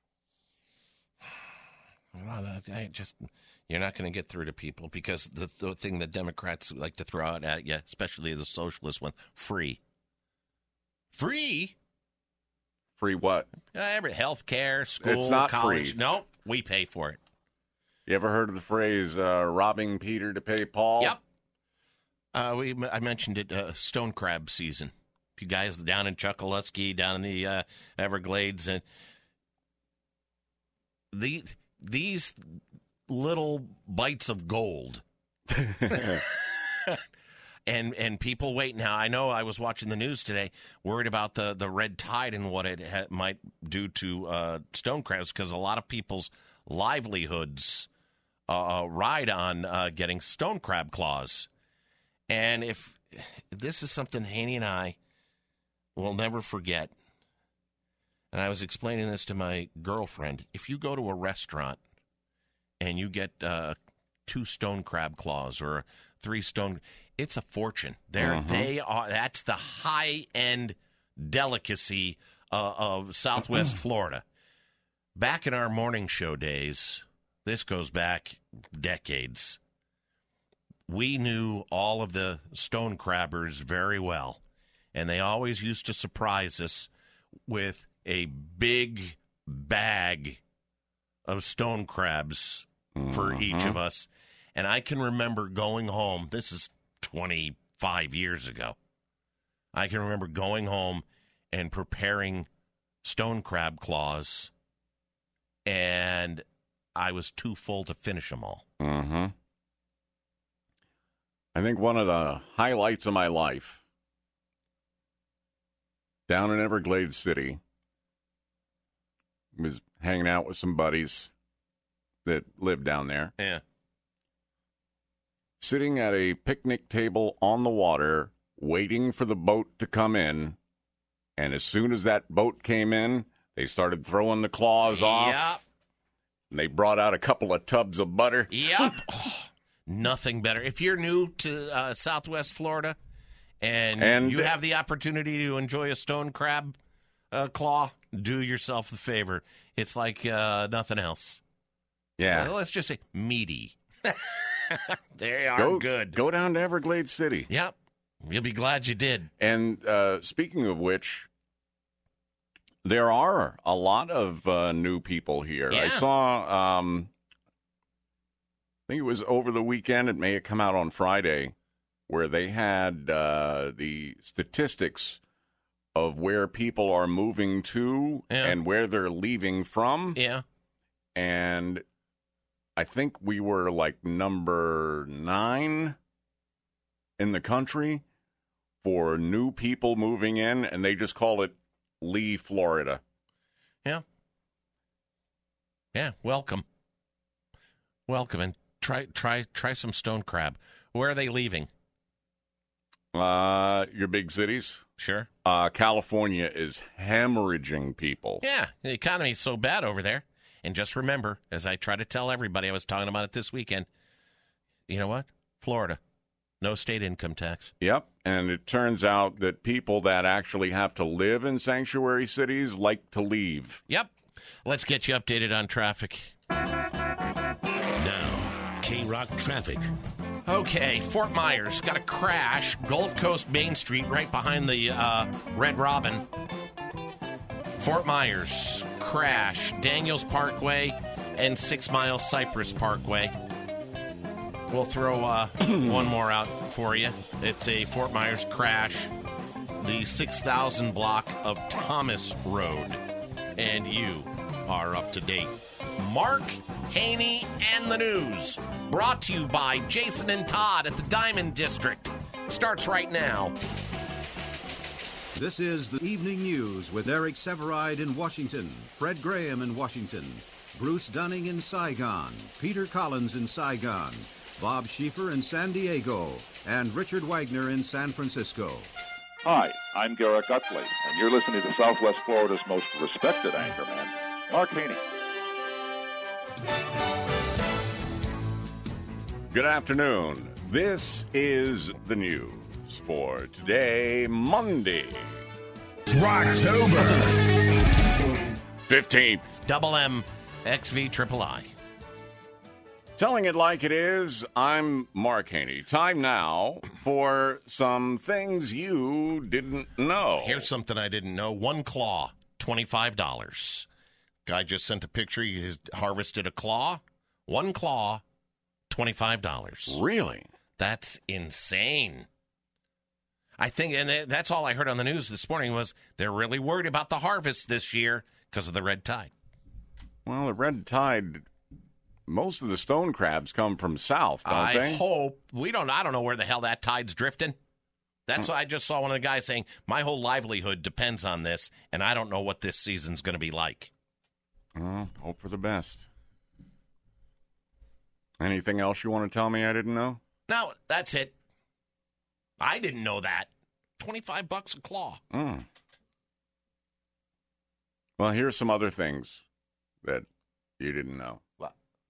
Well, I just, you're not going to get through to people because the, the thing that Democrats like to throw out at you, especially the socialist one, free. Free? Free what? Uh, every health care, school, It's not college. free. No, we pay for it. You ever heard of the phrase uh, robbing Peter to pay Paul? Yep. Uh, we I mentioned it, uh, stone crab season. You guys down in Chokoloskee, down in the uh, Everglades, and the these little bites of gold. and and people wait now. I know I was watching the news today, worried about the, the red tide and what it ha- might do to uh, stone crabs because a lot of people's livelihoods uh, ride on uh, getting stone crab claws. And if this is something Haney and I will never forget, and I was explaining this to my girlfriend, if you go to a restaurant and you get uh, two stone crab claws or three stone, it's a fortune. They're, Uh-huh. they are. That's the high-end delicacy uh, of Southwest Florida. Back in our morning show days, this goes back decades, we knew all of the stone crabbers very well, and they always used to surprise us with a big bag of stone crabs for Uh-huh. each of us. And I can remember going home. This is twenty-five years ago. I can remember going home and preparing stone crab claws, and I was too full to finish them all. Mm-hmm. I think one of the highlights of my life down in Everglades City was hanging out with some buddies that live down there. Yeah. Sitting at a picnic table on the water, waiting for the boat to come in. And as soon as that boat came in, they started throwing the claws off. Yep. And they brought out a couple of tubs of butter. Yep. Oh, nothing better. If you're new to uh, Southwest Florida and, And- you have the opportunity to enjoy a stone crab uh, claw, do yourself a favor. It's like uh, nothing else. Yeah. Uh, let's just say meaty. They are Go, good. Go down to Everglades City. Yep. You'll be glad you did. And uh, speaking of which, there are a lot of uh, new people here. I Yeah. saw, um, I think it was over the weekend, it may have come out on Friday, where they had uh, the statistics of where people are moving to Yeah. and where they're leaving from. Yeah. And I think we were like number nine in the country for new people moving in, and they just call it Lee, Florida. Yeah. Yeah. Welcome. Welcome. And try try try some stone crab. Where are they leaving? Uh, your big cities? Sure. Uh, California is hemorrhaging people. Yeah. The economy is so bad over there. And just remember, as I try to tell everybody, I was talking about it this weekend, you know what? Florida, no state income tax. Yep, and it turns out that people that actually have to live in sanctuary cities like to leave. Yep. Let's get you updated on traffic. Now, K-Rock traffic. Okay, Fort Myers got a crash. Gulf Coast Main Street right behind the uh, Red Robin. Fort Myers, crash. Daniels Parkway and Six Mile Cypress Parkway. We'll throw uh, one more out for you. It's a Fort Myers crash. The six thousand block of Thomas Road. And you are up to date. Mark Haney and the News. Brought to you by Jason and Todd at the Diamond District. Starts right now. This is the Evening News with Eric Severide in Washington, Fred Graham in Washington, Bruce Dunning in Saigon, Peter Collins in Saigon, Bob Schieffer in San Diego, and Richard Wagner in San Francisco. Hi, I'm Garrett Gutley, and you're listening to Southwest Florida's most respected anchorman, Mark Haney. Good afternoon. This is the news for today, Monday, October fifteenth. Double M, X V, Triple I. Telling it like it is, I'm Mark Haney. Time now for some things you didn't know. Here's something I didn't know. One claw, twenty-five dollars. Guy just sent a picture. He has harvested a claw. One claw, twenty-five dollars. Really? That's insane. I think, and that's all I heard on the news this morning was they're really worried about the harvest this year because of the red tide. Well, the red tide, most of the stone crabs come from south, don't I they? I hope. We don't, I don't know where the hell that tide's drifting. That's why I just saw one of the guys saying, my whole livelihood depends on this, and I don't know what this season's going to be like. Well, hope for the best. Anything else you want to tell me I didn't know? No, that's it. I didn't know that. twenty-five bucks a claw. Mm. Well, here's some other things that you didn't know. What?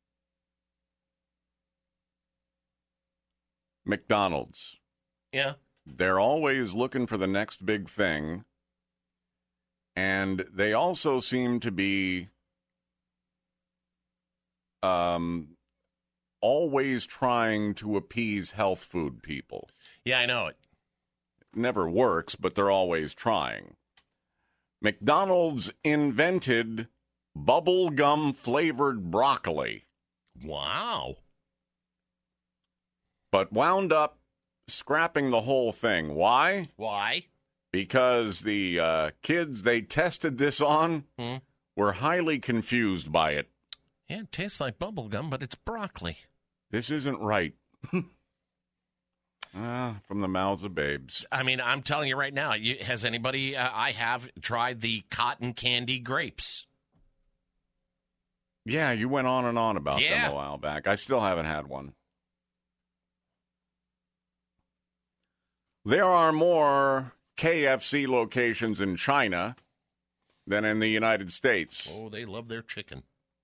McDonald's. Yeah. They're always looking for the next big thing. And they also seem to be um, always trying to appease health food people. Yeah, I know it. Never works, but they're always trying. McDonald's invented bubblegum flavored broccoli. Wow. But wound up scrapping the whole thing. Why? Why? Because the uh, kids they tested this on hmm? were highly confused by it. Yeah, it tastes like bubblegum, but it's broccoli. This isn't right. Ah, from the mouths of babes. I mean, I'm telling you right now, you, has anybody, uh, I have, tried the cotton candy grapes? Yeah, you went on and on about yeah. them a while back. I still haven't had one. There are more K F C locations in China than in the United States. Oh, they love their chicken.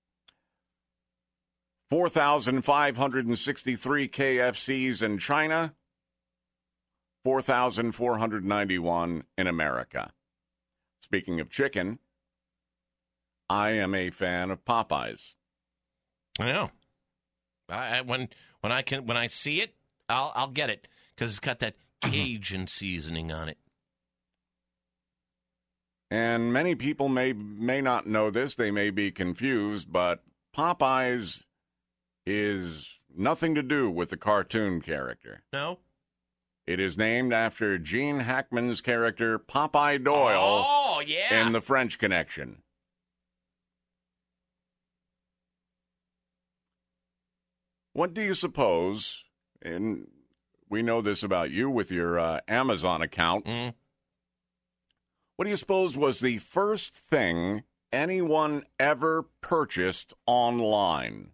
four thousand five hundred sixty-three K F Cs in China, four thousand four hundred ninety-one in America. Speaking of chicken, I am a fan of Popeyes. I know. I, I when when I can when I see it, I'll I'll get it because it's got that Cajun seasoning on it. And many people may may not know this; they may be confused, but Popeyes is nothing to do with the cartoon character. No. It is named after Gene Hackman's character Popeye Doyle oh, yeah. in The French Connection. What do you suppose, and we know this about you with your uh, Amazon account, mm. what do you suppose was the first thing anyone ever purchased online?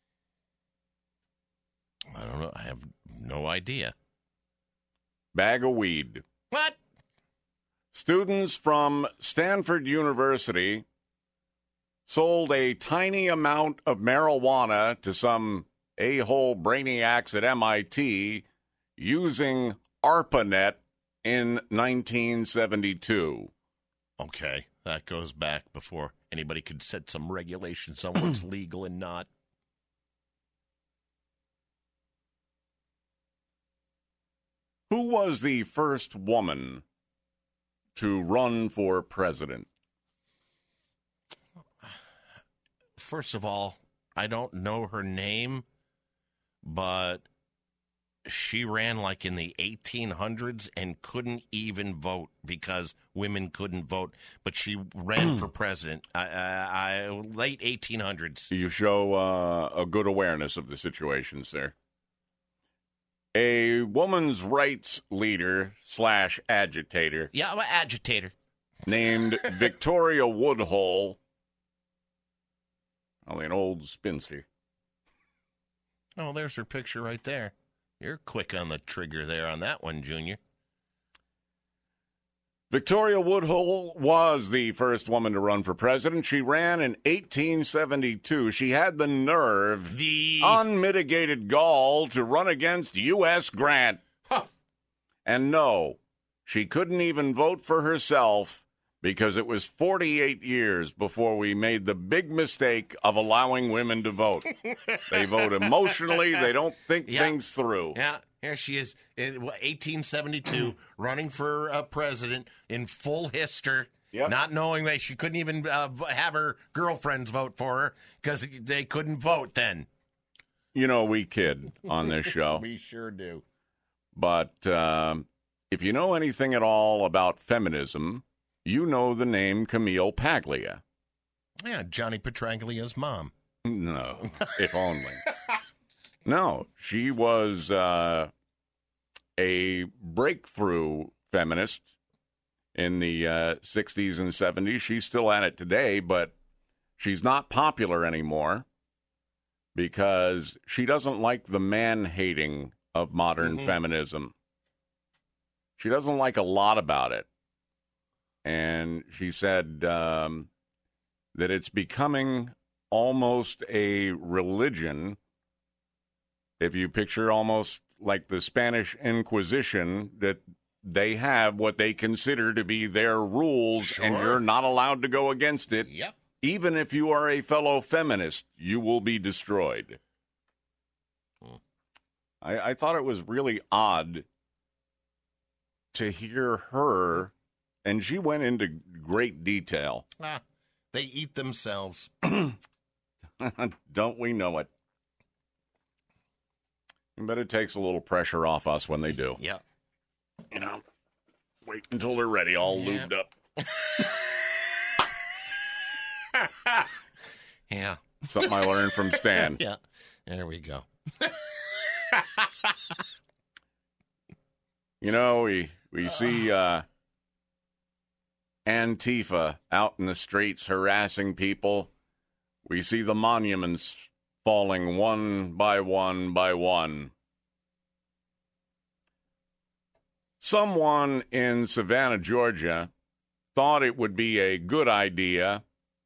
I don't know. I have no idea. Bag of weed. What? Students from Stanford University sold a tiny amount of marijuana to some a-hole brainiacs at M I T using ARPANET in nineteen seventy-two. Okay, that goes back before anybody could set some regulations on what's legal and not. Who was the first woman to run for president? First of all, I don't know her name, but she ran like in the eighteen hundreds and couldn't even vote because women couldn't vote. But she ran for president. I, I, I, late eighteen hundreds. You show uh, a good awareness of the situation, sir. A woman's rights leader slash agitator. Yeah, I'm an agitator. Named Victoria Woodhull. Only an old spinster. Oh, there's her picture right there. You're quick on the trigger there on that one, Junior. Victoria Woodhull was the first woman to run for president. She ran in eighteen seventy-two. She had the nerve, the unmitigated gall to run against U S Grant. Huh. And no, she couldn't even vote for herself because it was forty-eight years before we made the big mistake of allowing women to vote. They vote emotionally. They don't think Yeah. things through. Yeah, here she is in what, eighteen seventy-two, running for uh, president in full hister, Yep. not knowing that she couldn't even uh, v- have her girlfriends vote for her because they couldn't vote then. You know, we kid on this show. We sure do. But um, if you know anything at all about feminism, you know the name Camille Paglia. Yeah, Johnny Petranglia's mom. No, if only. No, she was uh, a breakthrough feminist in the uh, sixties and seventies. She's still at it today, but she's not popular anymore because she doesn't like the man-hating of modern Mhm. feminism. She doesn't like a lot about it. And she said um, that it's becoming almost a religion. If you picture almost like the Spanish Inquisition, that they have what they consider to be their rules, and Sure. you're not allowed to go against it. Yep. Even if you are a fellow feminist, you will be destroyed. I, I thought it was really odd to hear her, and she went into great detail. Ah, they eat themselves. Don't we know it? But it takes a little pressure off us when they do. Yeah. You know, wait until they're ready, all Yeah. lubed up. Yeah. Something I learned from Stan. Yeah. There we go. You know, we we see uh, Antifa out in the streets harassing people. We see the monuments falling one by one by one. Someone in Savannah, Georgia, thought it would be a good idea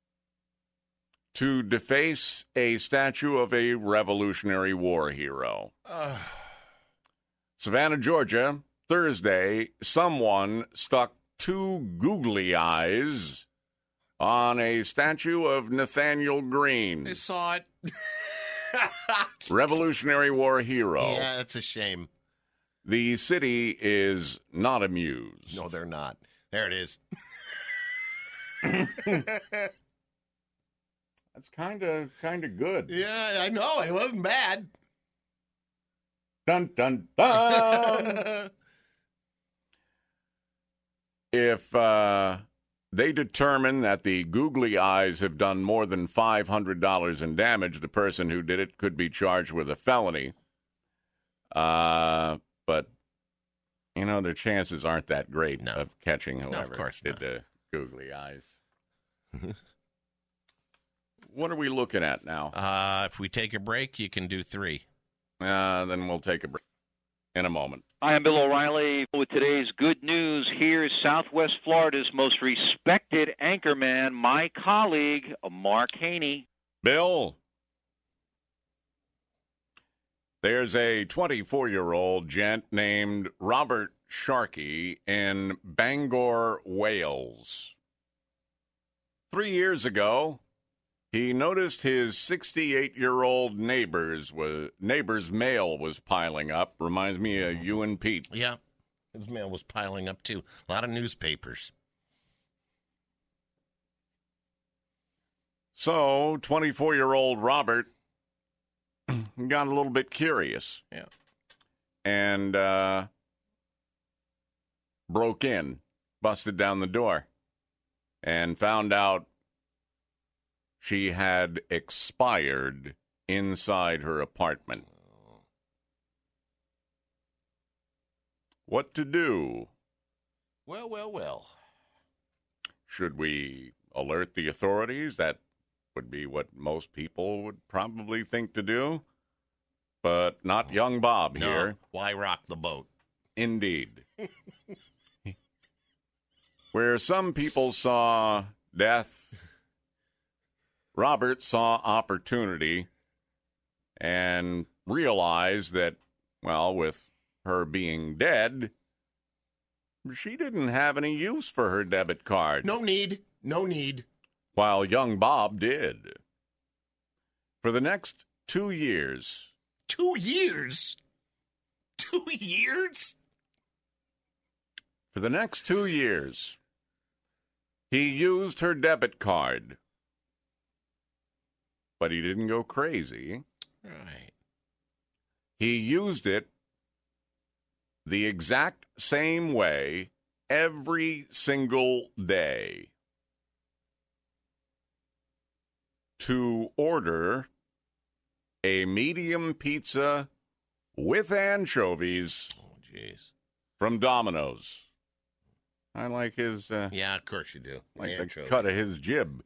to deface a statue of a Revolutionary War hero. Uh, Savannah, Georgia, Thursday, someone stuck two googly eyes on a statue of Nathaniel Greene, I saw it. Revolutionary War hero. Yeah, that's a shame. The city is not amused. No, they're not. There it is. That's kind of kind of good. Yeah, I know. It wasn't bad. Dun, dun, dun. If uh, they determine that the googly eyes have done more than five hundred dollars in damage, the person who did it could be charged with a felony. Uh, but, you know, their chances aren't that great No. of catching No, whoever of course did not. the googly eyes. What are we looking at now? Uh, if we take a break, you can do three. Uh, then we'll take a break in a moment. Hi, I'm Bill O'Reilly with today's good news. Here's Southwest Florida's most respected anchorman, my colleague, Mark Haney. Bill, there's a twenty-four-year-old gent named Robert Sharkey in Bangor, Wales. Three years ago, he noticed his sixty-eight-year-old neighbor's was, neighbor's mail was piling up. Reminds me of you and Pete. Yeah. His mail was piling up, too. A lot of newspapers. So, twenty-four-year-old Robert got a little bit curious. Yeah. And uh, broke in, busted down the door, and found out she had expired inside her apartment. What to do? Well, well, well. Should we alert the authorities? That would be what most people would probably think to do. But not young Bob No, here. why rock the boat? Indeed. Where some people saw death, Robert saw opportunity and realized that, well, with her being dead, she didn't have any use for her debit card. No need. No need. While young Bob did. For the next two years. Two years? Two years? For the next two years, he used her debit card. But he didn't go crazy. Right. He used it the exact same way every single day to order a medium pizza with anchovies. Oh, jeez. From Domino's. I like his... Uh, yeah, of course you do. Like Anchovies. the cut of his jib.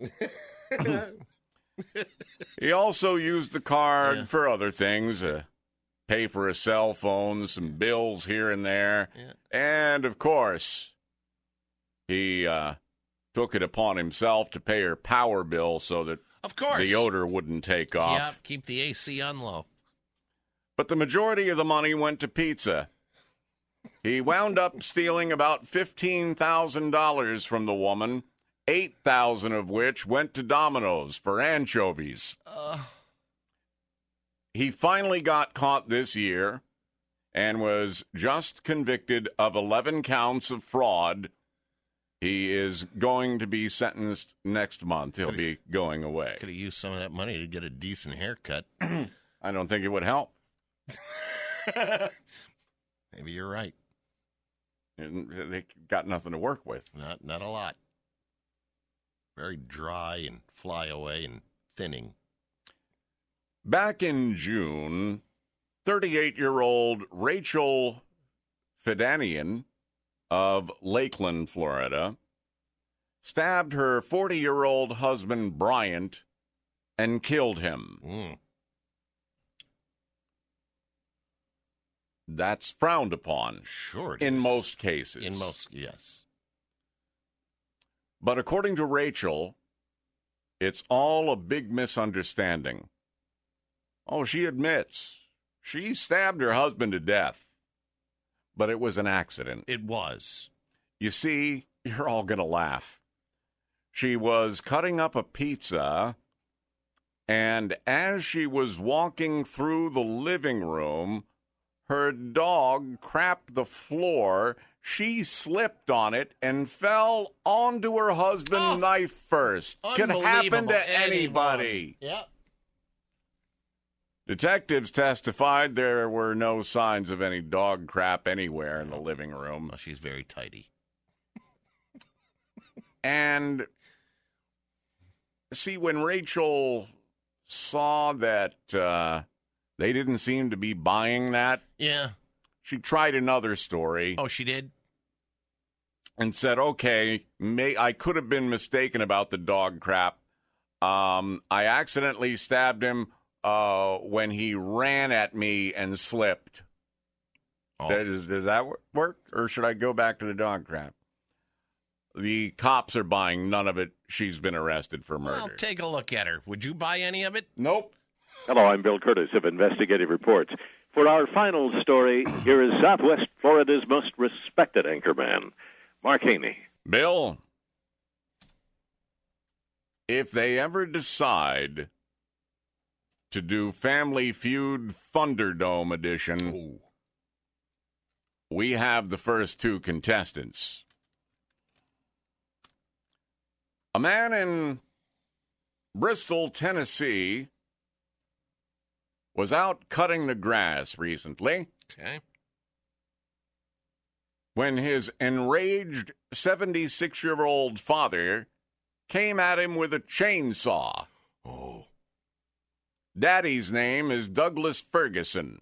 He also used the card Yeah. for other things. Uh, pay for a cell phone, some bills here and there. Yeah. And, of course, he uh, took it upon himself to pay her power bill so that Of course. the odor wouldn't take off. Yep, keep the A C on low. But the majority of the money went to pizza. He wound up stealing about fifteen thousand dollars from the woman, eight thousand dollars of which went to Domino's for anchovies. Uh. He finally got caught this year and was just convicted of eleven counts of fraud. He is going to be sentenced next month. He'll Could've- be going away. Could have used some of that money to get a decent haircut. I don't think it would help. Maybe you're right. They got nothing to work with. Not not a lot. Very dry and fly away and thinning. Back in June, thirty-eight-year-old Rachel Fidanian of Lakeland, Florida, stabbed her forty-year-old husband, Bryant, and killed him. Mm. That's frowned upon. Sure it in is. most cases. In most, yes. But according to Rachel, it's all a big misunderstanding. Oh, she admits she stabbed her husband to death, but it was an accident. It was. You see, you're all going to laugh. She was cutting up a pizza, and as she was walking through the living room, her dog crapped the floor. She slipped on it and fell onto her husband Oh, knife first. Can happen Unbelievable. to anybody. Yep. Detectives testified there were no signs of any dog crap anywhere in the living room. Well, she's very tidy. And see, when Rachel saw that uh, they didn't seem to be buying that, Yeah. she tried another story. Oh, she did? And said, okay, may, I could have been mistaken about the dog crap. Um, I accidentally stabbed him uh, when he ran at me and slipped. Oh. Does, does that wor- work, or should I go back to the dog crap? The cops are buying none of it. She's been arrested for murder. Well, take a look at her. Would you buy any of it? Nope. Hello, I'm Bill Curtis of Investigative Reports. For our final story, here is Southwest Florida's most respected anchorman, Mark Haney. Bill, if they ever decide to do Family Feud Thunderdome edition, Ooh. we have the first two contestants. A man in Bristol, Tennessee, was out cutting the grass recently Okay. when his enraged seventy-six-year-old father came at him with a chainsaw. Oh. Daddy's name is Douglas Ferguson.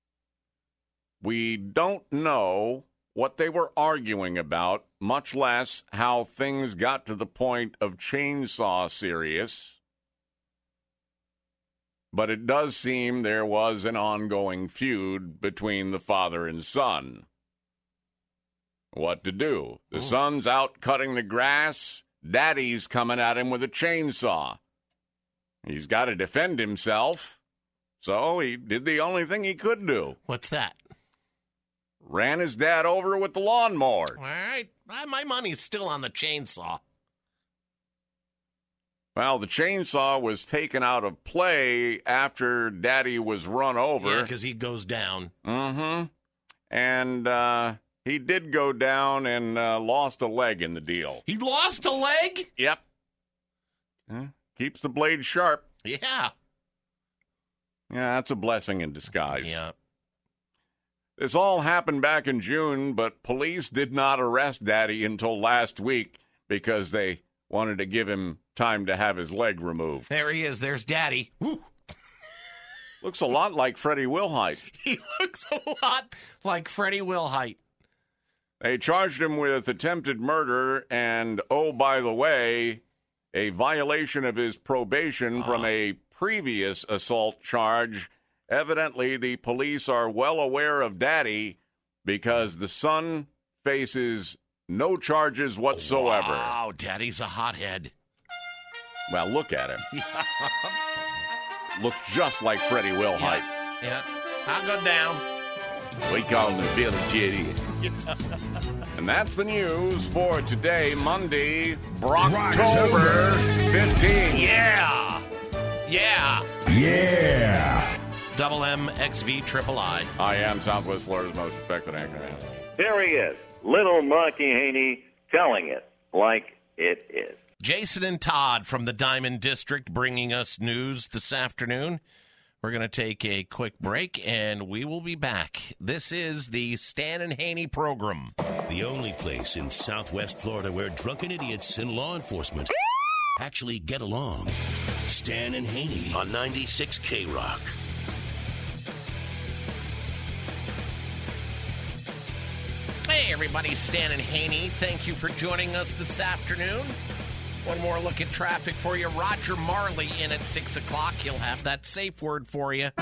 We don't know what they were arguing about, much less how things got to the point of chainsaw serious. But it does seem there was an ongoing feud between the father and son. what to do. The son's out cutting the grass. Daddy's coming at him with a chainsaw. He's got to defend himself, so he did the only thing he could do. What's that? Ran his dad over with the lawnmower. All right. My money's still on the chainsaw. Well, the chainsaw was taken out of play after Daddy was run over. Yeah, because he goes down. Mm-hmm. And uh, he did go down and uh, lost a leg in the deal. He lost a leg? Yep. Huh? Keeps the blade sharp. Yeah. Yeah, that's a blessing in disguise. Yeah. This all happened back in June, but police did not arrest Daddy until last week because they wanted to give him time to have his leg removed. There he is. There's Daddy. Woo. Looks a lot like Freddie Wilhite. He looks a lot like Freddie Wilhite. They charged him with attempted murder and, oh, by the way, a violation of his probation oh. from a previous assault charge. Evidently, the police are well aware of Daddy because the son faces no charges whatsoever. Wow, Daddy's a hothead. Well, look at him. Looks just like Freddie Wilhite. Yeah, yeah. I'll go down. We call him the Village Idiot. And that's the news for today, Monday, Brocktober fifteenth. Yeah. Yeah. Yeah. Double M X V Triple I. I am Southwest Florida's most respected anchor. There he is, Little Marky Haney, telling it like it is. Jason and Todd from the Diamond District bringing us news this afternoon. We're going to take a quick break, and we will be back. This is the Stan and Haney program. The only place in Southwest Florida where drunken idiots and law enforcement actually get along. Stan and Haney on ninety-six K Rock. Hey, everybody, Stan and Haney. Thank you for joining us this afternoon. One more look at traffic for you. Roger Marley in at six o'clock. He'll have that safe word for you.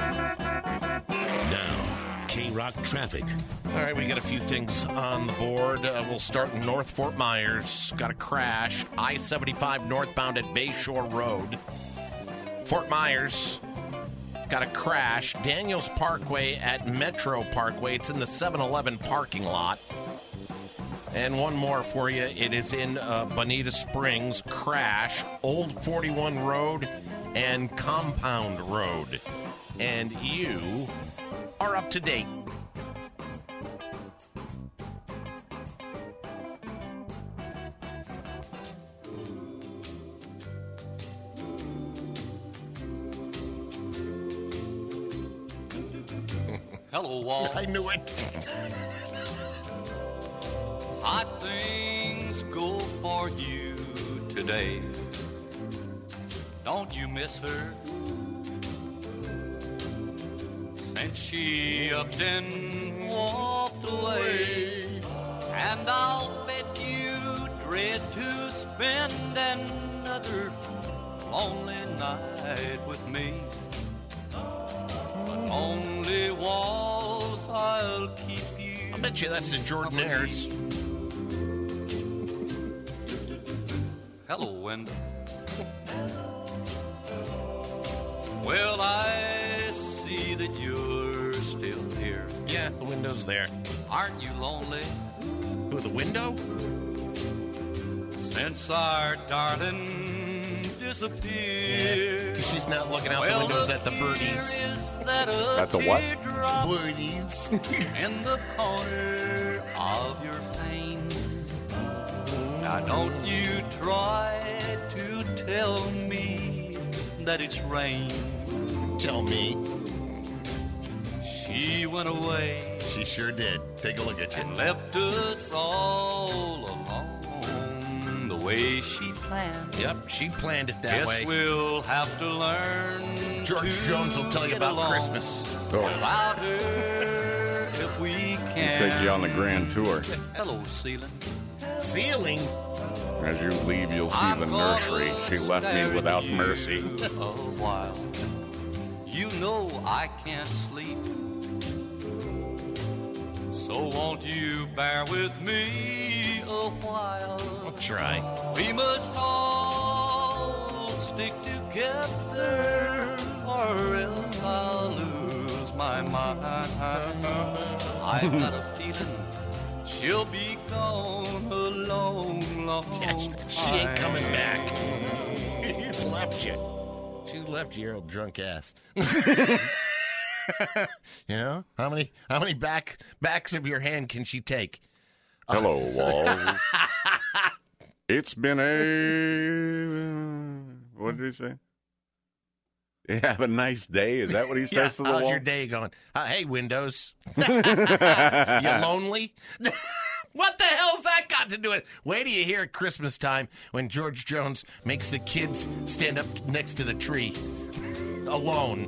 Now, K-Rock traffic. All right, we got a few things on the board. Uh, we'll start in North Fort Myers. Got a crash. I seventy-five northbound at Bayshore Road. Fort Myers. Got a crash. Daniels Parkway at Metro Parkway. It's in the seven eleven parking lot. And one more for you. It is in uh, Bonita Springs. Crash. Old forty-one Road and Compound Road. And you are up to date. Hello, Walt. I knew it. Hot things go for you today. Don't you miss her? Since she upped and walked away. And I'll bet you dread to spend another lonely night with me. But only walls I'll keep you. I bet you that's the Jordanaires. Hello, Wendell. Well, I see that you're still here. Yeah, the window's there. Aren't you lonely? Who, the window? Since our darling disappeared. Because she's not looking out well, the windows at the birdies. At the what? Birdies. In the corner of your pain. Now don't you try to tell me that it's rain. Tell me. She went away. She sure did. Take a look at you. And left us all alone the way she planned. Yep, she planned it that Guess way. We'll have to learn. George to Jones will tell you about Christmas. Oh. Without her, if we can. We'll take you on the grand tour. Hello, Ceiling. Ceiling? As you leave, you'll see the nursery. She left me without mercy. A while. You know I can't sleep. So won't you bear with me a while? I'll try. We must all stick together, or else I'll lose my mind. I've got a feeling she'll be gone a long, long time. She ain't coming back. She's left you. She's left you, your old drunk ass. You know, how many how many back backs of your hand can she take? Hello, Walls. It's been a what did he say? Have a nice day. Is that what he says Yeah, to the how's wall? your day going? Uh, hey, Windows. You lonely? What the hell's that got to do with it? Wait till you hear at Christmas time when George Jones makes the kids stand up next to the tree alone.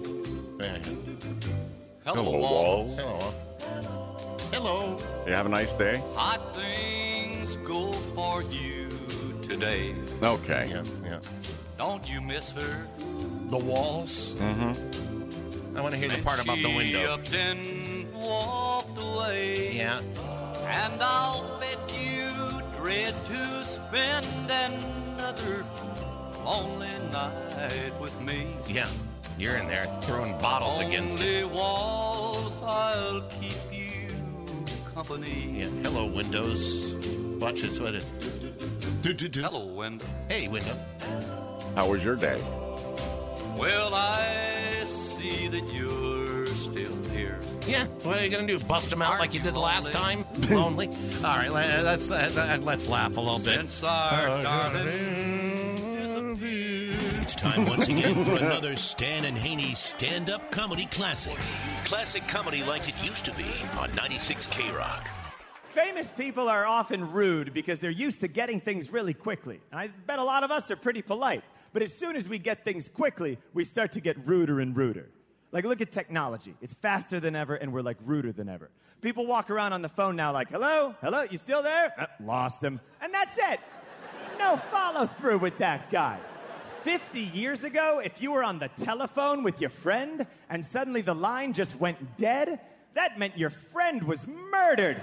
Hello, Hello, Walls. Walls. Hello. Hello. You have a nice day? Hot things go for you today. Okay. Yeah, yeah. Don't you miss her? The walls? Mm-hmm. I want to hear the part about the She window. upped and walked away. Yeah. And I'll bet you dread to spend another lonely night with me. Yeah. You're in there throwing bottles against it. Only walls, I'll keep you company. Yeah. Hello, Windows. Watch this. What it? Hello, window. Hey, window. How was your day? Well, I see that you're still here. Yeah. What are you gonna do? Bust them out like you did the last time? Lonely. All right. let- Let's uh, let's laugh a little bit. Since our Oh, darling disappeared. It's time once again for another Stan and Haney stand-up comedy classic. Classic comedy like it used to be on ninety-six K Rock. Famous people are often rude because they're used to getting things really quickly. And I bet a lot of us are pretty polite. But as soon as we get things quickly, we start to get ruder and ruder. Like, look at technology. It's faster than ever, and we're, like, ruder than ever. People walk around on the phone now like, hello? Hello? You still there? Uh, lost him. And that's it. No follow-through with that guy. fifty years ago, if you were on the telephone with your friend and suddenly the line just went dead, that meant your friend was murdered.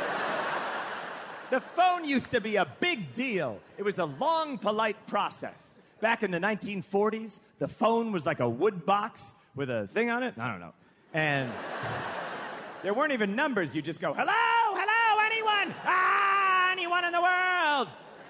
The phone used to be a big deal. It was a long, polite process. Back in the nineteen forties, the phone was like a wood box with a thing on it. I don't know. And there weren't even numbers. You just go, hello, hello, anyone? Ah, anyone in the world?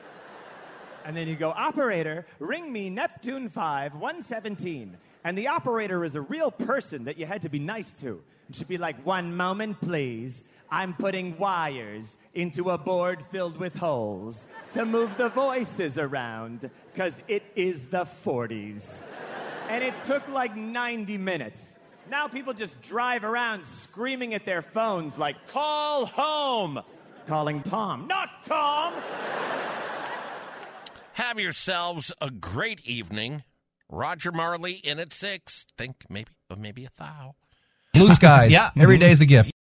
And then you go, operator, ring me Neptune five, one seventeen. And the operator is a real person that you had to be nice to. And she'd be like, one moment, please. I'm putting wires into a board filled with holes to move the voices around, because it is the forties. And it took like ninety minutes. Now people just drive around screaming at their phones like, call home. Calling Tom. Not Tom! Have yourselves a great evening. Roger Marley in at six. Think maybe, maybe a thou. Blue skies. Yeah. Every day's a gift.